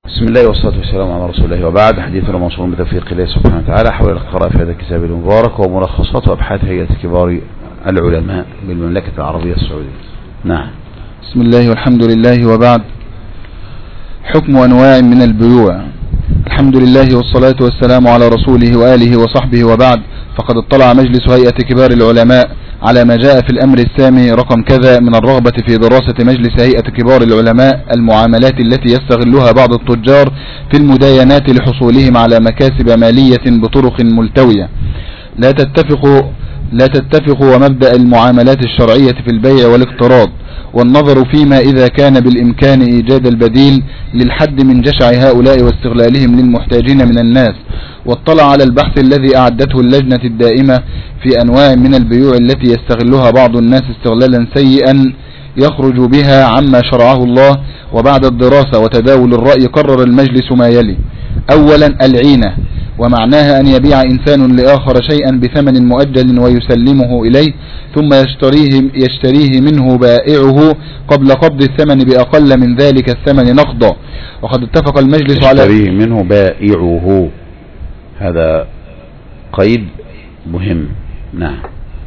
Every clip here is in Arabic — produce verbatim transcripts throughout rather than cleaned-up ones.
بسم الله والصلاة والسلام على رسول الله، وبعد. حديثنا موصول بتوفيق الله سبحانه وتعالى حول القراءة في هذا الكتاب المبارك وملخصات وأبحاث هيئة كبار العلماء بالمملكة العربية السعودية. نعم. بسم الله والحمد لله، وبعد. حكم أنواع من البيوع. الحمد لله والصلاة والسلام على رسوله وآله وصحبه، وبعد. فقد اطلع مجلس هيئة كبار العلماء على ما جاء في الأمر السامي رقم كذا من الرغبة في دراسة مجلس هيئة كبار العلماء المعاملات التي يستغلها بعض التجار في المداينات لحصولهم على مكاسب مالية بطرق ملتوية لا تتفق لا تتفق ومبدأ المعاملات الشرعية في البيع والاقتراض، والنظر فيما إذا كان بالإمكان إيجاد البديل للحد من جشع هؤلاء واستغلالهم للمحتاجين من الناس. واطلع على البحث الذي أعدته اللجنة الدائمة في أنواع من البيوع التي يستغلها بعض الناس استغلالا سيئا يخرج بها عما شرعه الله. وبعد الدراسة وتداول الرأي قرر المجلس ما يلي: أولا، العينة، ومعناها أن يبيع إنسان لآخر شيئا بثمن مؤجل ويسلمه إليه ثم يشتريه, يشتريه منه بائعه قبل قبض الثمن بأقل من ذلك الثمن نقدا. وقد اتفق المجلس على يشتريه منه بائعه، هذا قيد مهم. نعم.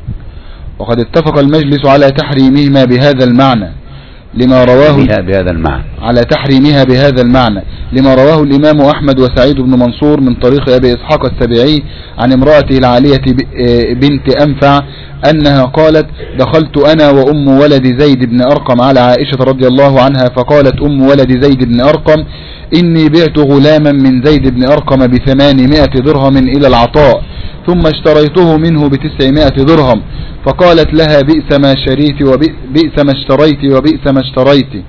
وقد اتفق المجلس على تحريمهما بهذا المعنى لما رواه بهذا المعنى على تحريمها بهذا المعنى لما رواه الإمام أحمد وسعيد بن منصور من طريق أبي إسحاق السبيعي عن امرأته العالية بنت أنفع أنها قالت: دخلت أنا وأم ولد زيد بن أرقم على عائشة رضي الله عنها، فقالت أم ولد زيد بن أرقم: إني بعت غلاما من زيد بن أرقم بثمانمائة درهم إلى العطاء، ثم اشتريته منه بتسعمائة درهم. فقالت لها: بئس ما شريت وبئس ما اشتريت وبئس ما اشتريت.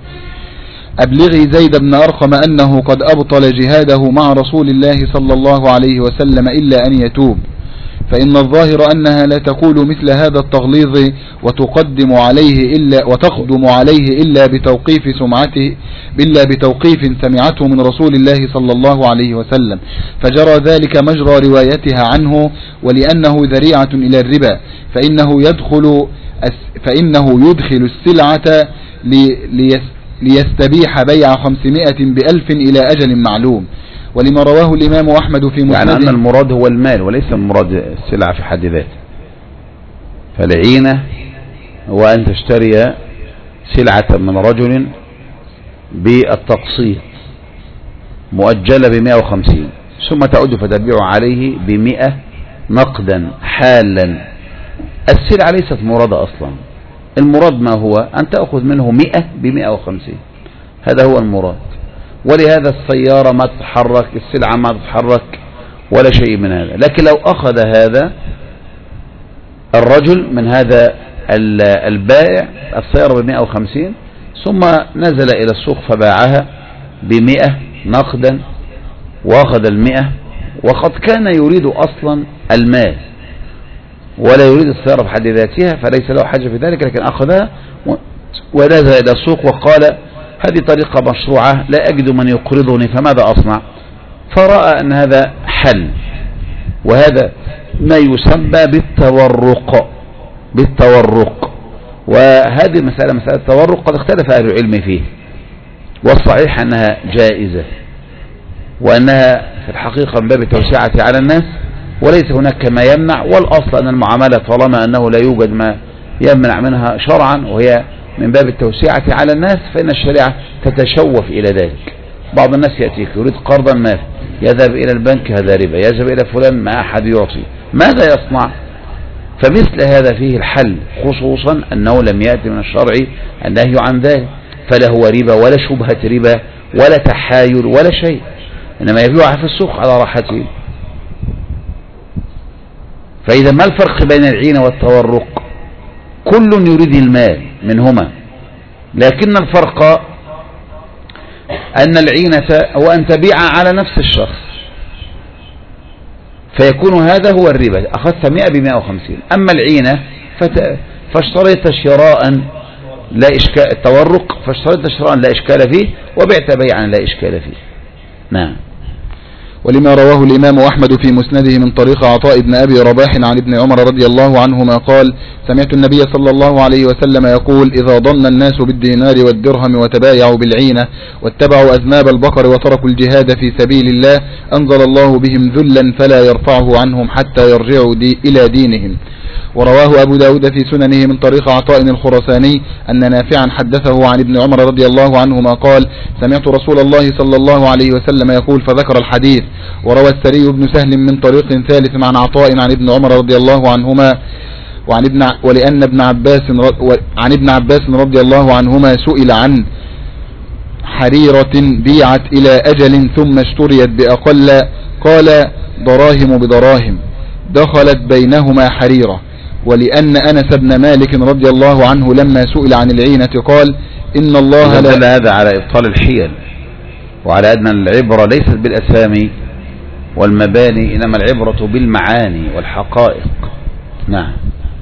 أبلغي زيد بن أرقم أنه قد أبطل جهاده مع رسول الله صلى الله عليه وسلم إلا أن يتوب، فإن الظاهر أنها لا تقول مثل هذا التغليظ وتقدم عليه إلا وتقدم عليه إلا بتوقيف سمعته إلا بتوقيف سمعته من رسول الله صلى الله عليه وسلم، فجرى ذلك مجرى روايتها عنه. ولأنه ذريعة إلى الربا فإنه يدخل فإنه يدخل السلعة ليستبيح بيع خمسمائة بألف إلى أجل معلوم. ولما رواه الإمام أحمد في مسنده، يعني أن المراد هو المال وليس المراد السلعة في حد ذاته. فالعينة هو أن تشتري سلعة من رجل بالتقسيط مؤجلة بمائة وخمسين، ثم تعود فتبيع عليه بمئة نقدا حالا. السلعة ليست مرادة أصلا، المراد ما هو أن تأخذ منه مئة بمئة وخمسين، هذا هو المراد. ولهذا السيارة ما تتحرك، السلعة ما تتحرك ولا شيء من هذا. لكن لو أخذ هذا الرجل من هذا البائع السيارة بمئة وخمسين ثم نزل إلى السوق فباعها بمئة نقدا وأخذ المئة، وقد كان يريد أصلا المال ولا يريد السيارة بحد ذاتها، فليس له حاجة في ذلك، لكن أخذها ونزل إلى السوق وقال: هذه طريقة مشروعة لا أجد من يقرضني فماذا أصنع؟ فرأى أن هذا حل، وهذا ما يسمى بالتورق بالتورق وهذه المسألة مسألة التورق قد اختلف أهل العلم فيه، والصحيح أنها جائزة، وأنها في الحقيقة من باب التوسعة على الناس وليس هناك ما يمنع. والأصل أن المعاملة طالما أنه لا يوجد ما يمنع منها شرعا وهي من باب التوسعة على الناس، فإن الشريعة تتشوف إلى ذلك. بعض الناس يأتيك يريد قرضا ما يذهب إلى البنك، هذا ربا، يذهب إلى فلان ما أحد يعطي، ماذا يصنع؟ فمثل هذا فيه الحل، خصوصا أنه لم يأتي من الشرع النهي عن ذلك، فلا هو ربا ولا شبهة ربا ولا تحايل ولا شيء، إنما يبيعها في السوق على راحته. فإذا ما الفرق بين العينة والتورق؟ كل يريد المال منهما، لكن الفرق أن العينة هو أن تبيع على نفس الشخص، فيكون هذا هو الربا، أخذت مئة بمئة وخمسين. أما العينة فاشتريت شراء لا إشكال، التورق فاشتريت شراء لا إشكال فيه وبعت بيعا لا إشكال فيه. نعم. ولما رواه الإمام أحمد في مسنده من طريق عطاء بن أبي رباح عن ابن عمر رضي الله عنهما قال: سمعت النبي صلى الله عليه وسلم يقول: إذا ضن الناس بالدينار والدرهم وتبايعوا بالعينة واتبعوا أذناب البقر وتركوا الجهاد في سبيل الله أنزل الله بهم ذلا فلا يرفعه عنهم حتى يرجعوا دي إلى دينهم. ورواه أبو داود في سننه من طريق عطاء الخرساني أن نافعا حدثه عن ابن عمر رضي الله عنهما قال: سمعت رسول الله صلى الله عليه وسلم يقول، فذكر الحديث. وروى السري بن سهل من طريق ثالث عن عطاء عن ابن عمر رضي الله عنهما وعن ابن ولأن ابن عباس عن ابن عباس رضي الله عنهما سئل عن حريرة بيعت إلى أجل ثم اشتريت بأقل قال: دراهم بدراهم، دخلت بينهما حريرة. ولأن أنس بن مالك رضي الله عنه لما سئل عن العينة قال: إن الله لا دل هذا على إبطال الحيل، وعلى أن العبرة ليست بالأسامي والمباني، إنما العبرة بالمعاني والحقائق. نعم.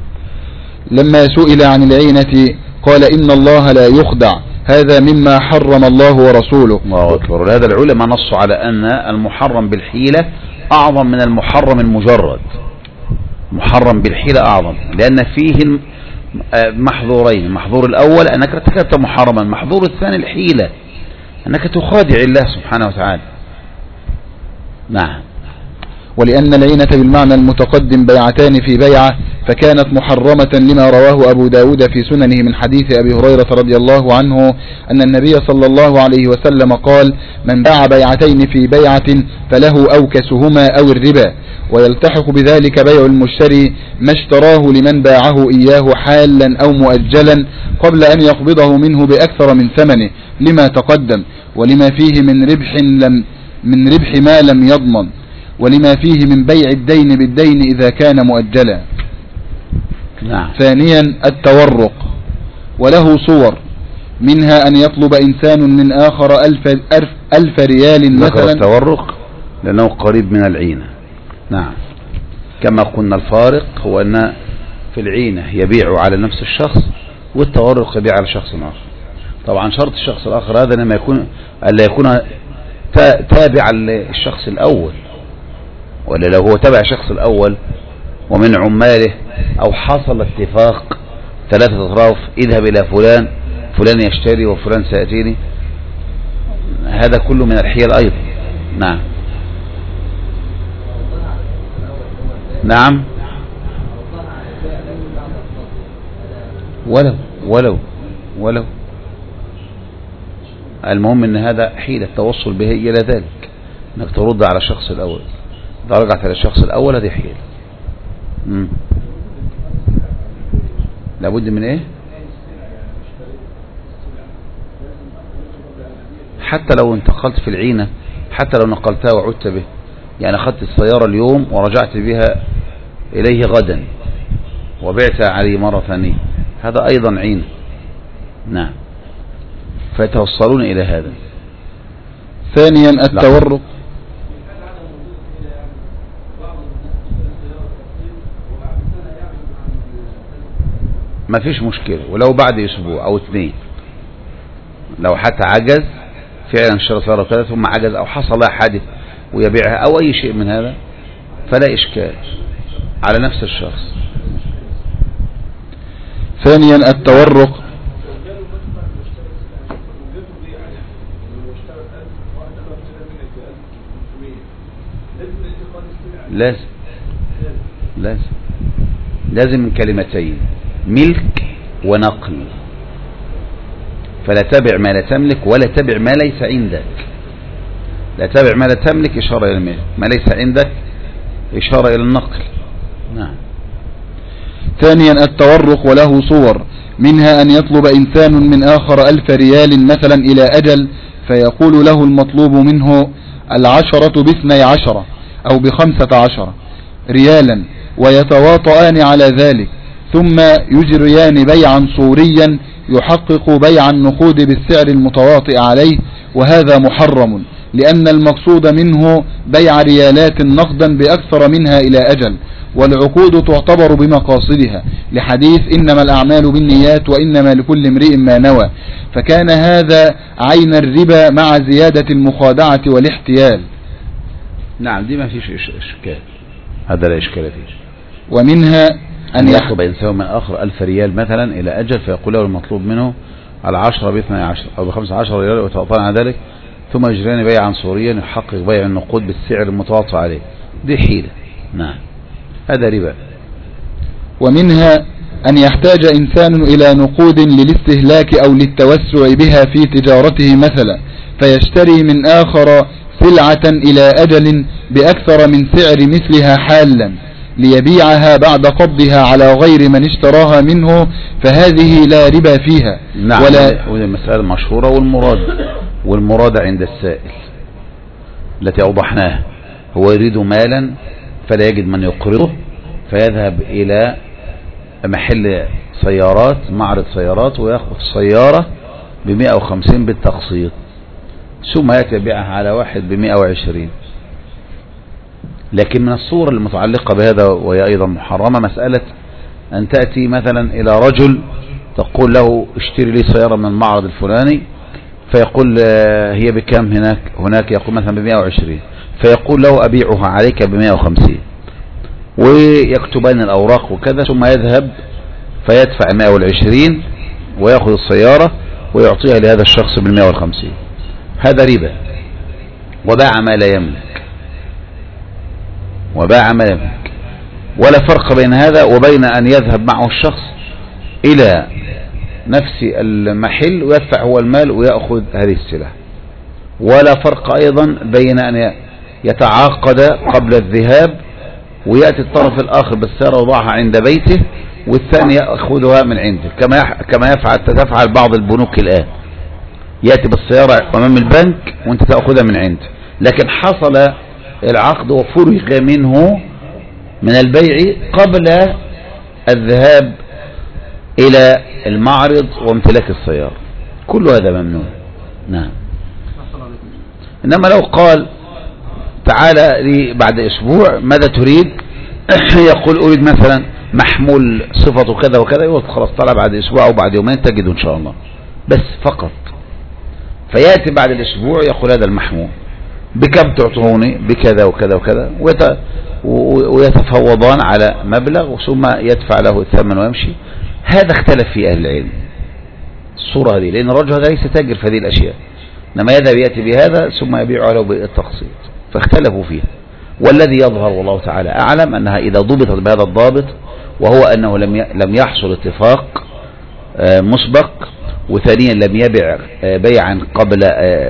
لما سئل عن العينة قال: إن الله لا يخدع، هذا مما حرم الله ورسوله. الله أكبر. هذا العلماء نصوا على أن المحرم بالحيلة أعظم من المحرم المجرد. محرم بالحيلة أعظم، لأن فيه محظورين: المحظور الأول أنك ارتكبت محرما، المحظور الثاني الحيلة، أنك تخادع الله سبحانه وتعالى. نعم. ولأن العينة بالمعنى المتقدم بيعتان في بيعة، فكانت محرمة لما رواه أبو داود في سننه من حديث أبي هريرة رضي الله عنه أن النبي صلى الله عليه وسلم قال: من باع بيعتين في بيعة فله أوكسهما أو الربا، ويلتحق بذلك بيع المشتري ما اشتراه لمن باعه إياه حالا أو مؤجلا قبل أن يقبضه منه بأكثر من ثمنه لما تقدم، ولما فيه من ربح لم من ربح ما لم يضمن، ولما فيه من بيع الدين بالدين إذا كان مؤجلا. نعم. ثانيا التورق، وله صور، منها أن يطلب إنسان من آخر ألف, ألف, ألف ريال مثلا. التورق لأنه قريب من العينة. نعم. كما قلنا الفارق هو أن في العينة يبيع على نفس الشخص، والتورق يبيع على شخص آخر. طبعا شرط الشخص الآخر هذا لما يكون ألا يكون تابعا للشخص الأول، ولا لو هو تابع الشخص الأول ومن عماله أو حصل اتفاق ثلاثة أطراف: اذهب إلى فلان، فلان يشتري وفلان سيأتيني، هذا كله من الحيل أيضا. نعم. نعم. ولو ولو ولو المهم ان هذا حيلة التوصل به الى ذلك، انك ترد على الشخص الاول. اذا رجعت على الشخص الاول هذه حيلة. امم لابد من ايه؟ حتى لو انتقلت في العينة، حتى لو نقلتها وعدت به، يعني اخذت السيارة اليوم ورجعت بها اليه غدا وبعتها عليه مرة ثانية، هذا ايضا عينة. نعم. فيتوصلون الى هذا. ثانيا التورق. ما فيش مشكلة، ولو بعد اسبوع او اثنين، لو حتى عجز فعلا اشترى سيارة ثلاثة ثم عجز او حصل حادث ويبيعها او اي شيء من هذا فلا اشكال على نفس الشخص. ثانيا التورق. لازم لازم لازم من كلمتين: ملك ونقل. فلا تبع ما لا تملك ولا تبع ما ليس عندك. لا تبع ما لا تملك إشارة إلى الملك، ما ليس عندك إشارة إلى النقل. نعم. ثانيا التورق، وله صور، منها أن يطلب إنسان من آخر ألف ريال مثلا إلى أجل، فيقول له المطلوب منه العشرة باثني عشرة أو بخمسة عشر ريالا، ويتواطئان على ذلك، ثم يجريان بيعا صوريا يحقق بيع النقود بالسعر المتواطئ عليه، وهذا محرم، لأن المقصود منه بيع ريالات نقدا بأكثر منها إلى أجل، والعقود تعتبر بمقاصدها، لحديث إنما الأعمال بالنيات وإنما لكل امرئ ما نوى، فكان هذا عين الربا مع زيادة المخادعة والاحتيال. نعم دي ما فيش إشكال، هذا لا إشكال فيه. ومنها أن يطلب إنسان من آخر ألف ريال مثلا إلى أجل، فيقول له المطلوب منه العشرة باثنى عشر أو بخمسة عشر ريال ويتوطن على ذلك، ثم يجريان بيعا صوريا يحقق بيع النقود بالسعر المتواطئ عليه، دي حيلة. نعم هذا ربا. ومنها أن يحتاج إنسان إلى نقود للاستهلاك أو للتوسع بها في تجارته مثلا، فيشتري من آخر سلعة إلى أجل بأكثر من سعر مثلها حالا ليبيعها بعد قبضها على غير من اشتراها منه، فهذه لا ربا فيها. نعم ولا وهي مسألة مشهورة، والمراد والمراد عند السائل التي أوضحناها، هو يريد مالا فلا يجد من يقرضه، فيذهب إلى محل سيارات، معرض سيارات، ويأخذ السيارة بمئة وخمسين بالتقسيط، ثم يأتي يبيعها على واحد بمئة وعشرين. لكن من الصور المتعلقة بهذا وهي أيضا محرمة مسألة أن تأتي مثلا إلى رجل تقول له اشتري لي سيارة من المعرض الفلاني، فيقول هي بكم هناك هناك يقول مثلا بمئة وعشرين، فيقول له أبيعها عليك بمئة وخمسين، ويكتبان الأوراق وكذا، ثم يذهب فيدفع مئة وعشرين ويأخذ السيارة ويعطيها لهذا الشخص بالمئة والخمسين. هذا ربا، وباع ما لا يملك وباع ما يملك ولا فرق بين هذا وبين أن يذهب معه الشخص إلى نفس المحل ويدفع هو المال ويأخذ هذه السلعة، ولا فرق أيضا بين أن يتعاقد قبل الذهاب ويأتي الطرف الآخر بالسيارة وضعها عند بيته والثاني يأخذها من عنده، كما كما يفعل تفعل بعض البنوك الآن، يأتي بالسيارة أمام البنك وانت تأخذها من عنده، لكن حصل العقد وفرغ منه من البيع قبل الذهاب إلى المعرض وامتلاك السيارة، كل هذا ممنوع. نعم. إنما لو قال تعالى لي بعد أسبوع ماذا تريد، يقول أريد مثلا محمول صفته كذا وكذا، يقول خلاص طلع بعد أسبوع أو بعد يومين تجده إن شاء الله، بس فقط. فيأتي بعد الأسبوع يقول هذا المحمول بكم تعطوني بكذا وكذا وكذا، ويتفوضان على مبلغ ثم يدفع له الثمن ويمشي. هذا اختلف في أهل العلم الصورة هذه، لأن الرجل هذا ليس تاجر في هذه الأشياء، لما يذهب يأتي بهذا ثم يبيع له بالتقسيط، فاختلفوا فيها. والذي يظهر والله تعالى أعلم أنها إذا ضبطت بهذا الضابط، وهو أنه لم لم يحصل اتفاق مسبق، وثانيا لم يبيع بيعا قبل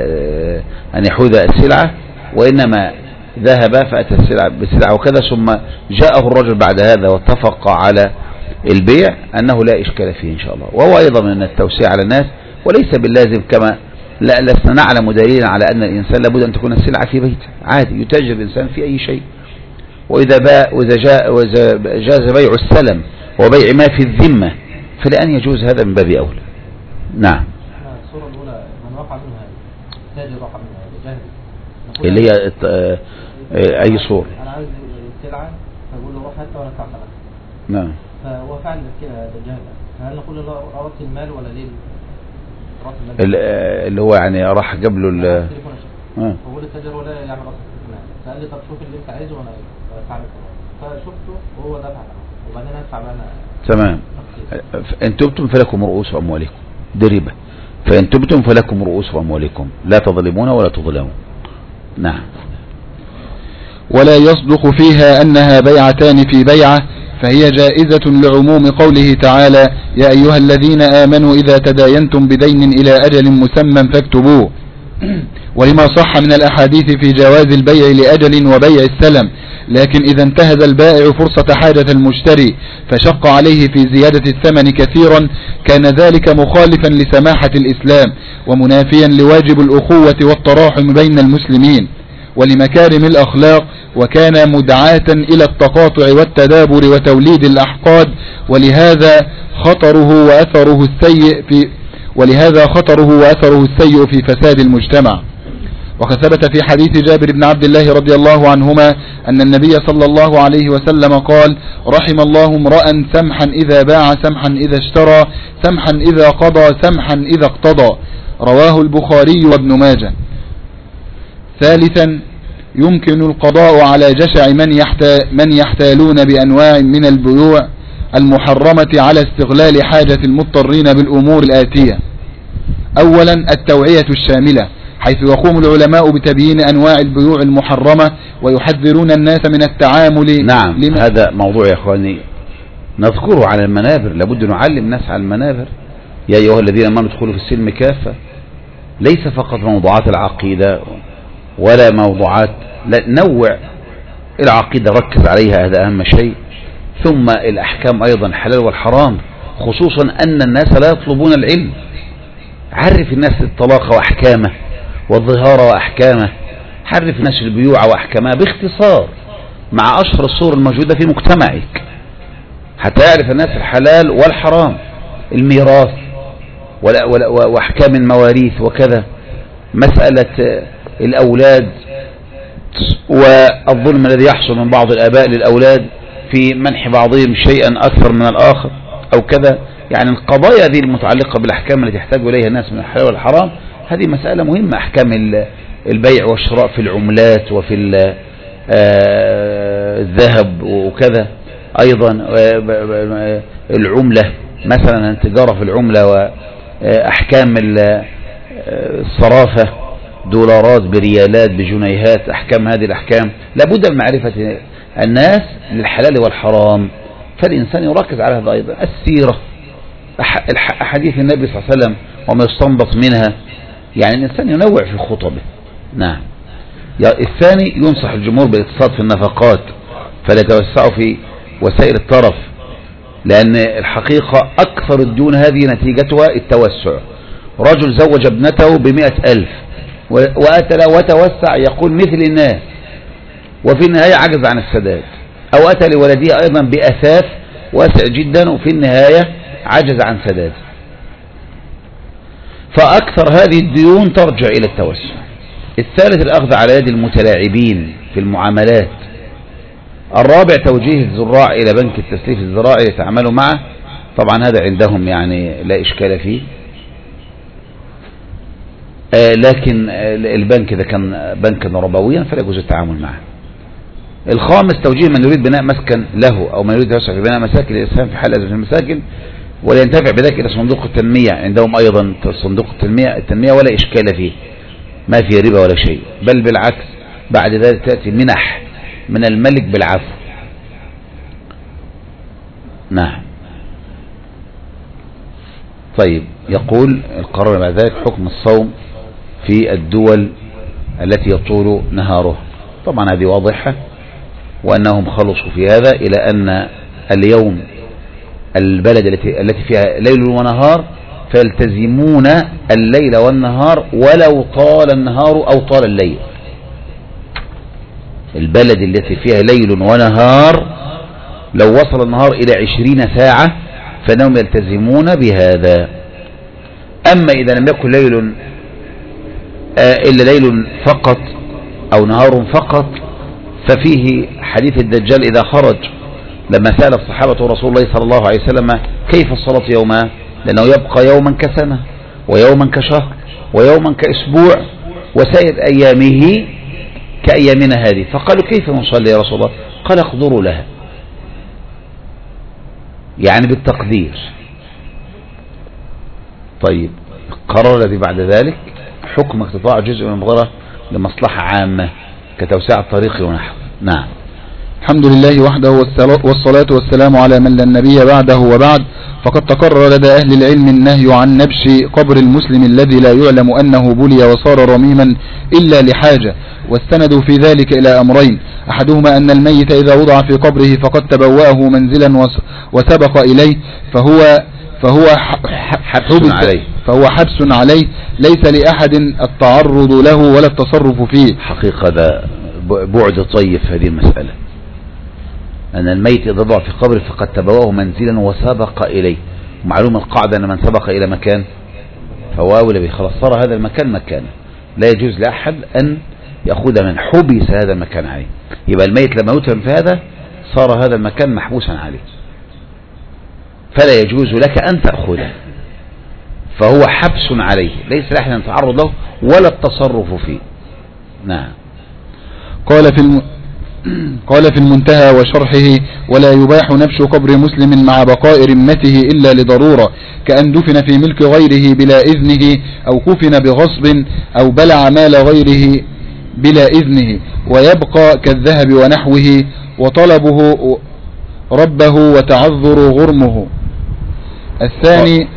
أن يحوز السلعة، وإنما ذهب فأتى السلعة بسلعة وكذا، ثم جاءه الرجل بعد هذا واتفق على البيع، أنه لا إشكال فيه إن شاء الله. وهو أيضا من التوسيع على الناس، وليس باللازم كما لا لسنا نعلم دليلا على أن الإنسان لابد أن تكون السلعة في بيته، عادي يتاجر الإنسان في أي شيء، وإذا باع وإذا جاء وإذا جاز بيع السلم وبيع ما في الذمة فلأن يجوز هذا من باب أولى. نعم. الصورة الأولى من وقع منها تاجر وقع منها جاهز، اللي هي أي صورة؟ أنا عايز السلعة فأقول له روح حتى ولا تعمل. نعم. فهو فعل كده جاهز، هل نقول له أردت المال ولا ليه؟ اللي هو يعني راح جاب له ال اه فقول التاجر ولا يعمل اصلا التليفونات، فقال لي طب شوف اللي انت عايزه وانا ادفع لك، فشفته وهو دفع وبعدين ادفع بقى انا. تمام. ان تبتم فلكم رؤوس اموالكم، دي ربا، فان تبتم فلكم رؤوس اموالكم لا تظلمون ولا تظلمون. نعم. ولا يصدق فيها أنها بيعتان في بيعة، فهي جائزة لعموم قوله تعالى يا أيها الذين آمنوا إذا تداينتم بدين إلى أجل مسمى فاكتبوه، ولما صح من الأحاديث في جواز البيع لأجل وبيع السلم، لكن إذا انتهز البائع فرصة حاجة المشتري فشق عليه في زيادة الثمن كثيرا، كان ذلك مخالفا لسماحة الإسلام ومنافيا لواجب الأخوة والتراحم بين المسلمين ولمكارم الأخلاق، وكان مدعاة إلى التقاطع والتدابر وتوليد الأحقاد، ولهذا خطره وأثره السيء في ولهذا خطره وأثره السيء في فساد المجتمع. وقد ثبت في حديث جابر بن عبد الله رضي الله عنهما أن النبي صلى الله عليه وسلم قال رحم الله امرأ سمحا إذا باع سمحا إذا اشترى سمحا إذا قضى سمحا إذا اقتضى، رواه البخاري وابن ماجه. ثالثا يمكن القضاء على جشع من, يحتا من يحتالون بأنواع من البيوع المحرمة على استغلال حاجة المضطرين بالأمور الآتية. أولا التوعية الشاملة، حيث يقوم العلماء بتبيين أنواع البيوع المحرمة ويحذرون الناس من التعامل. نعم، هذا موضوع يا أخواني نذكره على المنابر، لابد نعلم الناس على المنابر. يا أيها الذين آمنوا ادخلوا في السلم كافة، ليس فقط موضوعات العقيدة ولا موضوعات، لا، نوع العقيدة ركز عليها، هذا أهم شيء. ثم الأحكام أيضا الحلال والحرام، خصوصا أن الناس لا يطلبون العلم. عرف الناس الطلاق وأحكامه والظهار وأحكامه، عرف الناس البيوع وأحكامها باختصار مع أشهر الصور الموجودة في مجتمعك، حتى يعرف الناس الحلال والحرام، الميراث وأحكام المواريث وكذا، مسألة الأولاد والظلم الذي يحصل من بعض الآباء للأولاد في منح بعضهم شيئا أكثر من الآخر أو كذا. يعني القضايا هذه المتعلقة بالأحكام التي يحتاج إليها الناس من الحلال والحرام، هذه مسألة مهمة. أحكام البيع والشراء في العملات وفي الذهب وكذا، أيضا العملة مثلا، التجارة في العملة وأحكام الصرافة، دولارات بريالات بجنيهات، أحكام هذه الأحكام لابد من معرفة الناس للحلال والحرام، فالإنسان يركز على هذا. أيضا السيرة، أحاديث النبي صلى الله عليه وسلم وما يستنبط منها، يعني الإنسان ينوع في خطبه. نعم. الثاني ينصح الجمهور بالاقتصاد في النفقات، فلا يتوسعوا في وسائل الطرف، لأن الحقيقة أكثر الديون هذه نتيجتها التوسع. رجل زوج ابنته بمئة ألف وأتى وتوسع يقول مثل الناس، وفي النهاية عجز عن السداد، أو أتى لولده أيضا بأثاث واسع جدا وفي النهاية عجز عن سداد. فأكثر هذه الديون ترجع إلى التوسع. الثالث الأخذ على يد المتلاعبين في المعاملات. الرابع توجيه الزراع إلى بنك التسليف الزراعي يتعاملوا معه، طبعا هذا عندهم يعني لا إشكال فيه، آه لكن البنك إذا كان بنكا ربويا فلا يجوز التعامل معه. الخامس توجيه من يريد بناء مسكن له أو من يريد يوسع في بناء مساكن الإسلام في حال أزمة المساكن ولا ينتفع بذلك إلى صندوق التنمية، عندهم أيضا صندوق التنمية التنمية ولا إشكال فيه، ما في ربا ولا شيء، بل بالعكس بعد ذلك تأتي منح من الملك بالعفو. نعم. طيب، يقول القرار بعد ذلك حكم الصوم في الدول التي يطول نهارها. طبعا هذه واضحة، وأنهم خلصوا في هذا إلى أن اليوم البلد التي التي فيها ليل ونهار فيلتزمون الليل والنهار ولو طال النهار أو طال الليل. البلد التي فيها ليل ونهار لو وصل النهار إلى عشرين ساعة فإنهم يلتزمون بهذا. أما إذا لم يكن ليل إلا ليل فقط أو نهار فقط، ففيه حديث الدجال إذا خرج، لما سأل الصحابة رسول الله صلى الله عليه وسلم كيف الصلاة يوما، لأنه يبقى يوما كسنة ويوما كشهر ويوما كأسبوع وسائر أيامه كأيامنا هذه، فقالوا كيف نصلي يا رسول الله؟ قال اقدروا لها، يعني بالتقدير. طيب، قرر الذي بعد ذلك حكم اقتطاع جزء من المغفرة لمصلحة عامة كتوسيع الطريق ونحو. نعم. الحمد لله وحده والصلاة والسلام على من لا نبي بعده، وبعد، فقد تقرر لدى أهل العلم النهي عن نبش قبر المسلم الذي لا يعلم أنه بلي وصار رميما إلا لحاجة، واستندوا في ذلك إلى أمرين: أحدهما أن الميت إذا وضع في قبره فقد تبوأه منزلا وسبق إليه فهو فهو حبس عليه فهو حبس عليه ليس لأحد التعرض له ولا التصرف فيه. حقيقة ده بعد طيب هذه المسألة، أن الميت إذا وضع في قبره فقد تبوأه منزلا وسبق إليه. معلوم القاعدة أن من سبق إلى مكان فهو أولى به، خلاص صار هذا المكان مكانه، لا يجوز لأحد أن يأخذ من حبس هذا المكان عليه. يبقى الميت لما يتهم في هذا صار هذا المكان محبوسا عليه، فلا يجوز لك أن تأخذه، فهو حبس عليه ليس لأحد أن يتعرض له ولا التصرف فيه. نعم. قال في الم... قال في المنتهى وشرحه: ولا يباح نبش قبر مسلم مع بقاء رمته إلا لضرورة، كأن دفن في ملك غيره بلا إذنه، أو كفن بغصب، أو بلع مال غيره بلا إذنه، ويبقى كالذهب ونحوه، وطلبه ربه وتعذر غرمه. الثاني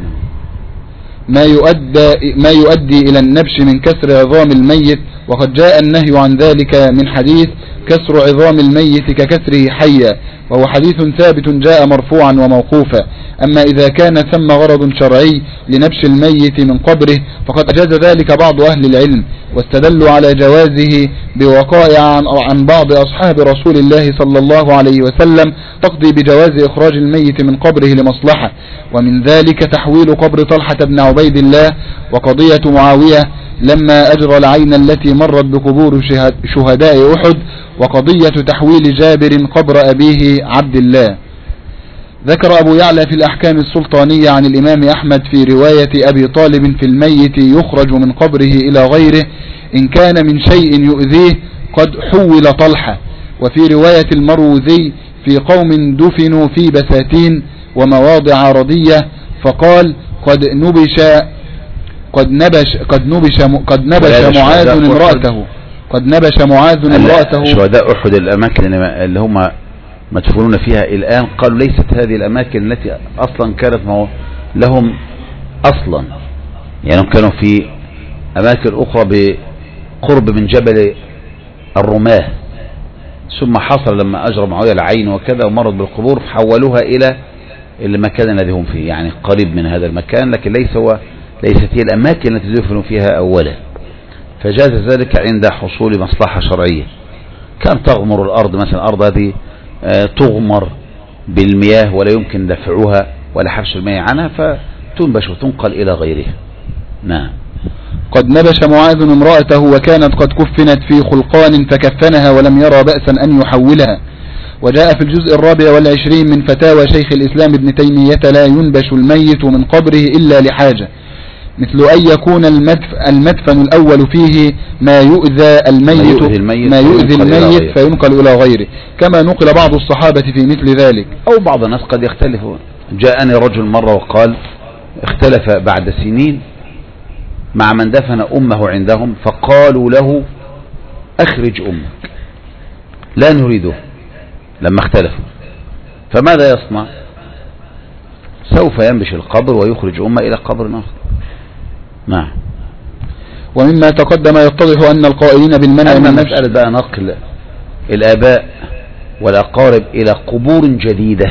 ما يؤدي, ما يؤدي إلى النبش من كسر عظام الميت، وقد جاء النهي عن ذلك من حديث: كسر عظام الميت ككسره حيا، وهو حديث ثابت جاء مرفوعا وموقوفا. أما إذا كان ثم غرض شرعي لنبش الميت من قبره فقد أجاز ذلك بعض أهل العلم، واستدلوا على جوازه بوقائع عن بعض أصحاب رسول الله صلى الله عليه وسلم تقضي بجواز إخراج الميت من قبره لمصلحة، ومن ذلك تحويل قبر طلحة بن عبيد الله، وقضية معاوية لما أجرى العين التي مرت بقبور شهداء أحد، وقضية تحويل جابر قبر أبيه عبد الله. ذكر أبو يعلى في الأحكام السلطانية عن الإمام أحمد في رواية أبي طالب في الميت يخرج من قبره إلى غيره إن كان من شيء يؤذيه قد حول طلحة، وفي رواية المروذي في قوم دفنوا في بساتين ومواضع رضية فقال قد نبش قد نبش قد نبش قد نبش معاذ امرأته قد نبش معاذ امرأته. شهداء أحد الأماكن اللي هم مدفونون فيها الآن قالوا ليست هذه الأماكن التي أصلا كانت لهم أصلا، يعني كانوا في أماكن أخرى بقرب من جبل الرماه، ثم حصل لما أجرى معاوية العين وكذا ومرض بالقبور حولوها إلى المكان الذي هم فيه، يعني قريب من هذا المكان، لكن ليس هو ليست هي الأماكن التي دفنوا فيها أولا. فجاز ذلك عند حصول مصلحة شرعية، كان تغمر الأرض مثلا، الأرض هذه تغمر بالمياه ولا يمكن دفعها ولا حبس المياه عنها فتنبش وتنقل إلى غيرها. نعم. قد نبش معاذ امرأته وكانت قد كفنت في خلقان فكفنها ولم يرى بأسا أن يحولها. وجاء في الجزء الرابع والعشرين من فتاوى شيخ الإسلام ابن تيمية: لا ينبش الميت من قبره إلا لحاجة، مثل أن يكون المدف المدفن الأول فيه ما يؤذى الميت, ما يؤذي الميت, ما يؤذي الميت فينقل إلى غيره، كما نقل بعض الصحابة في مثل ذلك. أو بعض الناس قد يختلفون. جاءني رجل مرة وقال اختلف بعد سنين مع من دفن أمه عندهم، فقالوا له أخرج أمك، لا نريده. لما اختلفوا فماذا يصنع؟ سوف ينبش القبر ويخرج أمه إلى قبر آخر. نعم. ومما تقدم يتضح أن القائلين بالمنع من مسألة بقى نقل الآباء والأقارب إلى قبور جديدة،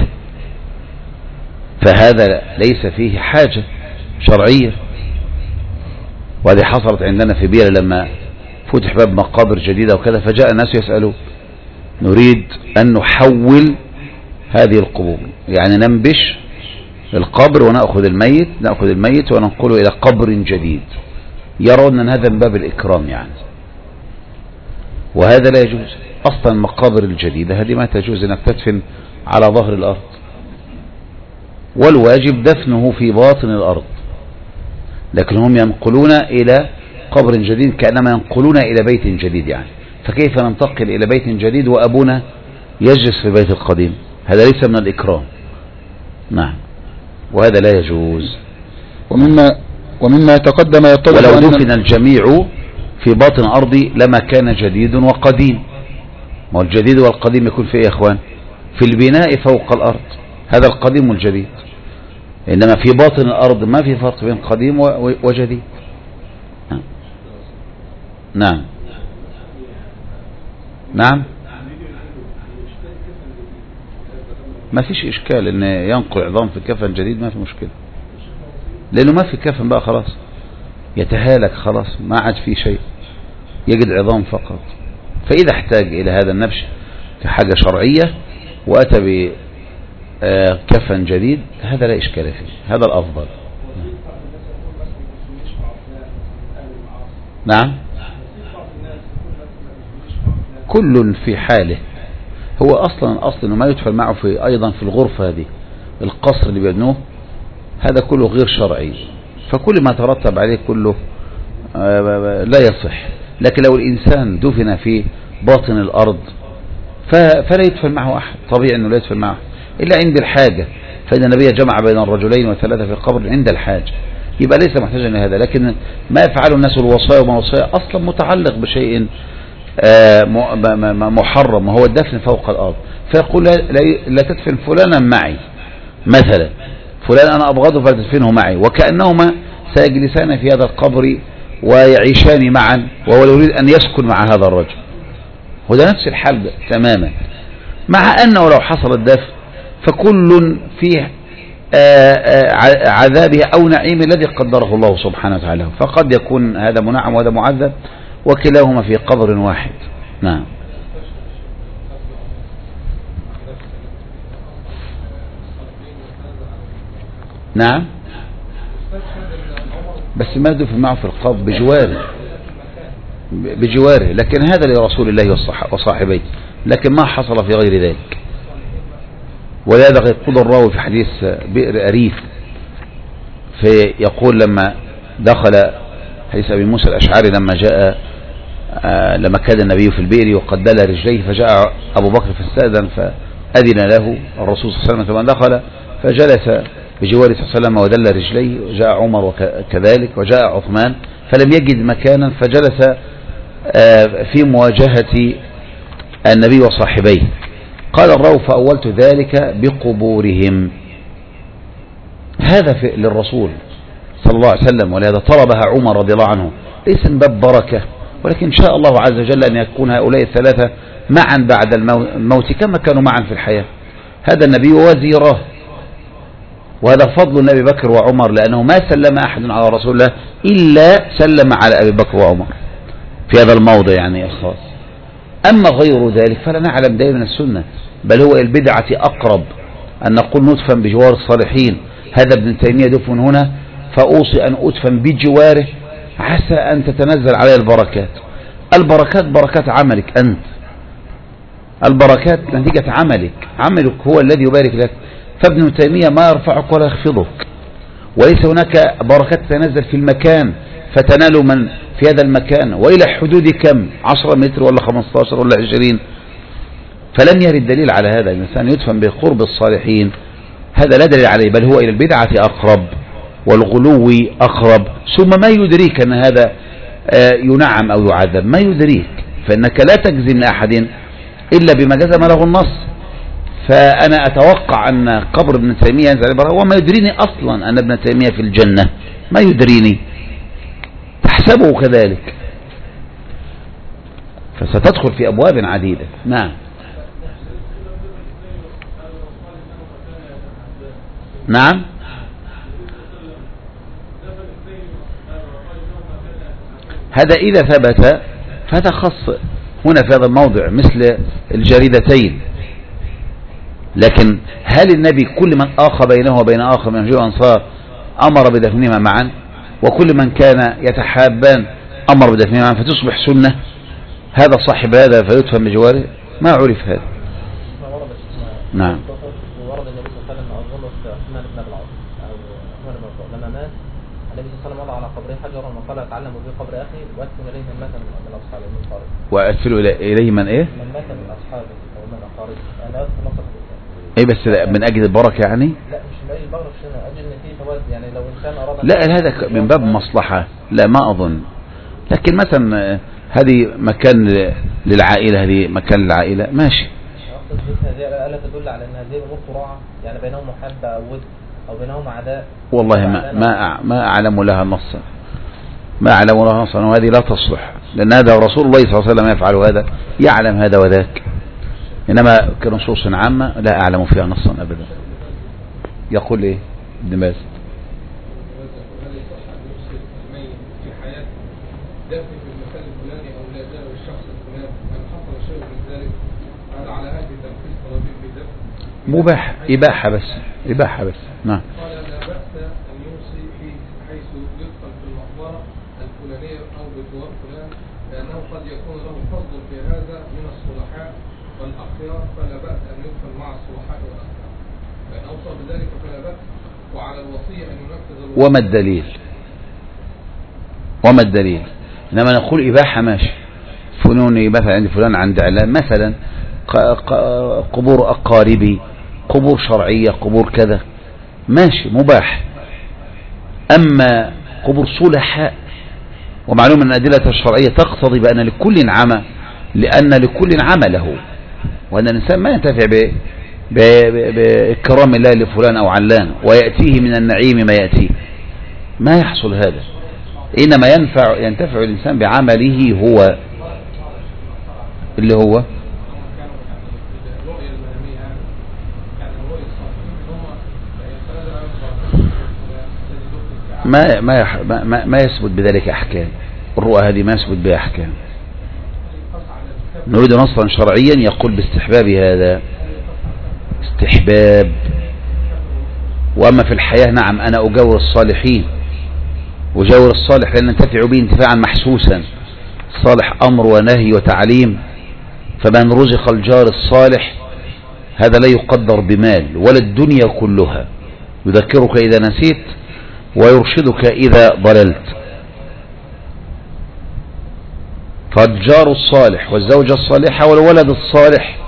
فهذا ليس فيه حاجة شرعية، وهذه حصلت عندنا في بيرة لما فتح باب مقابر جديدة وكذا، فجاء الناس يسألوا نريد أن نحول هذه القبور، يعني ننبش القبر ونأخذ الميت نأخذ الميت وننقله إلى قبر جديد، يرون أن هذا من باب الإكرام يعني، وهذا لا يجوز أصلا. المقابر الجديدة هذه ما تجوز أنك تدفن على ظهر الأرض، والواجب دفنه في باطن الأرض، لكن هم ينقلون إلى قبر جديد كأنما ينقلون إلى بيت جديد يعني، فكيف ننتقل إلى بيت جديد وأبونا يجلس في بيت القديم؟ هذا ليس من الإكرام. نعم، وهذا لا يجوز. ومما ومما تقدم يتضح ولو دفن الجميع في باطن الأرض لما كان جديد وقديم. ما الجديد والقديم يكون في إيه يا إخوان؟ في البناء فوق الأرض، هذا القديم والجديد، إنما في باطن الأرض ما في فرق بين قديم وجديد. نعم نعم نعم ما فيش إشكال إن ينقل عظام في كفن جديد، ما في مشكلة، لأنه ما في كفن بقى خلاص، يتهالك خلاص، ما عاد فيه شيء، يجد عظام فقط. فإذا احتاج إلى هذا النبش كحاجة شرعية وأتى بكفن جديد هذا لا إشكال فيه، هذا الأفضل. نعم، كل في حاله. هو أصلا أصلا ما يدفن معه في أيضا في الغرفة هذه، القصر اللي بيبنوه هذا كله غير شرعي، فكل ما ترتب عليه كله لا يصح. لكن لو الإنسان دفن في باطن الأرض فلا يدفن معه أحد، طبيعي أنه لا يدفن معه إلا عند الحاجة، فإن النبي جمع بين الرجلين وثلاثة في القبر عند الحاجة، يبقى ليس محتاجا لهذا. لكن ما يفعله الناس الوصايا وما وصايا أصلا متعلق بشيء محرم وهو الدفن فوق الأرض، فيقول لا تدفن فلانا معي مثلا، فلان أنا أبغضه فتدفنه معي، وكأنهما سيجلسان في هذا القبر ويعيشان معا وهو يريد أن يسكن مع هذا الرجل، وده نفس الحال تماما، مع أنه لو حصل الدفن فكل فيه عذابه أو نعيم الذي قدره الله سبحانه وتعالى، فقد يكون هذا منعم وهذا معذب وكلاهما في قبر واحد. نعم. نعم بس ما دفن معه في القبر بجواره بجواره لكن هذا لرسول الله وصاحبيه، لكن ما حصل في غير ذلك. ولهذا يقول الراوي في حديث بئر أريف فيقول لما دخل حديث أبي موسى الأشعري لما جاء آه لما كان النبي في البئر وقد دل رجليه فجاء أبو بكر فاستأذن فأذن له الرسول صلى الله عليه وسلم ثم دخل فجلس بجوار صلى الله عليه وسلم ودل رجليه، جاء عمر وكذلك وجاء عثمان فلم يجد مكانا فجلس آه في مواجهة النبي وصاحبيه. قال الراوي فأولت ذلك بقبورهم. هذا للرسول صلى الله عليه وسلم، ولهذا طلبها عمر رضي الله عنه ليس من باب بركة، ولكن شاء الله عز وجل أن يكون هؤلاء الثلاثة معا بعد الموت كما كانوا معا في الحياة، هذا النبي ووزيراه، وهذا فضل النبي بكر وعمر، لأنه ما سلم أحد على رسول الله إلا سلم على أبي بكر وعمر في هذا الموضع يعني الخاص. أما غير ذلك فلا نعلم دائما السنة، بل هو البدعة أقرب أن نقول ندفن بجوار الصالحين. هذا ابن تيمية دفن هنا فأوصي أن أدفن بجواره عسى أن تتنزل عليه البركات. البركات بركات عملك أنت، البركات نتيجة عملك، عملك هو الذي يبارك لك، فابن تيمية ما يرفعك ولا يخفضك، وليس هناك بركات تتنزل في المكان فتنال من في هذا المكان وإلى حدود كم عشرة متر ولا خمسة عشر ولا عشرين، فلم يرد دليل على هذا. الإنسان يدفن بقرب الصالحين هذا لا دليل عليه، بل هو إلى البدعة أقرب والغلو أقرب. ثم ما يدريك أن هذا ينعم أو يعذب، ما يدريك، فإنك لا تجزم لأحد إلا بما جزم له النص. فأنا أتوقع أن قبر ابن تيمية ينزل البركة، وما يدريني أصلا أن ابن تيمية في الجنة، ما يدريني، تحسبه كذلك، فستدخل في أبواب عديدة. نعم نعم هذا إذا ثبت فهذا خاص هنا في هذا الموضع مثل الجريدتين، لكن هل النبي كل من آخى بينه وبين آخر من الجو أنصار أمر بدفنهما معا، وكل من كان يتحابان أمر بدفنهما معا فتصبح سنة؟ هذا صاحب هذا فيدفن بجواره، ما عرف هذا. نعم ورد النبي صلى الله عليه وسلم أظن في عثمان بن أبي العاص أو عثمان بن عفان لما مات النبي صلى الله عليه وسلم وضع على قبره حجرا وقال اتعلموا في قبر أخي وأدفن إليه من مات من أصحابه من خارج. وأدفنوا إليه من إيه؟ من مات من أصحابه أو من خارج. أنا أدفن نصر ايه بس من اجل البركه يعني؟ لا مش من اجل البركه، عشان اجل ان في فوائد، يعني لو انسان اراد لا هذا من باب مصلحه، لا ما اظن، لكن مثلا هذه مكان للعائله، هذه مكان للعائله ماشي. اقصد هذه الاله تدل على ان هذه الامور تراعى، يعني بينهم محبه او ود او بينهم عداء. والله ما ما ما اعلم لها نصا، ما اعلم لها نصا، وهذه لا تصلح، لان هذا رسول الله صلى الله عليه وسلم يفعل هذا، يعلم هذا وذاك، إنما كنصوص عامة لا أعلم فيها نصا أبدا. يقول إيه ابن باز؟ مباح، إباحة بس، إباحة بس. نعم. قال لا بأس أن يوصي في حيث يدخل في المقبرة الفلانية أو بجوار فلان، لأنه قد يكون له فضل في هذا من الصلحاء والأخيار، فلا بأس أن يدخل مع الصلحاء والأخيار، فإن أوصى بذلك فلا بأس، وعلى الوصية أن ينفذ الوصية. وما الدليل؟ وما الدليل؟ إنما نقول إباحة ماشي، فنوني مثلا عند فلان عند علان مثلا، قبور أقاربي، قبور شرعية، قبور كذا، ماشي مباح. أما قبور صلحاء، ومعلوم أن الأدلة الشرعية تقتضي بأن لكل عمى، لأن لكل عمله، وأن الإنسان ما ينتفع بإكرام الله لفلان أو علان ويأتيه من النعيم ما يأتيه، ما يحصل هذا. إنما ينفع ينتفع الإنسان بعمله هو، اللي هو ما ما ما, ما يثبت بذلك أحكام. الرؤى هذه ما يثبت بها أحكام. نريد نصا شرعيا يقول باستحباب هذا، استحباب. وأما في الحياة نعم أنا أجاور الصالحين، وجاور الصالح لأن ننتفع به انتفاعا محسوسا. الصالح أمر ونهي وتعليم، فمن رزق الجار الصالح هذا لا يقدر بمال ولا الدنيا كلها، يذكرك إذا نسيت ويرشدك إذا ضللت. فالجار الصالح والزوجة الصالحة والولد الصالح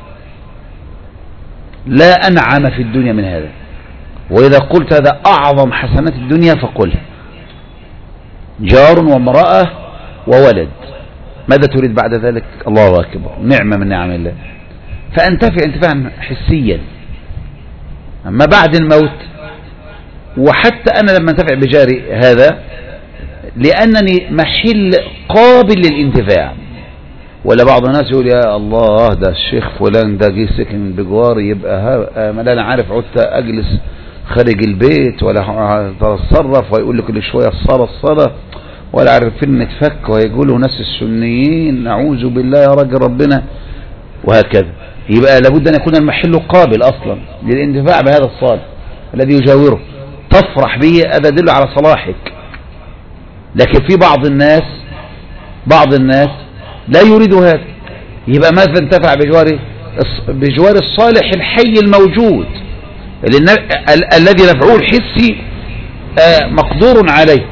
لا أنعم في الدنيا من هذا. وإذا قلت هذا أعظم حسنات الدنيا فقلها، جار وامرأة وولد، ماذا تريد بعد ذلك؟ الله أكبر، نعمة من نعم الله. فأنتفع انتفاعا حسيا. أما بعد الموت، وحتى أنا لما انتفع بجاري هذا لأنني محل قابل للانتفاع. ولا بعض الناس يقول يا الله ده الشيخ فلان ده جه سكن بجواري، يبقى ما انا عارف عدت اجلس خارج البيت ولا اتصرف، ويقول لي كل شويه الصلاه الصلاه، ولا عارفين نتفك، ويقولوا ناس السنيين نعوذ بالله يا راجل ربنا، وهكذا. يبقى لابد ان يكون المحل قابل اصلا للانتفاع بهذا الصالح الذي يجاوره، تفرح به، هذا يدل على صلاحك. لكن في بعض الناس بعض الناس لا يريد هذا، يبقى ماذا انتفع بجوار بجوار الصالح الحي الموجود الذي نفعه الحسي مقدور عليه.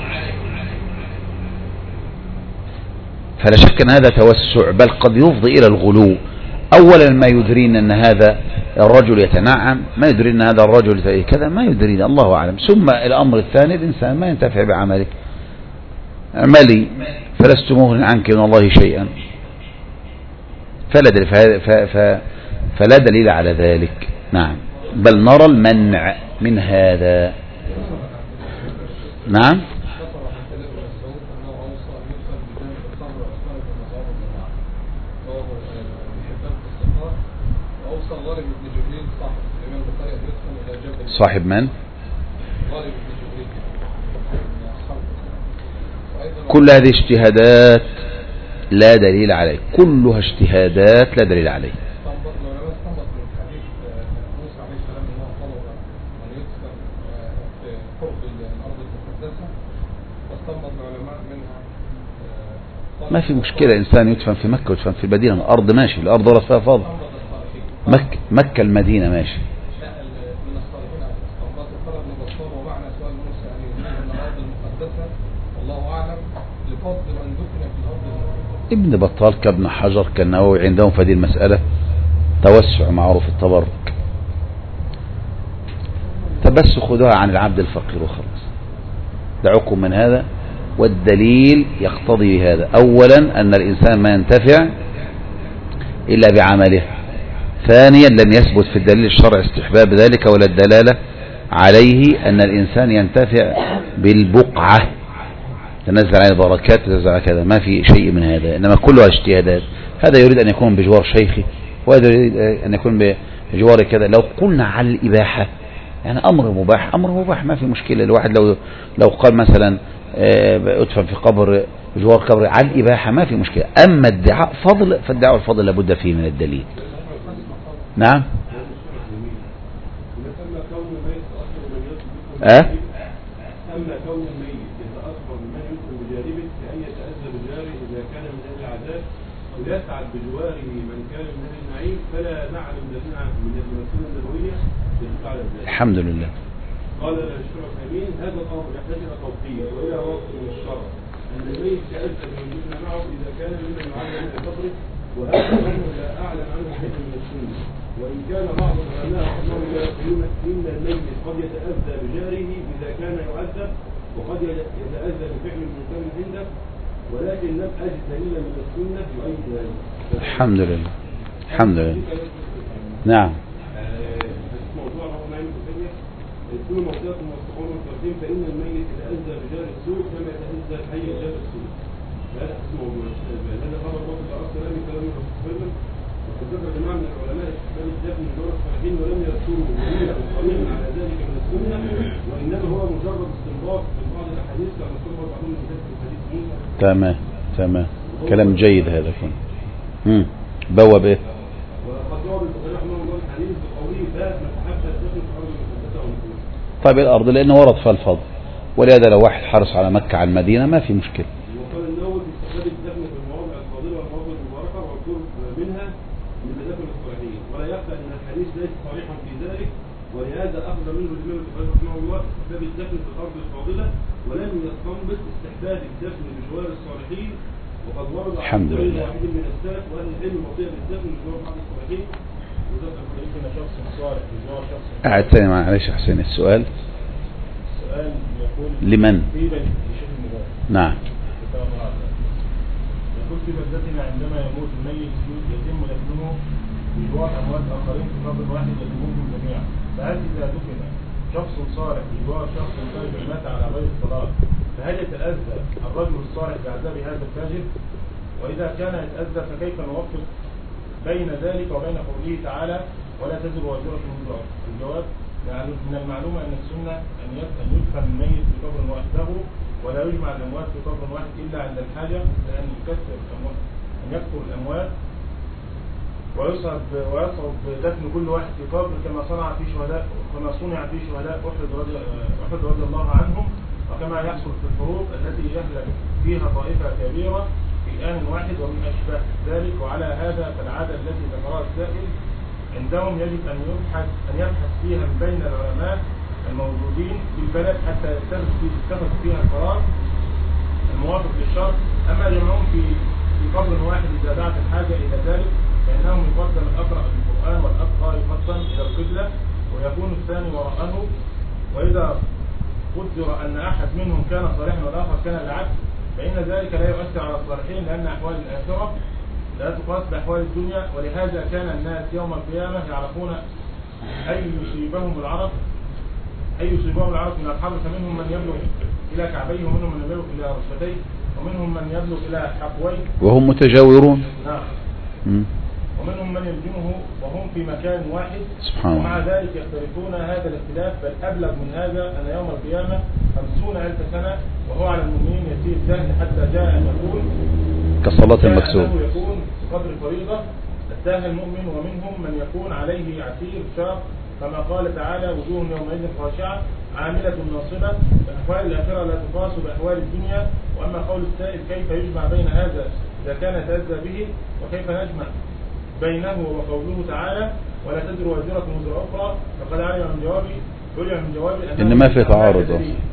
فلا شك ان هذا توسع، بل قد يفضي الى الغلو. اولا ما يدرينا ان هذا الرجل يتنعم، ما يدرينا ان هذا الرجل كذا، ما يدرينا، الله اعلم. ثم الامر الثاني الانسان ما ينتفع بعمله. اعملي فلست مغن عنك من الله شيئا، فلا دليل, فلا دليل على ذلك. نعم، بل نرى المنع من هذا. نعم. صاحب من؟ كل هذه اجتهادات لا دليل عليه، كلها اجتهادات لا دليل عليه. ما في مشكلة إنسان يدفن في مكة ويدفن في المدينة، الأرض ماشي، الأرض ولا فيها فاضل. مكة مكة المدينة ماشي. ابن بطال كابن حجر كالنووي عندهم في هذه المسألة توسع معروف التبرك. فبس خذوها عن العبد الفقير وخلاص، دعوكم من هذا. والدليل يقتضي هذا. أولا أن الإنسان ما ينتفع إلا بعمله. ثانيا لم يثبت في الدليل الشرعي استحباب ذلك ولا الدلالة عليه أن الإنسان ينتفع بالبقعة تنزل عليه البركات تنزل على كذا، ما في شيء من هذا، إنما كلها اجتهادات. هذا يريد أن يكون بجوار شيخي، وهذا يريد أن يكون بجوار كذا. لو قلنا على الإباحة يعني أمر مباح، أمر مباح ما في مشكلة. الواحد لو لو قال مثلا ادفن في قبر بجوار قبر على الإباحة ما في مشكلة. أما ادعاء فضل فادعاء الفضل لابد فيه من الدليل. نعم. أه؟ أما كون الميت يتأثر بما يمكن بجانبه كأن يتأذى بجاره إذا كان من أهل العذاب ويسعد بجواره من كان من أهل النعيم، فلا نعلم لنا من السنة النبوية يدل على ذلك. الحمد لله. قال الشيخ العثيمين هذا الأمر يحتاج إلى توقيت وإلى وقت من الشرع، أن الميت يتأذى بوجودنا معه إذا كان ممن يعلم في قبره، وهذا أمر لا أعلم عنه شيئا من السنة. وإن كان بعض العلماء رحمهم الله يقولون إن الميت قد يتأذى بجاره إذا كان يعذب، وقد يتأذى بفعل المنكر عنده، ولكن لم أجد دليلا من السنة يؤيد ذلك. الحمد لله الحمد لله. نعم. موضوع هو ما يمكن يكون موتاكم واستقاموا الفردين، فإن الميت يتأذى بجار السوء كما يتأذى الحي بجار السوء. هذا اسمه هذا خبر الله تعالى السلام كلام الرسول صلى الله عليه وسلم. وقد ذكر جماعة من العلماء استحباب الدفن من دور الصالحين ولم يذكروا دليلا صريحا على ذلك من السنة، وإنما هو مجرد استنباط من بعض الأحاديث كما استنبط بعضهم من ذلك الحديث موسى. تمام تمام كلام جيد هذا كله. امم بواب ايه؟ وقد جاء بالبخاري رحمه الله الحديث بقوله باب من أحب الدفن في الأرض المقدسة والنبوة. طيب الأرض لأنه ورد فيها الفضل، ولهذا لو واحد حرص على مكة على المدينة ما في مشكلة. وقال النووي في استحباب الدفن في المواضع الفاضلة والمواضع المباركة والقرب منها من مدافن الصالحين، ولا يخفى أن الحديث ليس صريحا في ذلك، ولهذا أخذ منه الإمام البخاري رحمه الله استحباب الدفن في الأرض الفاضلة، ولم يستنبط استحباب الدفن بجوار الصالحين. وقد ورد الحمد لله. واحد من السلف وأهل العلم وصية بالدفن بجوار بعض الصالحين. وذكر يمكن شخص صالح بجوار شخص. قاعد تاني معلش يا حسين السؤال. السؤال يقول لمن؟ في الشيخ المبارك. نعم. يقول في بلدتنا عندما يموت الميت يتم دفنه بجوار أموات آخرين في قبر واحد يتمهم جميعا، فهل إذا دفن شخص صالح بجوار شخص فاجر مات على غير الصلاة، فهل يتأذى الرجل الصالح بعذاب هذا الفاجر؟ وإذا كان يتأذى فكيف نوفق بين ذلك وبين قوله تعالى ولا تزر وازرة وزر أخرى؟ الجواب: من المعلومة أن السنة أن يدفن الميت في قبر وحده، ولا يجمع الأموات في قبر واحد إلا عند الحاجة، لأن يكثر الأموات أن يكثر الأموات ويصعب ويصعب دفن كل واحد في قبر، كما صنع في شهداء كما صنع في شهداء أحد رضي أحد رضي الله عنهم، وكما يحصل في الحروب التي يهلك فيها طائفة كبيرة في آن واحد ومن أشباه ذلك. وعلى هذا فالعادة التي ذكرها السائل عندهم يجب أن يبحث أن يبحث فيها من بين العلماء الموجودين في البلد حتى يتخذ فيها القرار الموافق للشرع. أما جمعهم في في قبر واحد إذا دعت الحاجة إلى ذلك فإنهم يقدم الأقرأ بالقرآن والأتقى يقدم إلى القبلة ويكون الثاني وراءه. وإذا قدر أن أحد منهم كان صالحا والآخر كان العكس فإن ذلك لا يؤثر على الصالحين، لأن أحوال الآخرة لا تقاس بأحوال الدنيا. ولهذا كان الناس يوم القيامة يعرفون أي يصيبهم العرق أي يصيبهم العرق من الحر، فمنهم من يبلغ إلى كعبيه ومنهم من يبلغ إلى ركبتيه ومنهم من يبلغ إلى حقويه وهم متجاورون. نعم. م. ومنهم من يلزمه وهم في مكان واحد، سبحان الله. ومع ذلك يختلفون هذا الاختلاف، بل أبلغ من هذا أن يوم القيامة خمسون ألف سنة وهو على المؤمنين يسير سهل، حتى جاء أن يكون كالصلاة المكتوبة يكون قدر فريضة لساه المؤمن، ومنهم من يكون عليه عسير شاق، كما قال تعالى وجوه يومئذ خاشعة عاملة ناصبة. فأحوال الآخرة لا تقاس بأحوال الدنيا. وأما قول السائل كيف يجمع بين هذا إذا كان يتأذى به، وكيف نجمع بينه وقوله تعالى ولا تزر وازرة وزر أخرى، فقد علم من جوابي علم من جوابي إن ما في تعارض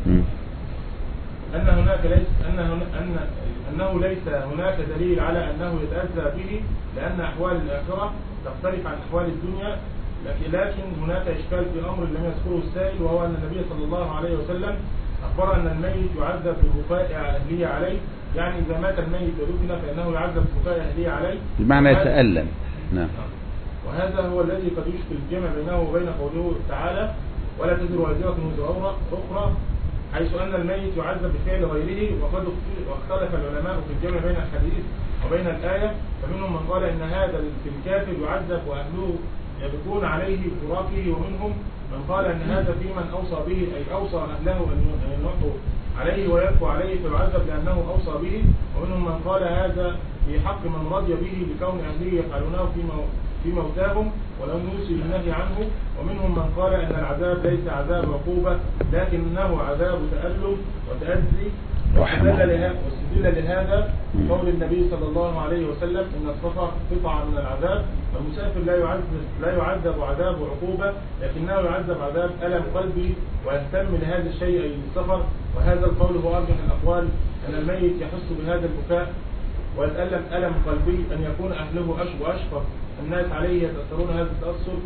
أن هناك ليس أن أن أنه ليس هناك دليل على أنه يتأذى به، لأن أحوال الآخرة تختلف عن أحوال الدنيا. لكن هناك إشكال في أمر لم يذكره السائل، وهو أن النبي صلى الله عليه وسلم أخبر أن الميت يعذب ببكاء أهله عليه، يعني إذا مات الميت ودفن فإنه يعذب ببكاء أهله عليه، بمعنى يتألم. نعم. وهذا هو الذي قد يشكل الجمع بينه وبين قوله تعالى ولا تزر وازرة وزر أخرى، حيث أن الميت يعذب بفعل غيره. وقد اختلف العلماء في الجمع بين الحديث وبين الآية، فمنهم من قال إن هذا في الكافر يعذب وأهله يبكون عليه بفراقه، ومنهم من قال أن هذا في من أوصى به، أي أوصى أهله أن ينوحوا عليه ويبكوا عليه فيعذب لأنه أوصى به. ومنهم من قال هذا في حق من رضي به لكون أهله يفعلونه في موتاهم ولم يوصي بالنهي عنه. ومنهم من قال أن العذاب ليس عذاب عقوبة لكنه عذاب تألم وتأذي رحمه الله. واستدل لهذا قول النبي صلى الله عليه وسلم إن السفر قطعة من العذاب، والمسافر لا يعذب لا يعذب عذاب عقوبة، لكنه يعذب عذاب ألم قلبي، ويهتم لهذا الشيء أي السفر. وهذا القول هو أرجح الأقوال، أن الميت يحس بهذا البكاء ويتألم ألم قلبي، أن يكون أهله وأشفق الناس عليه يتأثرون هذا التأثر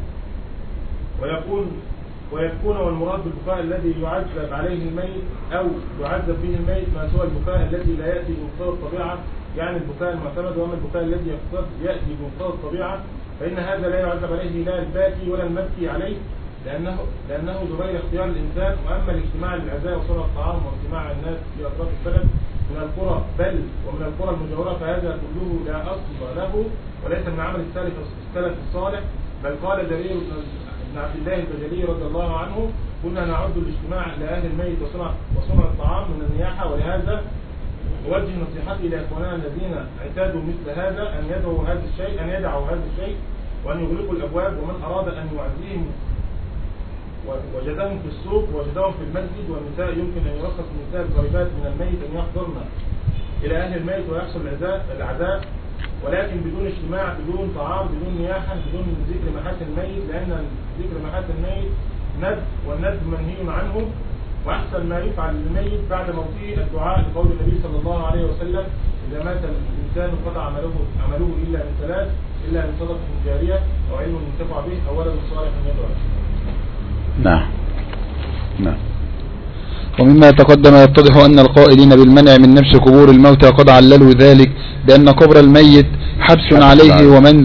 ويكون ويكون والمراد بالبكاء الذي يعذب عليه الميت أو يعذب به الميت ما سوى البكاء الذي لا يأتي بمقتضى الطبيعة، يعني البكاء المعتمد. وأما البكاء الذي يأتي بمقتضى الطبيعة فإن هذا لا يعذب عليه لا الباكي ولا المبكي عليه، لأنه لأنه بغير اختيار الإنسان. وأما الاجتماع للعزاء وصنع الطعام واجتماع الناس في أطراف البلد من القرى بل ومن القرى المجاورة فهذا كله لا أصل له وليس من عمل السلف السلف الصالح. بل قال جرير بن عبد الله البجلي رضي الله عنه: كنا نعد الاجتماع لأهل الميت وصنع وصنع الطعام من النياحة. ولهذا نوجه نصيحتي إلى إخواننا الذين اعتادوا مثل هذا أن يدعوا هذا الشيء أن يدعوا هذا الشيء وأن يغلقوا الأبواب، ومن أراد أن يعزيهم وجدهم في السوق وجدهم في المسجد. والنساء يمكن أن يرخص النساء القريبات من الميت أن يحضرن إلى أهل الميت ويحصل العزاء، ولكن بدون اجتماع، بدون طعام، بدون نياحة، بدون ذكر محاسن الميت، لأن ذكر محاسن الميت ندب، والندب منهي عنه. وأحسن ما يفعل للميت بعد موته الدعاء، لقول النبي صلى الله عليه وسلم: إذا مات الإنسان انقطع عمله عمله إلا من ثلاث، إلا من صدقة جارية أو علم ينتفع به أو ولد صالح يدعو له. نعم نعم. ومما تقدم يتضح أن القائلين بالمنع من نبش قبور الموتى قد عللوا ذلك بأن قبر الميت حبس عليه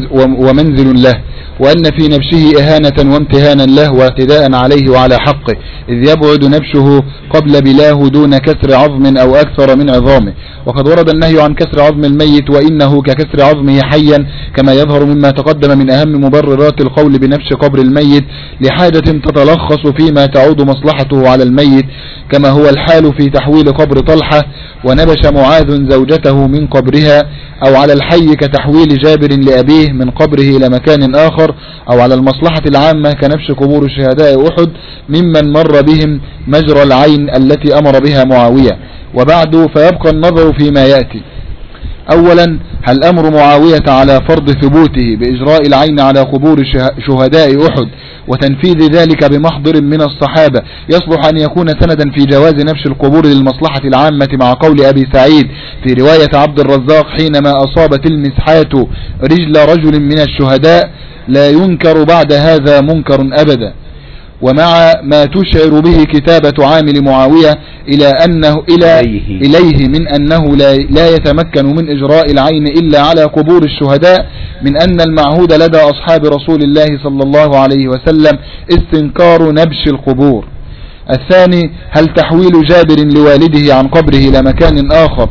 ومنزل له، وأن في نبشه إهانة وامتهانا له واعتداء عليه وعلى حقه، إذ يبعد نبشه قبل بلاه دون كسر عظم أو أكثر من عظامه. وقد ورد النهي عن كسر عظم الميت وإنه ككسر عظمه حيا، كما يظهر مما تقدم من أهم مبررات القول بنبش قبر الميت لحاجة تتلخص فيما تعود مصلحته على الميت، كما هو الحال في تحويل قبر طلحة ونبش معاذ زوجته من قبرها، أو على الحي كتحويل جابر لأبيه من قبره إلى مكان آخر، أو على المصلحة العامة كنبش قبور شهداء أحد ممن مر بهم مجرى العين التي أمر بها معاوية. وبعد فيبقى النظر فيما يأتي. أولا، هل أمر معاوية على فرض ثبوته بإجراء العين على قبور شهداء أحد وتنفيذ ذلك بمحضر من الصحابة يصلح أن يكون سندا في جواز نبش القبور للمصلحة العامة، مع قول أبي سعيد في رواية عبد الرزاق: حينما أصابت المسحات رجل رجل من الشهداء لا ينكر بعد هذا منكر أبدا. ومع ما تشعر به كتابة عامل معاوية إلى أنه إلى إليه من أنه لا, لا يتمكن من إجراء العين إلا على قبور الشهداء، من أن المعهود لدى أصحاب رسول الله صلى الله عليه وسلم استنكار نبش القبور. الثاني، هل تحويل جابر لوالده عن قبره إلى مكان آخر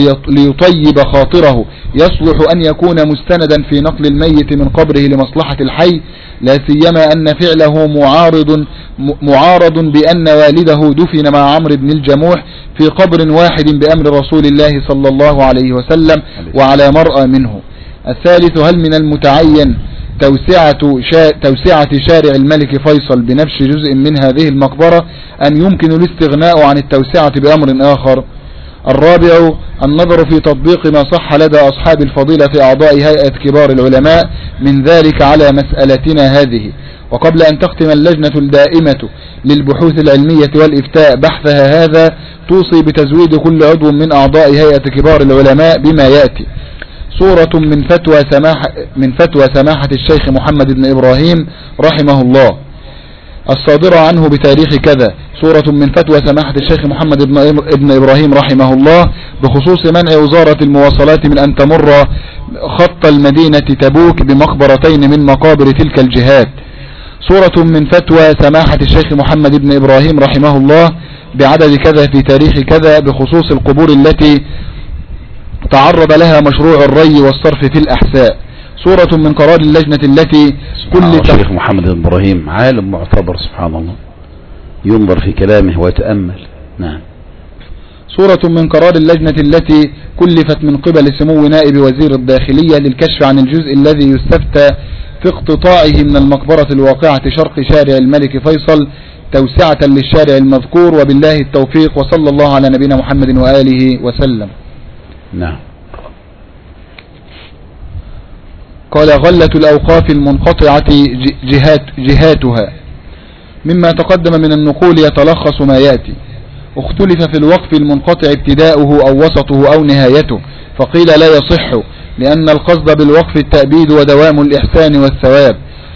ليطيب خاطره يصلح أن يكون مستندا في نقل الميت من قبره لمصلحة الحي، لا سيما أن فعله معارض معارض بأن والده دفن مع عمرو بن الجموح في قبر واحد بأمر رسول الله صلى الله عليه وسلم وعلى مرأى منه. الثالث، هل من المتعين توسعة, شا... توسعة شارع الملك فيصل بنبش جزء من هذه المقبرة أم يمكن الاستغناء عن التوسعة بأمر آخر؟ الرابع، النظر في تطبيق ما صح لدى أصحاب الفضيلة أعضاء هيئة كبار العلماء من ذلك على مسألتنا هذه. وقبل أن تختم اللجنة الدائمة للبحوث العلمية والإفتاء بحثها هذا، توصي بتزويد كل عضو من أعضاء هيئة كبار العلماء بما يأتي: صورة من فتوى سماحة من فتوى سماحة الشيخ محمد بن إبراهيم رحمه الله الصادرة عنه بتاريخ كذا، صورة من فتوى سماحة الشيخ محمد بن إبراهيم رحمه الله بخصوص منع وزارة المواصلات من أن تمر خط المدينة تبوك بمقبرتين من مقابر تلك الجهات، صورة من فتوى سماحة الشيخ محمد بن إبراهيم رحمه الله بعدد كذا في تاريخ كذا بخصوص القبور التي تعرض لها مشروع الري والصرف في الأحساء، صورة من قرار اللجنة التي كل الشيخ محمد بن إبراهيم عالم معتبر سبحان الله ينظر في كلامه ويتأمل. نعم. صورة من قرار اللجنة التي كلفت من قبل سمو نائب وزير الداخلية للكشف عن الجزء الذي يستفتى في اقتطاعه من المقبرة الواقعة شرق شارع الملك فيصل توسعة للشارع المذكور. وبالله التوفيق، وصلى الله على نبينا محمد وآله وسلم. نعم. قال: غلة الأوقاف المنقطعة جهات جهاتها. مما تقدم من النقول يتلخص ما يأتي. اختلف في الوقف المنقطع ابتداؤه أو وسطه أو نهايته، فقيل لا يصح، لأن القصد بالوقف التأبيد ودوام الإحسان والثواب،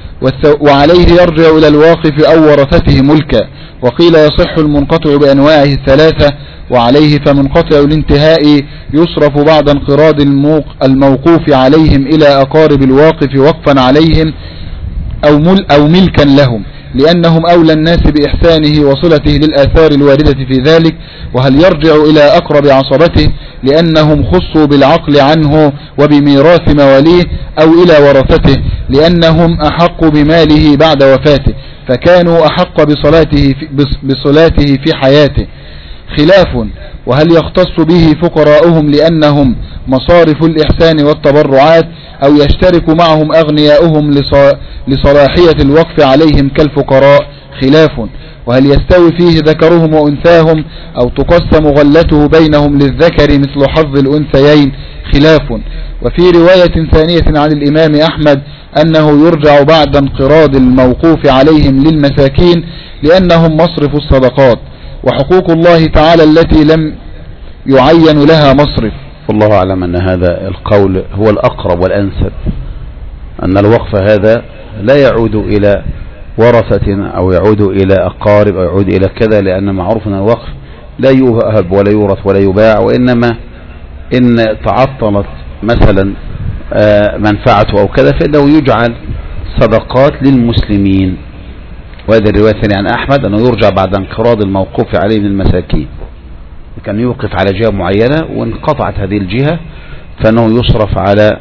وعليه يرجع إلى الواقف أو ورثته ملكا. وقيل يصح المنقطع بأنواعه الثلاثة، وعليه فمنقطع الانتهاء يصرف بعد انقراض الموقوف عليهم إلى أقارب الواقف وقفا عليهم أو, مل أو ملكا لهم، لأنهم أولى الناس بإحسانه وصلته للآثار الواردة في ذلك. وهل يرجع إلى أقرب عصبته لأنهم خصوا بالعقل عنه وبميراث مواليه، أو إلى ورثته لأنهم أحق بماله بعد وفاته، فكانوا أحق بصلاته في, بصلاته في حياته. خلاف. وهل يختص به فقراؤهم لأنهم مصارف الإحسان والتبرعات، أو يشترك معهم أغنياؤهم لصلاحية الوقف عليهم كالفقراء؟ خلاف. وهل يستوي فيه ذكرهم وأنثاهم، أو تقسم غلته بينهم للذكر مثل حظ الأنثيين؟ خلاف. وفي رواية ثانية عن الإمام أحمد أنه يرجع بعد انقراض الموقوف عليهم للمساكين لأنهم مصرف الصدقات، وحقوق الله تعالى التي لم يعين لها مصرف. والله أعلم أن هذا القول هو الأقرب والأنسب، أن الوقف هذا لا يعود إلى ورثة أو يعود إلى أقارب أو يعود إلى كذا، لأن معروف أن الوقف لا يوهب ولا يورث ولا يباع، وإنما إن تعطلت مثلا منفعته أو كذا فإنه يجعل صدقات للمسلمين. وهذه الرواية الثانية عن أحمد أنه يرجع بعد انقراض الموقوف عليه من المساكين، كان يوقف على جهة معينة وانقطعت هذه الجهة فإنه يصرف على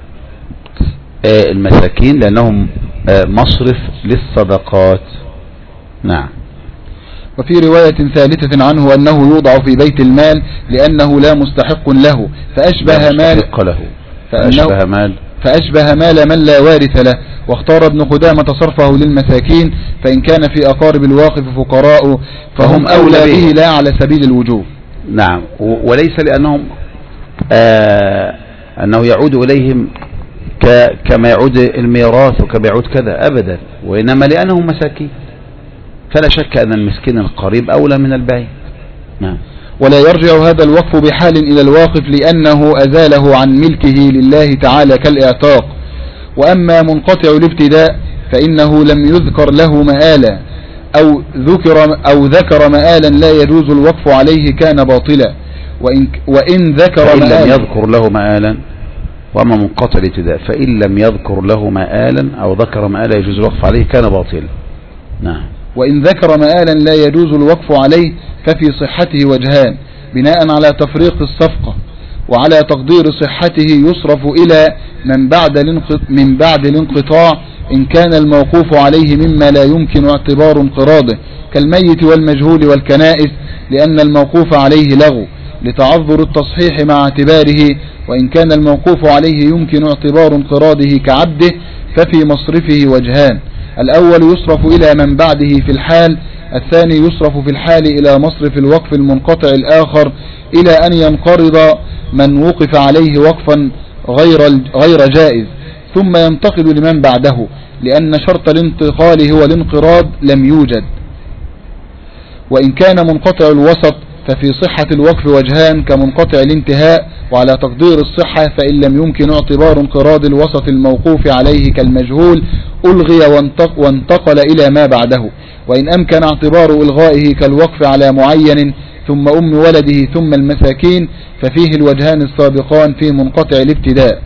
المساكين لأنهم مصرف للصدقات. نعم. وفي رواية ثالثة عنه أنه يوضع في بيت المال لأنه لا مستحق له، فأشبه مال له فأشبه مال فأشبه مال من لا وارث له. واختار ابن قدامة صرفه للمساكين، فإن كان في أقارب الواقف فقراء فهم أولى به لا على سبيل الوجوب. نعم. وليس لأنهم آه أنه يعود إليهم كما يعود الميراث وكما يعود كذا أبدا، وإنما لأنهم مساكين، فلا شك أن المسكين القريب أولى من البعيد. نعم. ولا يرجع هذا الوقف بحال إلى الواقف لأنه أزاله عن ملكه لله تعالى كالإعتاق. وأما منقطع الابتداء فإنه لم يذكر له مآلا، أو ذكر, أو ذكر مآلا لا يجوز الوقف عليه كان باطلا. وإن, وإن ذكر فإن مآلا لم يذكر له مآلا. وأما منقطع الابتداء فإن لم يذكر له مآلا أو ذكر مآلا يجوز الوقف عليه كان باطلا. نعم. وإن ذكر مآلا لا يجوز الوقف عليه ففي صحته وجهان، بناء على تفريق الصفقة، وعلى تقدير صحته يصرف إلى من بعد من بعد الانقطاع إن كان الموقوف عليه مما لا يمكن اعتبار انقراضه كالميت والمجهول والكنائس، لأن الموقوف عليه لغو لتعذر التصحيح مع اعتباره. وإن كان الموقوف عليه يمكن اعتبار انقراضه كعبده ففي مصرفه وجهان، الأول يصرف إلى من بعده في الحال، الثاني يصرف في الحال إلى مصرف الوقف المنقطع الآخر إلى أن ينقرض من وقف عليه وقفا غير غير جائز، ثم ينتقل لمن بعده، لأن شرط الانتقال هو الانقراض لم يوجد. وإن كان منقطع الوسط ففي صحة الوقف وجهان كمنقطع الانتهاء، وعلى تقدير الصحة فإن لم يمكن اعتبار انقراض الوسط الموقوف عليه كالمجهول ألغي وانتقل إلى ما بعده. وإن أمكن اعتبار إلغائه كالوقف على معين ثم أم ولده ثم المساكين ففيه الوجهان السابقان في منقطع الابتداء.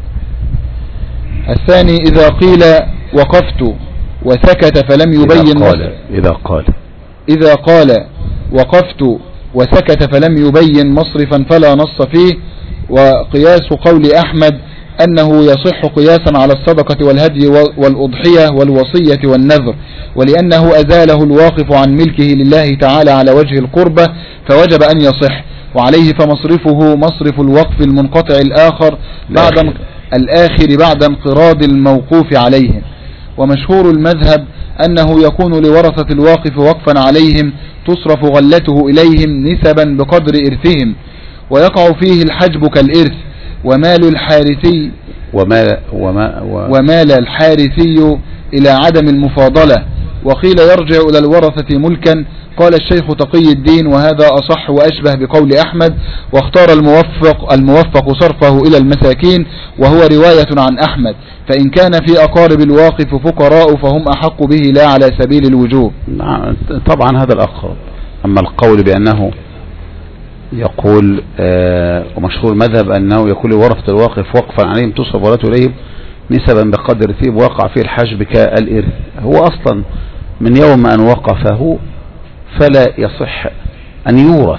الثاني إذا قيل وقفت وسكت فلم يبين إذا قال, إذا قال إذا قال وقفت وسكت فلم يبين مصرفا فلا نص فيه. وقياس قول أحمد أنه يصح قياسا على الصدقة والهدي والأضحية والوصية والنذر، ولأنه أزاله الواقف عن ملكه لله تعالى على وجه القربة فوجب أن يصح، وعليه فمصرفه مصرف الوقف المنقطع الآخر بعد الآخر بعد انقراض الموقوف عليه. ومشهور المذهب أنه يكون لورثة الواقف وقفا عليهم تصرف غلته إليهم نسبا بقدر إرثهم، ويقع فيه الحجب كالإرث، ومال الحارثي ومال, وما ومال الحارثي إلى عدم المفاضلة. وقيل يرجع إلى الورثة ملكا. قال الشيخ تقي الدين وهذا أصح وأشبه بقول أحمد، واختار الموفق الموفق صرفه إلى المساكين، وهو رواية عن أحمد، فإن كان في أقارب الواقف فقراء فهم أحق به لا على سبيل الوجوب. طبعا هذا الأقرب. أما القول بأنه يقول آه ومشهور المذهب أنه يقول ورثة الواقف وقفا عليهم تصرف ولته إليهم نسبا بقدر ثيب وقع فيه الحجب كالإرث، هو أصلا من يوم أن وقفه فلا يصح أن يورث.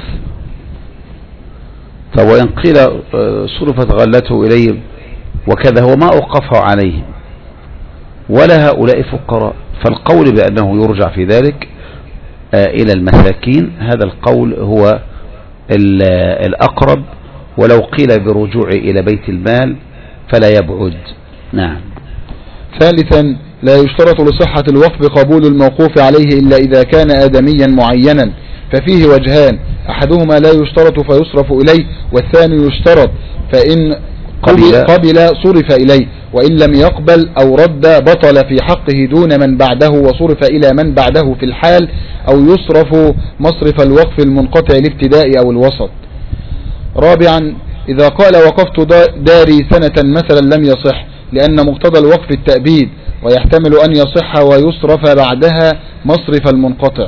وإن قيل صرفت غلته إليهم وكذا هو ما أوقفه عليهم ولا هؤلاء فقراء، فالقول بأنه يرجع في ذلك إلى المساكين هذا القول هو الأقرب، ولو قيل برجوع إلى بيت المال فلا يبعد. نعم. ثالثا لا يشترط لصحة الوقف قبول الموقوف عليه إلا إذا كان آدميا معينا، ففيه وجهان، أحدهما لا يشترط فيصرف إليه، والثاني يشترط فإن قبل, قبل صرف إليه، وإن لم يقبل أو رد بطل في حقه دون من بعده وصرف إلى من بعده في الحال، أو يصرف مصرف الوقف المنقطع الابتداء أو الوسط. رابعا إذا قال وقفت داري سنة مثلا لم يصح، لأن مقتضى الوقف التأبيد، ويحتمل أن يصح ويصرف بعدها مصرف المنقطع.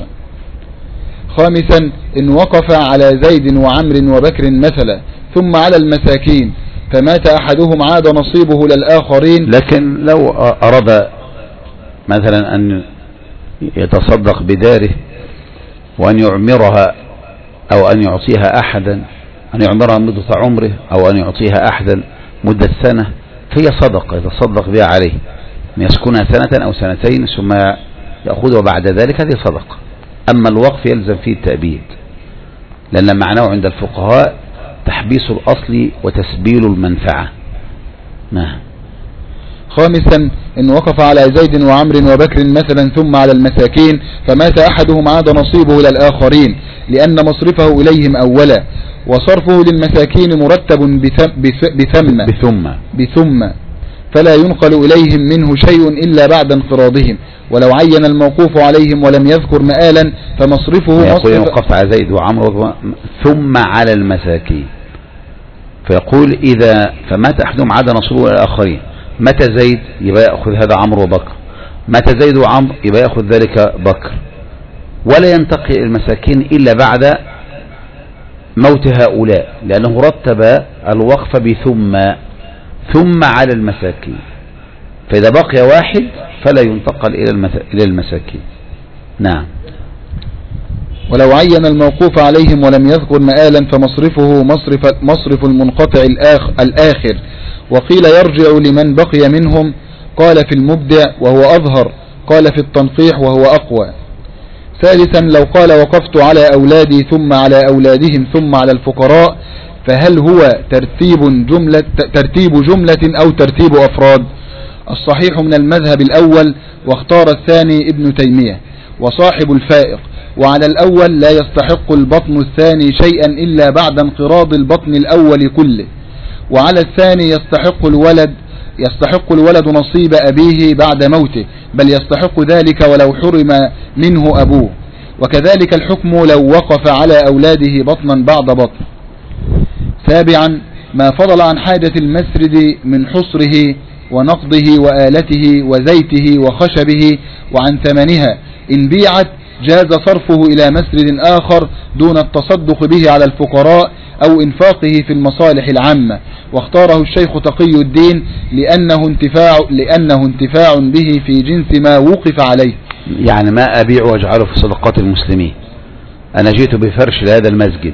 خامسا إن وقف على زيد وعمر وبكر مثلا ثم على المساكين فمات أحدهم عاد نصيبه للآخرين. لكن لو أراد مثلا أن يتصدق بداره وأن يعمرها أو أن يعطيها أحدا، أن يعمرها مدة عمره أو أن يعطيها أحدا مدة سنة، فهي صدقة يتصدق بها عليه، أن يسكنها سنة أو سنتين ثم يأخذها بعد ذلك، هذه صدقة. أما الوقف يلزم فيه التأبيد، لأن معناه عند الفقهاء تحبيس الأصل وتسبيل المنفعة. نعم. خامسا إن وقف على زيد وعمر وبكر مثلا ثم على المساكين فمات أحدهم عاد نصيبه للآخرين، لأن مصرفه إليهم أولا، وصرفه للمساكين مرتب بثم بثم بثم فلا ينقل إليهم منه شيء إلا بعد انقراضهم. ولو عين الموقوف عليهم ولم يذكر مآلا فمصرفه يقول وقف على زيد وعمر ثم على المساكين، فيقول إذا فمات أحدهم عاد نصيبه للآخرين، متى زيد يبقى يأخذ هذا عمرو وبكر، متى زيد وعمر يبقى يأخذ ذلك بكر، ولا ينتقي المساكين إلا بعد موت هؤلاء، لأنه رتب الوقف بثم ثم على المساكين، فإذا بقي واحد فلا ينتقل إلى المساكين. نعم. ولو عين الموقوف عليهم ولم يذكر مآلا فمصرفه مصرف, مصرف المنقطع الآخ الآخر. وقيل يرجع لمن بقي منهم، قال في المبدع وهو أظهر، قال في التنقيح وهو أقوى. ثالثا لو قال وقفت على أولادي ثم على أولادهم ثم على الفقراء، فهل هو ترتيب جملة, ترتيب جملة أو ترتيب أفراد؟ الصحيح من المذهب الأول، واختار الثاني ابن تيمية وصاحب الفائق. وعلى الأول لا يستحق البطن الثاني شيئا إلا بعد انقراض البطن الأول كله، وعلى الثاني يستحق الولد يستحق الولد نصيب أبيه بعد موته، بل يستحق ذلك ولو حرم منه أبوه، وكذلك الحكم لو وقف على أولاده بطنا بعد بطن. سابعا ما فضل عن حاجة المسرد من حصره ونقضه وآلته وزيته وخشبه وعن ثمنها، إن بيعت جاز صرفه إلى مسرد آخر دون التصدق به على الفقراء أو إنفاقه في المصالح العامة. واختاره الشيخ تقي الدين لأنه انتفاع, لأنه انتفاع به في جنس ما وقف عليه، يعني ما أبيع واجعله في صدقات المسلمين. أنا جئت بفرش لهذا المسجد،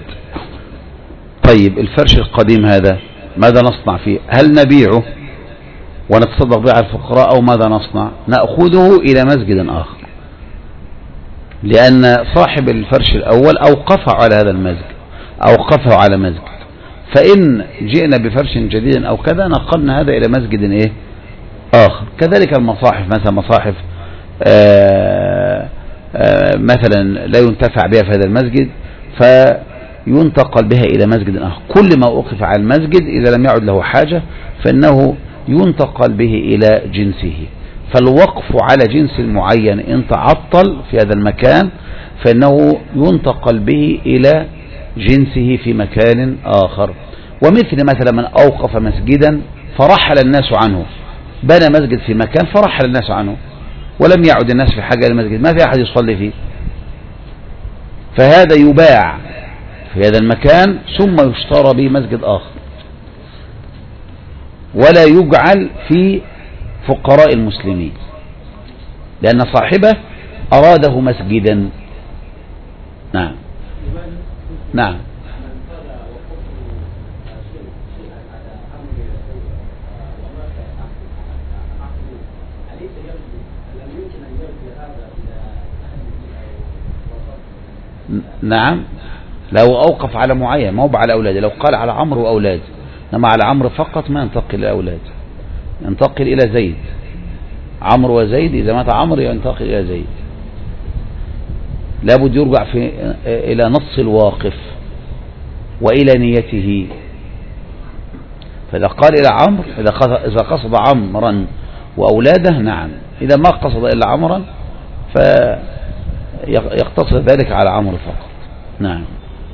طيب الفرش القديم هذا ماذا نصنع فيه؟ هل نبيعه ونتصدق به على الفقراء أو ماذا نصنع؟ نأخذه إلى مسجد آخر، لأن صاحب الفرش الأول أوقفه على هذا المسجد، أوقفه على مسجد، فإن جئنا بفرش جديد أو كذا نقلنا هذا إلى مسجد إيه آخر. كذلك المصاحف، مثلا مصاحف آآ آآ مثلا لا ينتفع بها في هذا المسجد فينتقل بها إلى مسجد آخر. كل ما أوقف على المسجد إذا لم يعد له حاجة فإنه ينتقل به إلى جنسه. فالوقف على جنس معين إن تعطل في هذا المكان فإنه ينتقل به إلى جنسه في مكان آخر. ومثل مثلا من أوقف مسجدا فرحل الناس عنه، بنى مسجد في مكان فرحل الناس عنه ولم يعد الناس في حاجة إلى المسجد، ما في أحد يصلي فيه، فهذا يباع في هذا المكان ثم يشترى به مسجد آخر، ولا يجعل في فقراء المسلمين لأن صاحبه أراده مسجدا. نعم نعم نعم لو أوقف على معين ما هو على أولاده، لو قال على عمرو وأولاده، إنما على عمرو فقط ما ينتقل إلى أولاده، ينتقل إلى زيد. عمرو وزيد إذا مات عمرو ينتقل إلى زيد. لابد يرجع في إلى نص الواقف وإلى نيته. فإذا قال إلى عمرو إذا قصد عمرا وأولاده نعم، إذا ما قصد إلا عمرا فيقتصر ذلك على عمرو فقط. نعم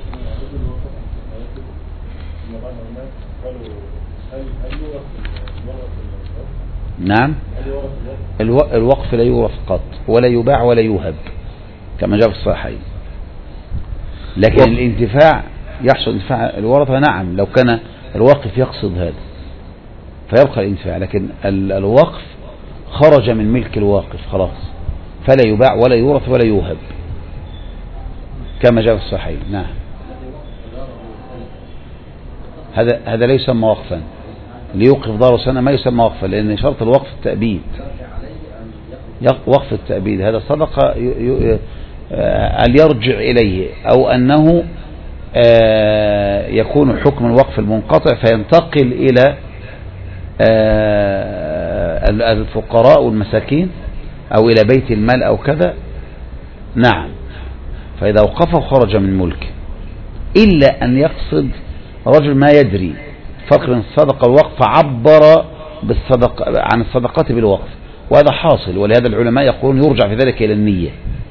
نعم الوقف لا يورث قط ولا يباع ولا يوهب كما جاء في الصحيحين، لكن الانتفاع يحصل انتفاع الورثة نعم لو كان الواقف يقصد هذا فيبقى الانتفاع، لكن الوقف خرج من ملك الواقف خلاص فلا يباع ولا يورث ولا يوهب كما جاء في الصحيحين. نعم هذا هذا لا يسمى وقفا، ليوقف دار سنة ما يسمى وقفا، لأن شرط الوقف التأبيد، وقف التأبيد هذا صدقة أن يرجع إليه أو أنه يكون حكم الوقف المنقطع فينتقل إلى الفقراء والمساكين أو إلى بيت المال أو كذا. نعم فإذا وقفه خرج من ملكه، إلا أن يقصد رجل ما يدري فرق بين الصدقة والوقف عبر بالصدق عن الصدقات بالوقف، وهذا حاصل، ولهذا العلماء يقولون يرجع في ذلك إلى النية،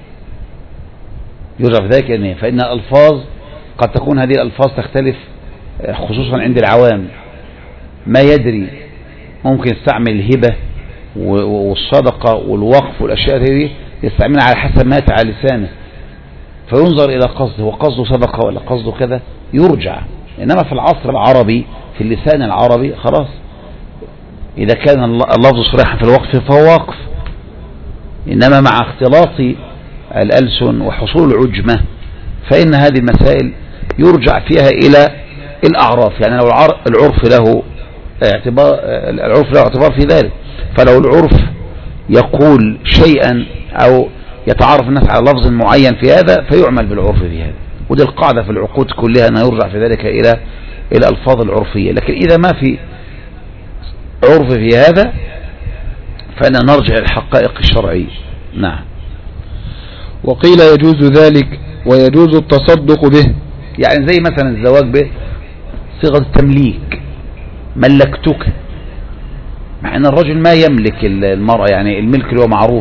يرجع في ذلك إلى النية، فإن الألفاظ قد تكون هذه الألفاظ تختلف خصوصا عند العوام، ما يدري ممكن يستعمل الهبة والصدقة والوقف والأشياء هذه يستعملها على حسب ما على لسانه، فينظر إلى قصده وقصده صدقة ولا قصده كذا يرجع. إنما في العصر العربي في اللسان العربي خلاص إذا كان اللفظ صريحا في الوقف فهو وقف، إنما مع اختلاط الألسن وحصول العجمة فإن هذه المسائل يرجع فيها إلى الأعراف، يعني لو العرف له اعتبار العرف له اعتبار في ذلك، فلو العرف يقول شيئا أو يتعارف الناس على لفظ معين في هذا فيعمل بالعرف في هذا، ودي القاعدة في العقود كلها أن يرجع في ذلك إلى إلى الألفاظ العرفية. لكن إذا ما في عرف في هذا فإن نرجع للحقائق الشرعية. نعم وقيل يجوز ذلك ويجوز التصدق به، يعني زي مثلا الزواج به صيغة التمليك، ملكتك، مع أن الرجل ما يملك المرأة، يعني الملك اللي هو معروف،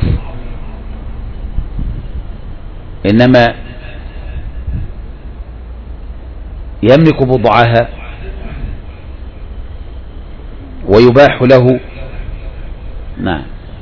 إنما يملك بضعها ويباح له. نعم